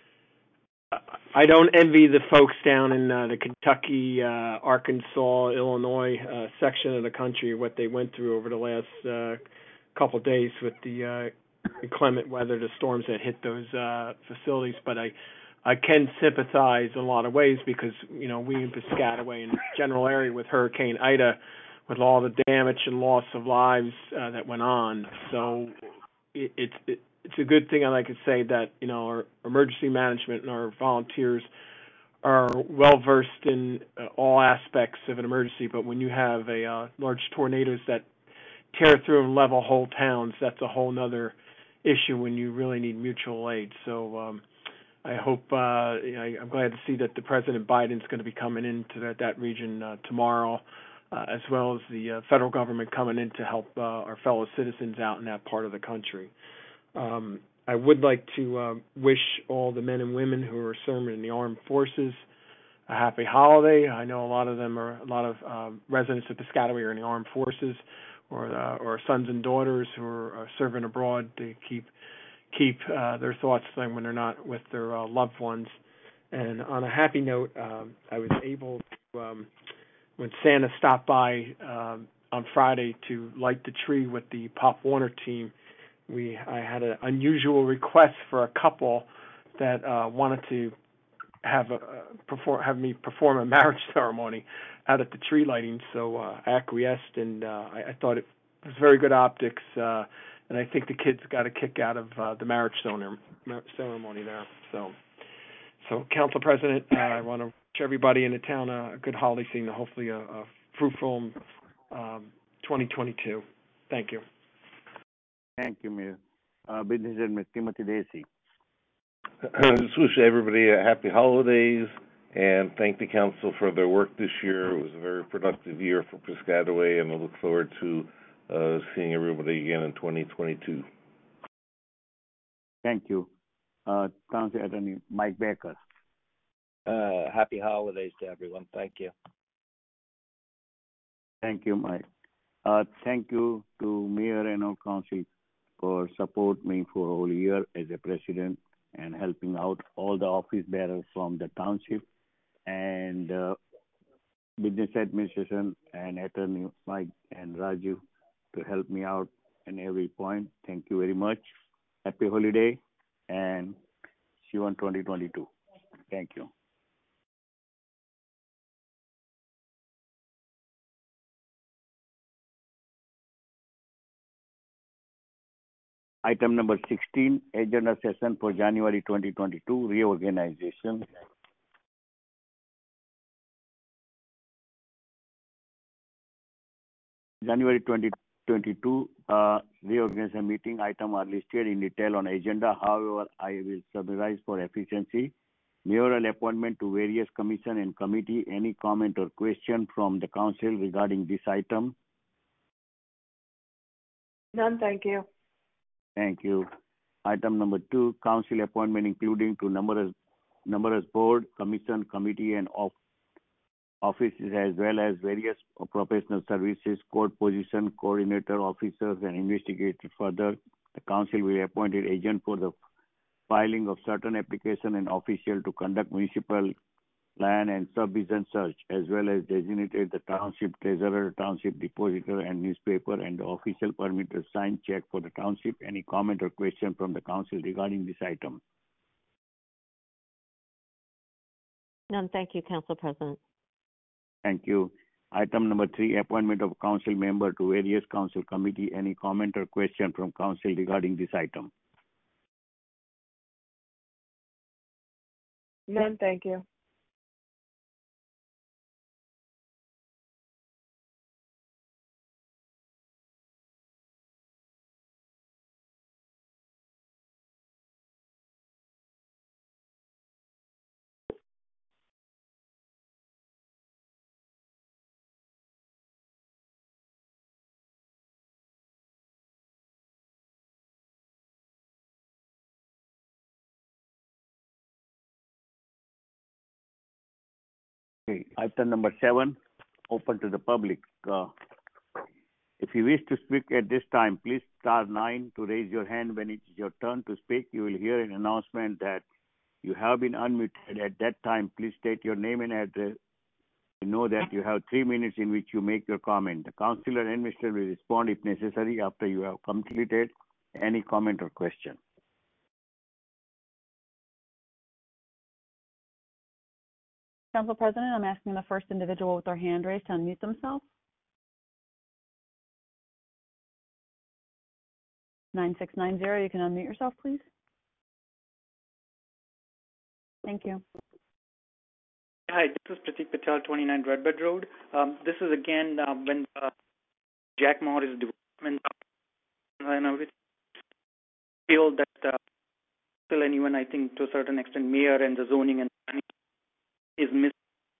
I don't envy the folks down in uh, the Kentucky, uh, Arkansas, Illinois uh, section of the country, what they went through over the last uh, couple of days with the uh, inclement weather, the storms that hit those uh, facilities. But I, I can sympathize in a lot of ways, because, you know, we in Piscataway and general area with Hurricane Ida, with all the damage and loss of lives uh, that went on. So it, it's it, it's a good thing, I like to say, that, you know, our emergency management and our volunteers are well versed in uh, all aspects of an emergency. But when you have a uh, large tornadoes that tear through and level whole towns, that's a whole nother issue when you really need mutual aid. So um, I hope uh, I, I'm glad to see that the President Biden's going to be coming into that, that region uh, tomorrow. Uh, as well as the uh, federal government coming in to help uh, our fellow citizens out in that part of the country. Um, I would like to uh, wish all the men and women who are serving in the armed forces a happy holiday. I know a lot of them are, a lot of uh, residents of Piscataway are in the armed forces, or uh, or sons and daughters who are, are serving abroad to keep keep uh, their thoughts when they're not with their uh, loved ones. And on a happy note, um, I was able to, um, when Santa stopped by um, on Friday to light the tree with the Pop Warner team, we I had an unusual request for a couple that uh, wanted to have a uh, perform have me perform a marriage ceremony out at the tree lighting. So uh, I acquiesced, and uh, I, I thought it was very good optics, uh, and I think the kids got a kick out of uh, the marriage ceremony there. So, so Council President, uh, I want to wish everybody in the town a good holiday season, hopefully a, a fruitful um, twenty twenty-two. Thank you. Thank you, Mayor. Uh, Business Administrator Timothy Dacey. I just wish everybody a happy holidays and thank the council for their work this year. It was a very productive year for Piscataway, and I look forward to uh, seeing everybody again in twenty twenty-two. Thank you. Uh, Council Attorney Mike Baker. Uh, happy holidays to everyone. Thank you. Thank you, Mike. Uh, thank you to Mayor and our council for support me for a whole year as a president and helping out all the office bearers from the township and uh, business administration and attorney Mike and Raju to help me out in every point. Thank you very much. Happy holiday and see you in twenty twenty-two. Thank you. Item number sixteen, agenda session for January twenty twenty-two, reorganization. January twenty twenty-two uh, reorganization meeting item are listed in detail on agenda. However, I will summarize for efficiency. Mayoral appointment to various commission and committee. Any comment or question from the council regarding this item? None, thank you. Thank you. Item number two, council appointment including to numerous, numerous board, commission, committee, and of offices as well as various professional services, court position, coordinator, officers, and investigators. Further, the council will appoint an agent for the filing of certain application and official to conduct municipal land and subdivision search, as well as designated the township treasurer, township depositor, and newspaper, and the official permit to sign check for the township. Any comment or question from the council regarding this item? None, thank you, Council President. Thank you. Item number three, appointment of council member to various council committee. Any comment or question from council regarding this item? None, thank you. Okay. Item number seven, open to the public. Uh, if you wish to speak at this time, please star nine to raise your hand. When it is your turn to speak, you will hear an announcement that you have been unmuted. At that time, please state your name and address. You know that you have three minutes in which you make your comment. The councillor and minister will respond if necessary after you have completed any comment or question. Council President, I'm asking the first individual with their hand raised to unmute themselves. nine six nine zero, you can unmute yourself, please. Thank you. Hi, this is Pratik Patel, twenty-nine Redbud Road. Um, this is again uh, when uh, Jack Morris development, and I would feel that uh, still anyone, I think, to a certain extent, mayor and the zoning and planning is missing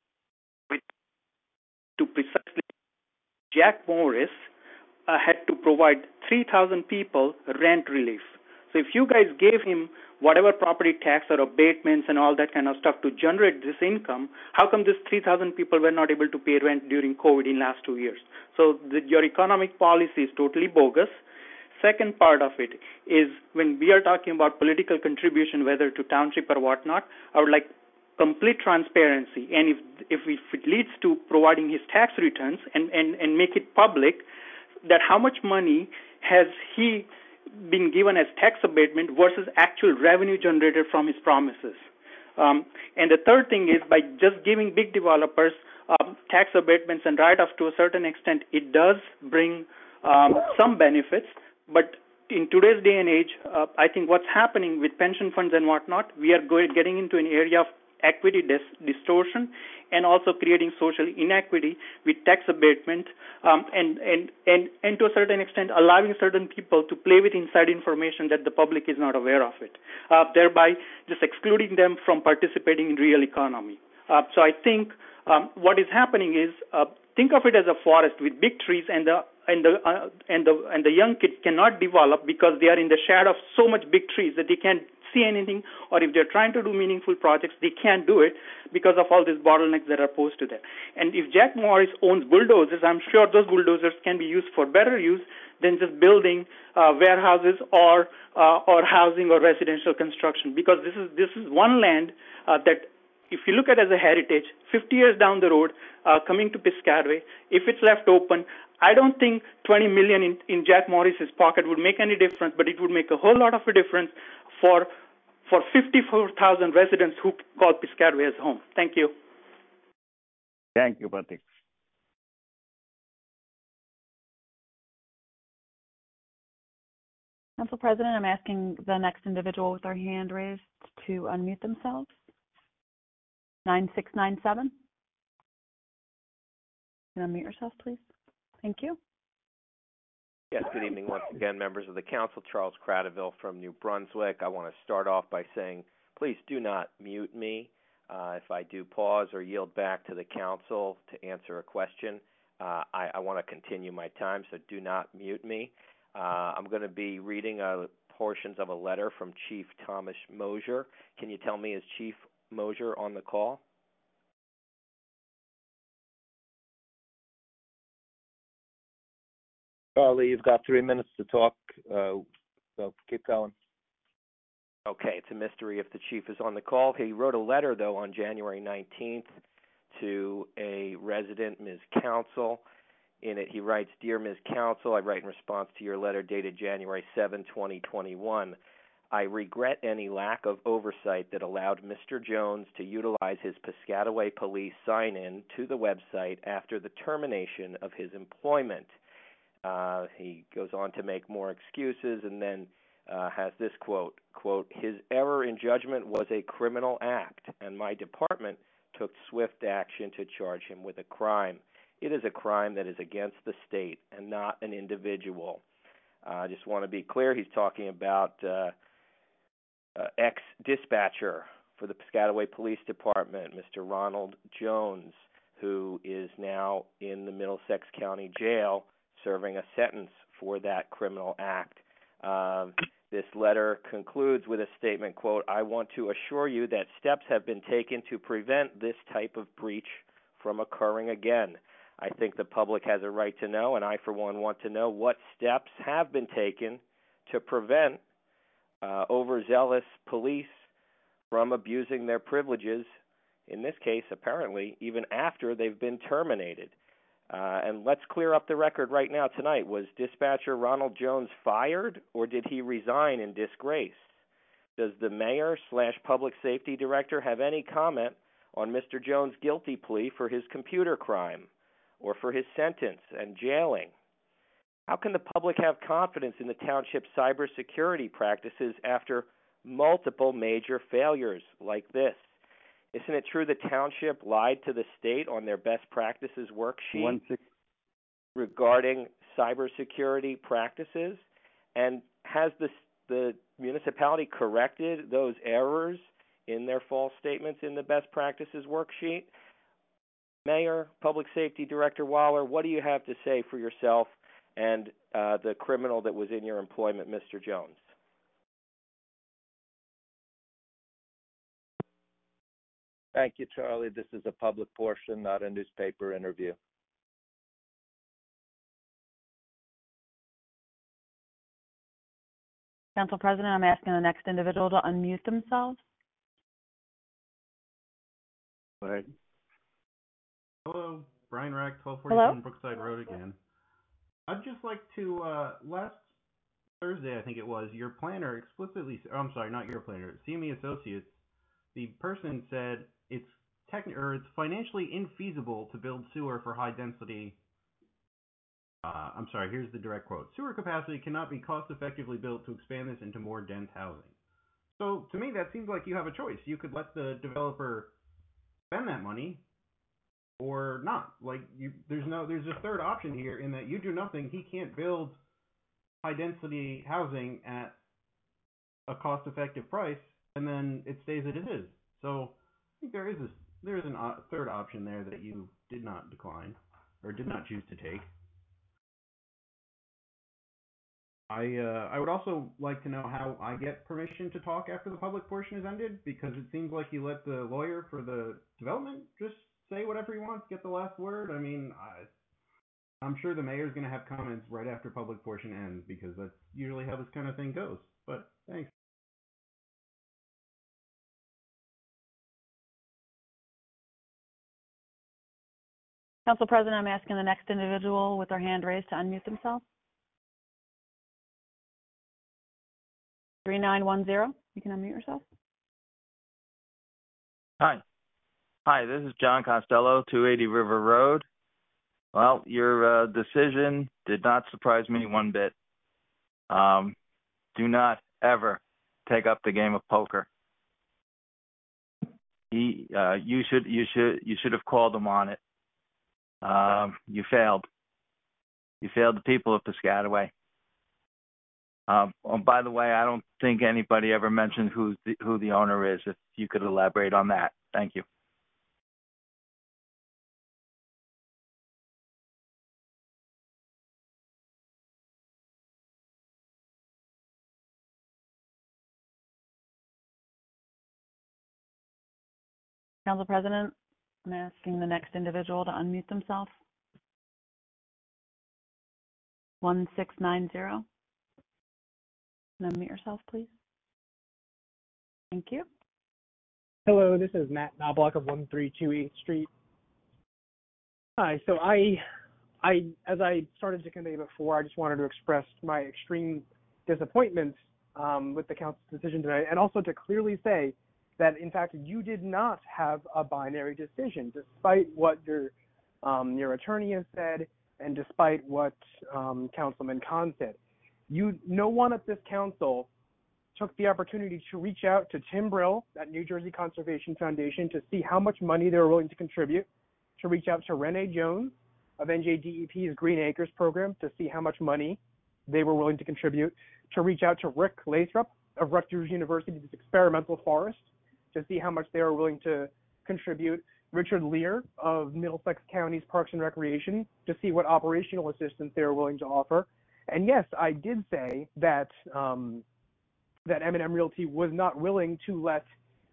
to precisely Jack Morris uh, had to provide three thousand people rent relief. So if you guys gave him whatever property tax or abatements and all that kind of stuff to generate this income, how come this three thousand people were not able to pay rent during COVID in last two years? So the, your economic policy is totally bogus. Second part of it is when we are talking about political contribution, whether to township or whatnot, I would like complete transparency. And if if, we, if it leads to providing his tax returns and, and, and make it public, that how much money has he been given as tax abatement versus actual revenue generated from his promises. Um, and the third thing is by just giving big developers um, tax abatements and write-offs to a certain extent, it does bring um, some benefits, but in today's day and age, uh, I think what's happening with pension funds and whatnot, we are going, getting into an area of equity dis- distortion and also creating social inequity with tax abatement um, and, and, and, and to a certain extent allowing certain people to play with inside information that the public is not aware of it, uh, thereby just excluding them from participating in real economy. Uh, so I think um, what is happening is uh, think of it as a forest with big trees, and the and the uh, and the and the young kids cannot develop because they are in the shadow of so much big trees that they can't see anything, or if they're trying to do meaningful projects, they can't do it because of all these bottlenecks that are posed to them. And if Jack Morris owns bulldozers, I'm sure those bulldozers can be used for better use than just building uh, warehouses or uh, or housing or residential construction. Because this is this is one land uh, that, if you look at it as a heritage, fifty years down the road, uh, coming to Piscataway, if it's left open, I don't think twenty million in, in Jack Morris's pocket would make any difference, but it would make a whole lot of a difference for for fifty-four thousand residents who call Piscataway as home. Thank you. Thank you, Pratik. Council President, I'm asking the next individual with their hand raised to unmute themselves. nine six nine seven. Can you unmute yourself, please? Thank you. Yes, good evening once again, members of the council. Charles Cradaville from New Brunswick. I want to start off by saying, please do not mute me. Uh, if I do pause or yield back to the council to answer a question, uh, I, I want to continue my time, so do not mute me. Uh, I'm going to be reading uh, portions of a letter from Chief Thomas Mosier. Can you tell me, is Chief Mosier on the call? Charlie, you've got three minutes to talk, uh, so keep going. Okay, it's a mystery if the chief is on the call. He wrote a letter, though, on January nineteenth to a resident, Miz Council. In it, he writes, Dear Miz Council, I write in response to your letter dated January seventh, twenty twenty-one. I regret any lack of oversight that allowed Mister Jones to utilize his Piscataway Police sign-in to the website after the termination of his employment. Uh, he goes on to make more excuses and then uh, has this quote, quote, his error in judgment was a criminal act, and my department took swift action to charge him with a crime. It is a crime that is against the state and not an individual. Uh, I just want to be clear, he's talking about uh, uh, ex-dispatcher for the Piscataway Police Department, Mister Ronald Jones, who is now in the Middlesex County Jail serving a sentence for that criminal act. Um, this letter concludes with a statement, quote, I want to assure you that steps have been taken to prevent this type of breach from occurring again. I think the public has a right to know, and I, for one, want to know what steps have been taken to prevent uh, overzealous police from abusing their privileges, in this case, apparently, even after they've been terminated. Uh, and let's clear up the record right now tonight. Was Dispatcher Ronald Jones fired, or did he resign in disgrace? Does the mayor slash public safety director have any comment on Mister Jones' guilty plea for his computer crime or for his sentence and jailing? How can the public have confidence in the township's cybersecurity practices after multiple major failures like this? Isn't it true the township lied to the state on their best practices worksheet regarding cybersecurity practices? And has the, the municipality corrected those errors in their false statements in the best practices worksheet? Mayor, Public Safety Director Waller, what do you have to say for yourself and uh, the criminal that was in your employment, Mister Jones? Thank you, Charlie. This is a public portion, not a newspaper interview. Council President, I'm asking the next individual to unmute themselves. Go ahead. Hello, Brian Rack, twelve forty-seven Hello? Brookside Road again. I'd just like to, uh, last Thursday, I think it was, your planner explicitly, oh, I'm sorry, not your planner, C M E Associates, the person said it's techni- or it's financially infeasible to build sewer for high density. Uh, I'm sorry, here's the direct quote. Sewer capacity cannot be cost effectively built to expand this into more dense housing. So to me, that seems like you have a choice. You could let the developer spend that money or not. Like you, there's no, there's a third option here in that you do nothing. He can't build high density housing at a cost effective price, and then it stays as it is. So I think there is a there is a uh, third option there that you did not decline or did not choose to take. I uh, I would also like to know how I get permission to talk after the public portion is ended, because it seems like you let the lawyer for the development just say whatever he wants, get the last word. I mean, I, I'm sure the mayor's going to have comments right after public portion ends, because that's usually how this kind of thing goes. But thanks. Council President, I'm asking the next individual with their hand raised to unmute themselves. three nine one zero, you can unmute yourself. Hi. Hi, this is John Costello, two eighty River Road. Well, your uh, decision did not surprise me one bit. Um, do not ever take up the game of poker. He, uh, you should, you should, you should have called him on it. Um, you failed. You failed the people of Piscataway. Um, oh, by the way, I don't think anybody ever mentioned who's the, who the owner is. If you could elaborate on that. Thank you. Council President, I'm asking the next individual to unmute themselves. one six nine zero. And unmute yourself, please. Thank you. Hello, this is Matt Knobloch of one three two eighth Street. Hi, so I, I, as I started to convey before, I just wanted to express my extreme disappointment um, with the council's decision tonight, and also to clearly say that, in fact, you did not have a binary decision, despite what your um, your attorney has said, and despite what um, Councilman Khan said. You, no one at this council took the opportunity to reach out to Tim Brill at New Jersey Conservation Foundation to see how much money they were willing to contribute, to reach out to Renee Jones of N J D E P's Green Acres program to see how much money they were willing to contribute, to reach out to Rick Lathrop of Rutgers University's Experimental Forest to see how much they were willing to contribute, Richard Lear of Middlesex County's Parks and Recreation to see what operational assistance they were willing to offer. And yes, I did say that um, that M and M Realty was not willing to let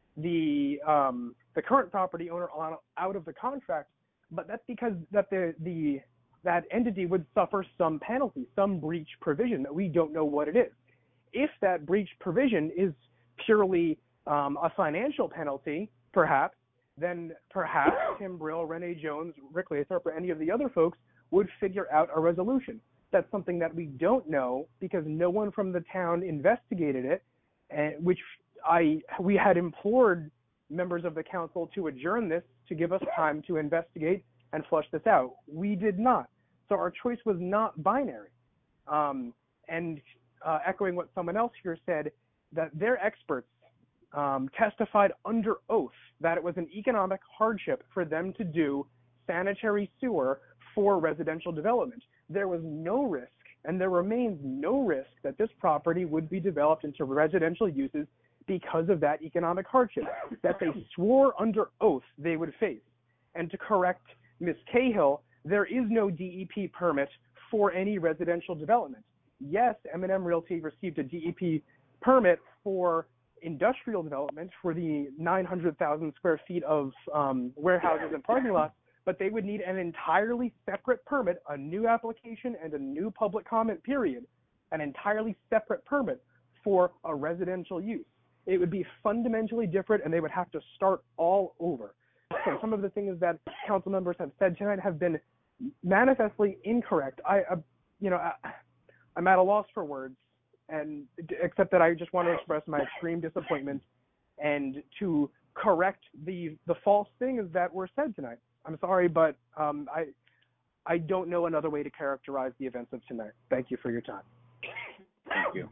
the um, the current property owner on, out of the contract, but that's because that the the that entity would suffer some penalty, some breach provision that we don't know what it is. If that breach provision is purely um, a financial penalty, perhaps, then perhaps Tim Brill, Renee Jones, Rick Lathrop, or any of the other folks would figure out a resolution. That's something that we don't know because no one from the town investigated it, and which I we had implored members of the council to adjourn this to give us time to investigate and flush this out. We did not. So our choice was not binary. Um, and uh, echoing what someone else here said, that their experts um, testified under oath that it was an economic hardship for them to do sanitary sewer for residential development. There was no risk, and there remains no risk that this property would be developed into residential uses because of that economic hardship that they swore under oath they would face. And to correct Miz Cahill, there is no D E P permit for any residential development. Yes, M and M Realty received a D E P permit for industrial development for the nine hundred thousand square feet of um, warehouses and parking lots, but they would need an entirely separate permit, a new application, and a new public comment period, an entirely separate permit for a residential use. It would be fundamentally different, and they would have to start all over. So some of the things that council members have said tonight have been manifestly incorrect. I, uh, you know, I, I'm at a loss for words, and except that I just want to express my extreme disappointment and to correct the the false things that were said tonight. I'm sorry, but um, I I don't know another way to characterize the events of tonight. Thank you for your time. Thank you.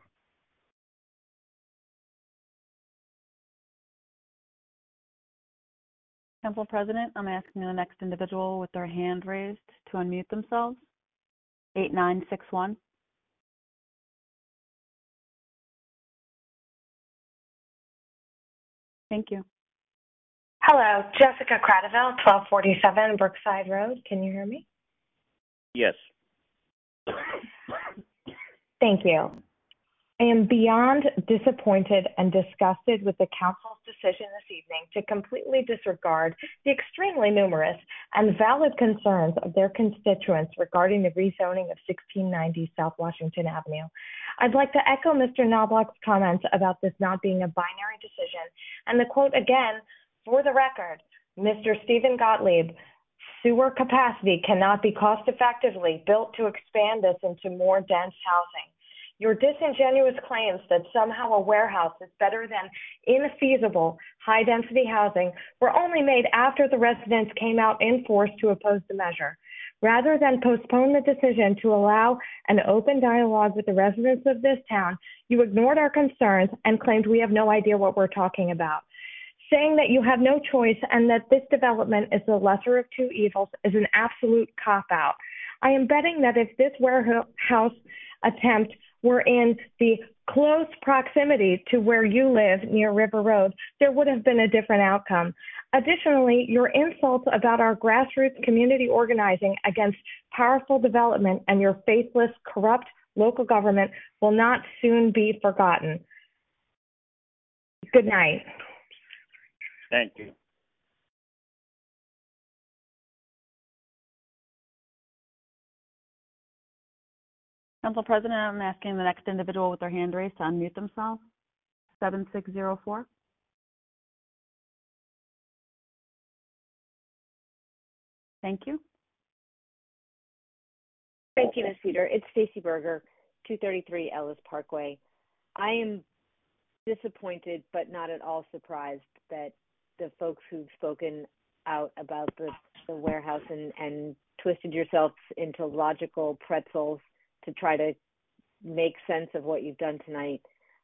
Council President, I'm asking the next individual with their hand raised to unmute themselves. eight nine six one. Thank you. Hello, Jessica Cradaville, twelve forty-seven Brookside Road. Can you hear me? Yes. Thank you. I am beyond disappointed and disgusted with the council's decision this evening to completely disregard the extremely numerous and valid concerns of their constituents regarding the rezoning of sixteen ninety South Washington Avenue. I'd like to echo Mister Knobloch's comments about this not being a binary decision, and the quote again, for the record, Mister Stephen Gottlieb, sewer capacity cannot be cost-effectively built to expand this into more dense housing. Your disingenuous claims that somehow a warehouse is better than infeasible high-density housing were only made after the residents came out in force to oppose the measure. Rather than postpone the decision to allow an open dialogue with the residents of this town, you ignored our concerns and claimed we have no idea what we're talking about. Saying that you have no choice and that this development is the lesser of two evils is an absolute cop-out. I am betting that if this warehouse attempt were in the close proximity to where you live near River Road, there would have been a different outcome. Additionally, your insults about our grassroots community organizing against powerful development and your faithless, corrupt local government will not soon be forgotten. Good night. Thank you. Council President, I'm asking the next individual with their hand raised to unmute themselves. seven six zero four. Thank you. Thank you, Miz Peter. It's Stacy Berger, two thirty-three Ellis Parkway. I am disappointed, but not at all surprised that the folks who've spoken out about the, the warehouse and, and twisted yourselves into logical pretzels to try to make sense of what you've done tonight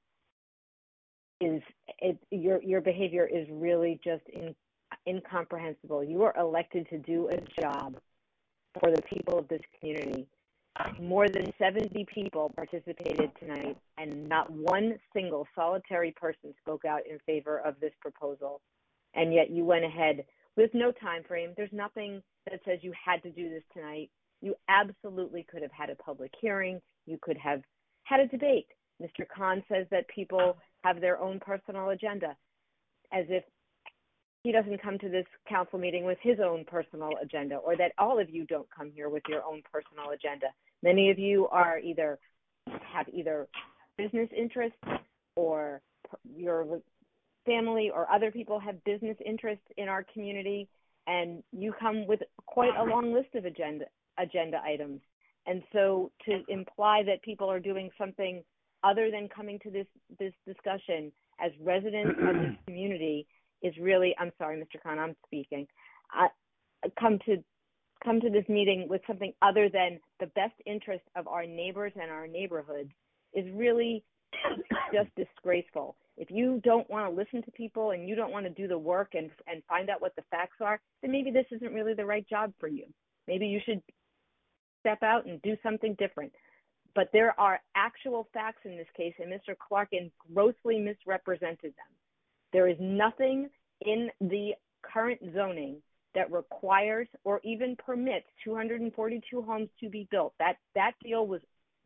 is it, your your behavior is really just in, incomprehensible. You are elected to do a job for the people of this community. More than seventy people participated tonight, and not one single solitary person spoke out in favor of this proposal. And yet you went ahead with no time frame. There's nothing that says you had to do this tonight. You absolutely could have had a public hearing. You could have had a debate. Mister Khan says that people have their own personal agenda, as if he doesn't come to this council meeting with his own personal agenda, or that all of you don't come here with your own personal agenda. Many of you are either have either business interests, or your family or other people have business interests in our community, and you come with quite a long list of agenda agenda items. And so to imply that people are doing something other than coming to this this discussion as residents of this community is really, I'm sorry, Mister Khan, I'm speaking, I, come to come to this meeting with something other than the best interest of our neighbors and our neighborhoods is really just disgraceful. If you don't want to listen to people and you don't want to do the work and and find out what the facts are, then maybe this isn't really the right job for you. Maybe you should step out and do something different. But there are actual facts in this case, and Mister Clarkin grossly misrepresented them. There is nothing in the current zoning that requires or even permits two hundred forty-two homes to be built. That that deal was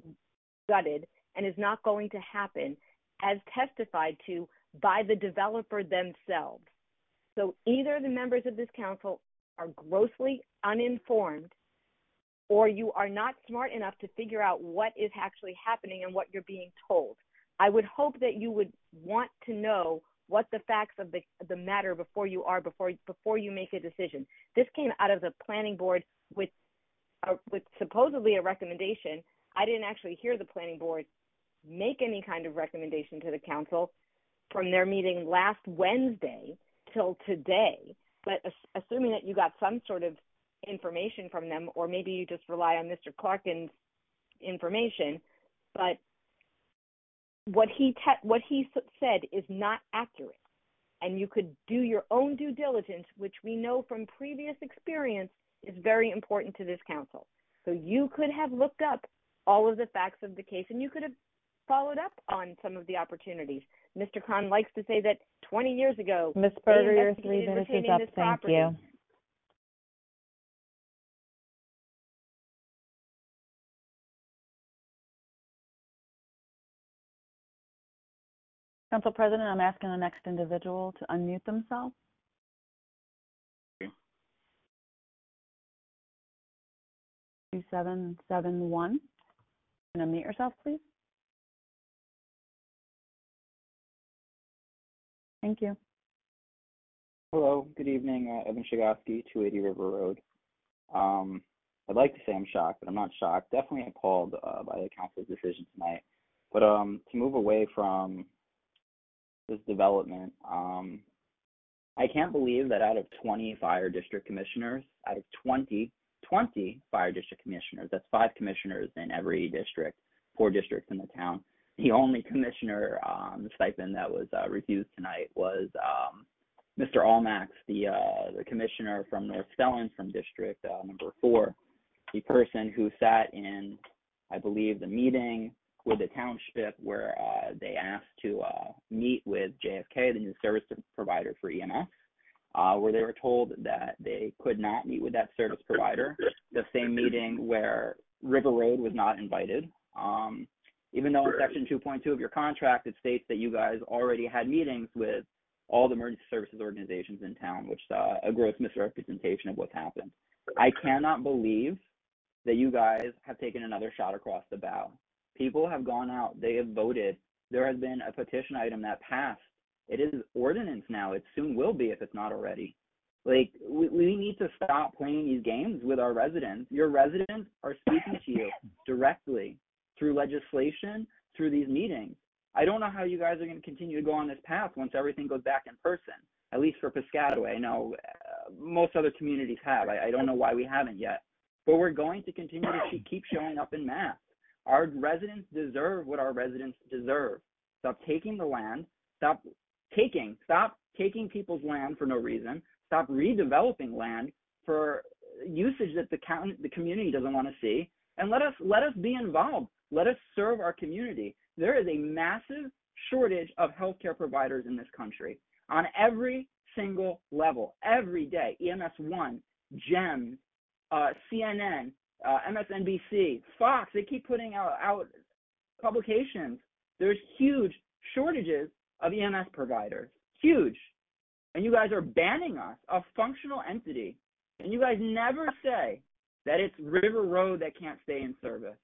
gutted and is not going to happen, as testified to by the developer themselves. So either the members of this council are grossly uninformed, or you are not smart enough to figure out what is actually happening and what you're being told. I would hope that you would want to know what the facts of the the matter before you are before before you make a decision. This came out of the planning board with a, with supposedly a recommendation. I didn't actually hear the planning board make any kind of recommendation to the council from their meeting last Wednesday till today. But assuming that you got some sort of information from them, or maybe you just rely on Mister Clarkin's information, but what he te- what he said is not accurate. And you could do your own due diligence, which we know from previous experience is very important to this council. So you could have looked up all of the facts of the case, and you could have followed up on some of the opportunities. Mister Khan likes to say that twenty years ago, Miz Berger, your three minutes is up. Thank you. Council President, I'm asking the next individual to unmute themselves. two seven seven one. Can you unmute yourself, please? Thank you. Hello, good evening. Uh, Evan Shigoski, two eighty River Road. Um, I'd like to say I'm shocked, but I'm not shocked. Definitely appalled uh, by the council's decision tonight. But um, to move away from this development, um, I can't believe that out of twenty fire district commissioners, out of twenty, twenty fire district commissioners, that's five commissioners in every district, four districts in the town. The only commissioner um, stipend that was uh, refused tonight was um, Mister Almax, the uh, the commissioner from North Stellan from district uh, number four, the person who sat in, I believe, the meeting with the township where uh, they asked to uh, meet with J F K, the new service provider for E M S, uh, where they were told that they could not meet with that service provider. The same meeting where River Road was not invited. Um, even though in Section two point two of your contract, it states that you guys already had meetings with all the emergency services organizations in town, which is uh, a gross misrepresentation of what's happened. I cannot believe that you guys have taken another shot across the bow. People have gone out. They have voted. There has been a petition item that passed. It is ordinance now. It soon will be if it's not already. Like, we, we need to stop playing these games with our residents. Your residents are speaking to you directly through legislation, through these meetings. I don't know how you guys are going to continue to go on this path once everything goes back in person, at least for Piscataway. I know uh, most other communities have. I, I don't know why we haven't yet. But we're going to continue to keep showing up in mass. Our residents deserve what our residents deserve. Stop taking the land. Stop taking. Stop taking people's land for no reason. Stop redeveloping land for usage that the count, the community doesn't want to see. And let us let us be involved. Let us serve our community. There is a massive shortage of healthcare providers in this country on every single level, every day. E M S one, GEMS, uh, C N N, uh, M S N B C, Fox, they keep putting out, out publications. There's huge shortages of E M S providers, huge. And you guys are banning us, a functional entity. And you guys never say that it's River Road that can't stay in service.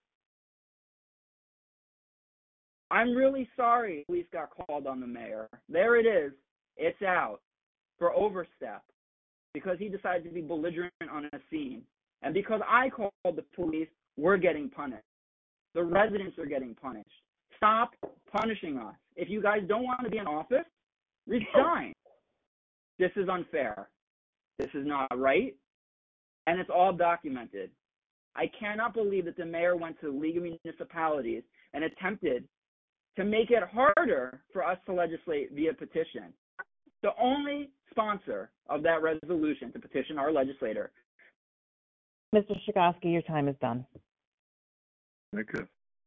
I'm really sorry police got called on the mayor. There it is. It's out for overstep because he decided to be belligerent on a scene. And because I called the police, we're getting punished. The residents are getting punished. Stop punishing us. If you guys don't want to be in office, resign. This is unfair. This is not right. And it's all documented. I cannot believe that the mayor went to the League of Municipalities and attempted to make it harder for us to legislate via petition. The only sponsor of that resolution to petition our legislator. Mister Shagofsky, your time is done. Thank you.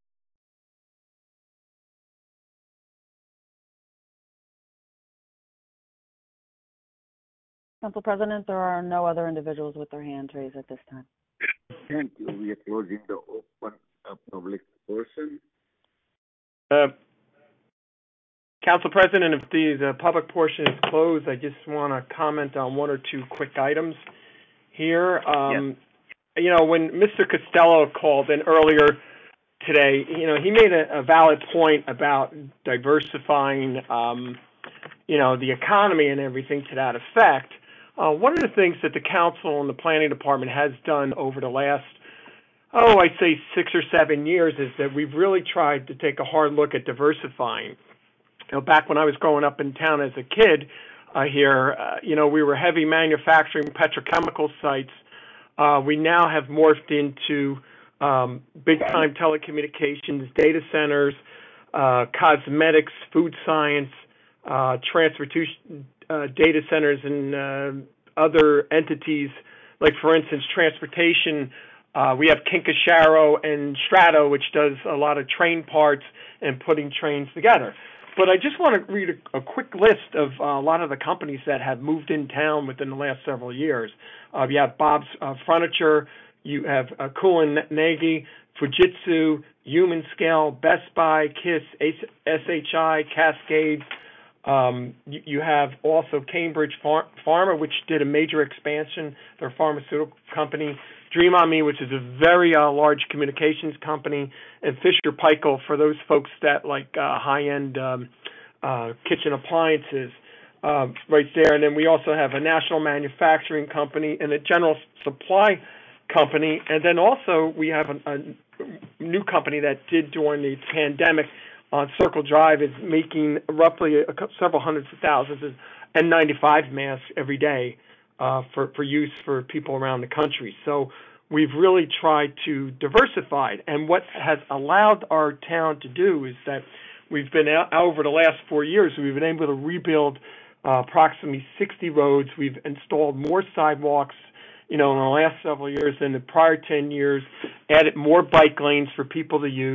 Council President, there are no other individuals with their hands raised at this time. Thank you. We are closing the open uh, public portion. Uh, Council President, if the, the public portion is closed, I just want to comment on one or two quick items here. Um, yes. You know, when Mister Costello called in earlier today, you know, he made a, a valid point about diversifying, um, you know, the economy and everything to that effect. Uh, one of the things that the council and the planning department has done over the last, oh, I'd say six or seven years is that we've really tried to take a hard look at diversifying. You know, back when I was growing up in town as a kid uh, here, uh, you know, we were heavy manufacturing petrochemical sites. Uh, we now have morphed into um, big-time telecommunications, data centers, uh, cosmetics, food science, uh, transportation uh, data centers, and uh, other entities. Like, for instance, transportation. Uh, we have Kinkasharo and Strato, which does a lot of train parts and putting trains together. But I just want to read a, a quick list of uh, a lot of the companies that have moved in town within the last several years. Uh, you have Bob's uh, Furniture, you have uh, Kuhn Nagy, Fujitsu, Human Scale, Best Buy, KISS, S H I, Cascades. Um, you, you have also Cambridge Phar- Pharma, which did a major expansion, their pharmaceutical company. Dream on Me, which is a very uh, large communications company, and Fisher Paykel for those folks that like uh, high-end um, uh, kitchen appliances uh, right there. And then we also have a national manufacturing company and a general supply company. And then also we have a, a new company that did during the pandemic on Circle Drive is making roughly a, a, several hundreds of thousands of N ninety-five masks every day. Uh, for, for use for people around the country. So we've really tried to diversify. And what has allowed our town to do is that we've been out over the last four years, we've been able to rebuild uh, approximately sixty roads. We've installed more sidewalks, you know, in the last several years than the prior ten years, added more bike lanes for people to use.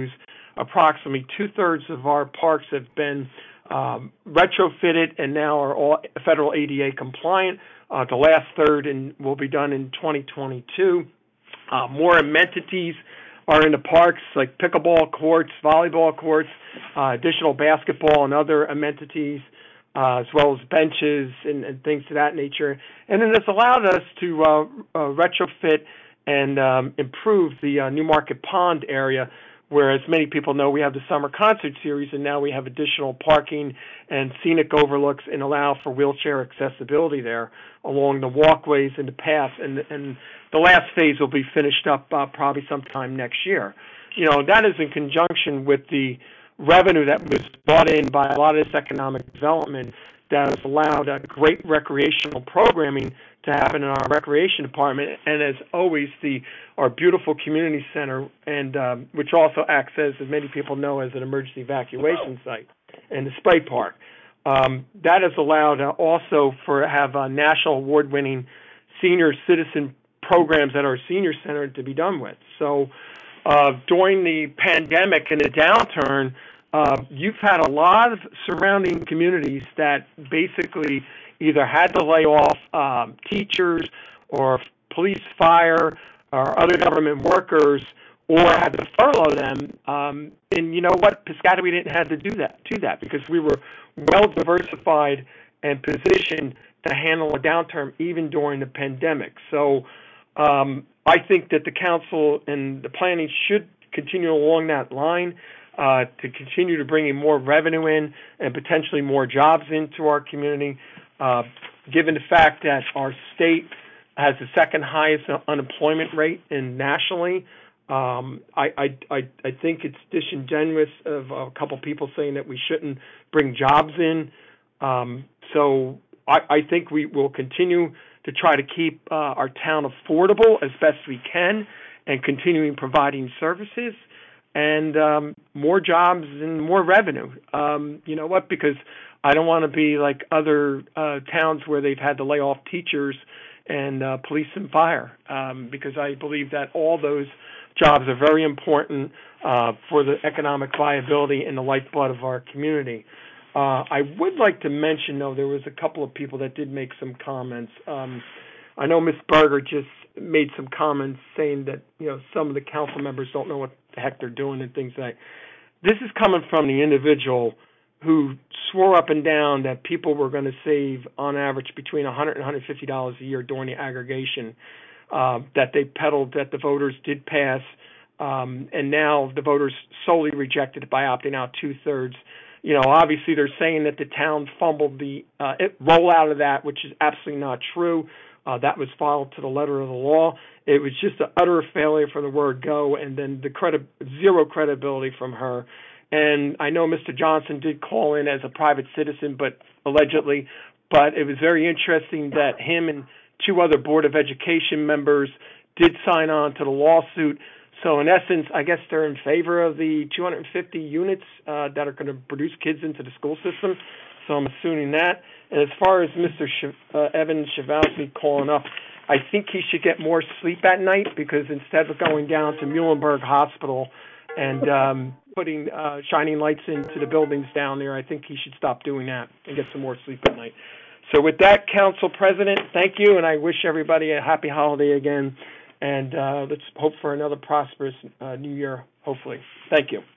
approximately two-thirds of our parks have been um, retrofitted and now are all federal A D A compliant. Uh, the last third in, will be done in twenty twenty-two. Uh, more amenities are in the parks, like pickleball courts, volleyball courts, uh, additional basketball and other amenities, uh, as well as benches and, and things of that nature. And then it's allowed us to uh, uh, retrofit and um, improve the uh, Newmarket Pond area, where, as many people know, we have the summer concert series, and now we have additional parking and scenic overlooks and allow for wheelchair accessibility there along the walkways and the paths. And, and the last phase will be finished up uh, probably sometime next year. You know, that is in conjunction with the revenue that was brought in by a lot of this economic development that has allowed uh, great recreational programming to happen in our recreation department, and as always, the our beautiful community center, and um, which also acts as, as many people know, as an emergency evacuation site, and the spray park. Um, that has allowed uh, also for have uh, national award-winning senior citizen programs at our senior center to be done with. So uh, during the pandemic and the downturn, uh, you've had a lot of surrounding communities that basically either had to lay off um, teachers or police, fire, or other government workers, or had to furlough them. Um, and you know what? Piscataway didn't have to do that, do that because we were well diversified and positioned to handle a downturn even during the pandemic. So um, I think that the council and the planning should continue along that line uh, to continue to bring in more revenue in and potentially more jobs into our community. Uh, given the fact that our state has the second highest unemployment rate in nationally, um, I, I, I, I think it's disingenuous of a couple people saying that we shouldn't bring jobs in. Um, so I, I think we will continue to try to keep uh, our town affordable as best we can and continuing providing services and um, more jobs and more revenue. Um, you know what? Because I don't want to be like other uh, towns where they've had to lay off teachers and uh, police and fire, um, because I believe that all those jobs are very important uh, for the economic viability and the lifeblood of our community. Uh, I would like to mention, though, there was a couple of people that did make some comments. Um, I know Miz Berger just made some comments saying that, you know, some of the council members don't know what the heck they're doing and things like that. This is coming from the individual who swore up and down that people were going to save, on average, between one hundred dollars and one hundred fifty dollars a year during the aggregation uh, that they peddled, that the voters did pass, um, and now the voters solely rejected it by opting out two-thirds. You know, obviously they're saying that the town fumbled the uh, it, rollout of that, which is absolutely not true. Uh, that was followed to the letter of the law. It was just an utter failure from the word go, and then the credi- zero credibility from her. And I know Mister Johnson did call in as a private citizen, but allegedly, but it was very interesting that him and two other Board of Education members did sign on to the lawsuit. So in essence, I guess they're in favor of the two hundred fifty units uh, that are going to produce kids into the school system. So I'm assuming that. And as far as Mister Sh- uh, Evan Shavowski calling up, I think he should get more sleep at night, because instead of going down to Muhlenberg Hospital and um, putting uh, shining lights into the buildings down there, I think he should stop doing that and get some more sleep at night. So with that, Council President, thank you, and I wish everybody a happy holiday again. And uh, let's hope for another prosperous uh, new year, hopefully. Thank you.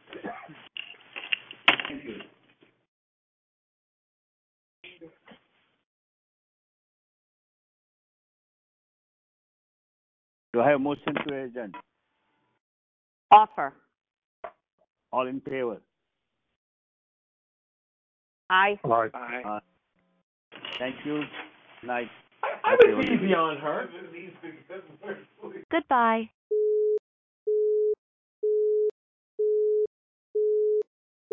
Thank you. Do I have a motion to adjourn? Offer. All in favor? Aye. Aye. Uh, thank you. Night. I was easy on her. Goodbye.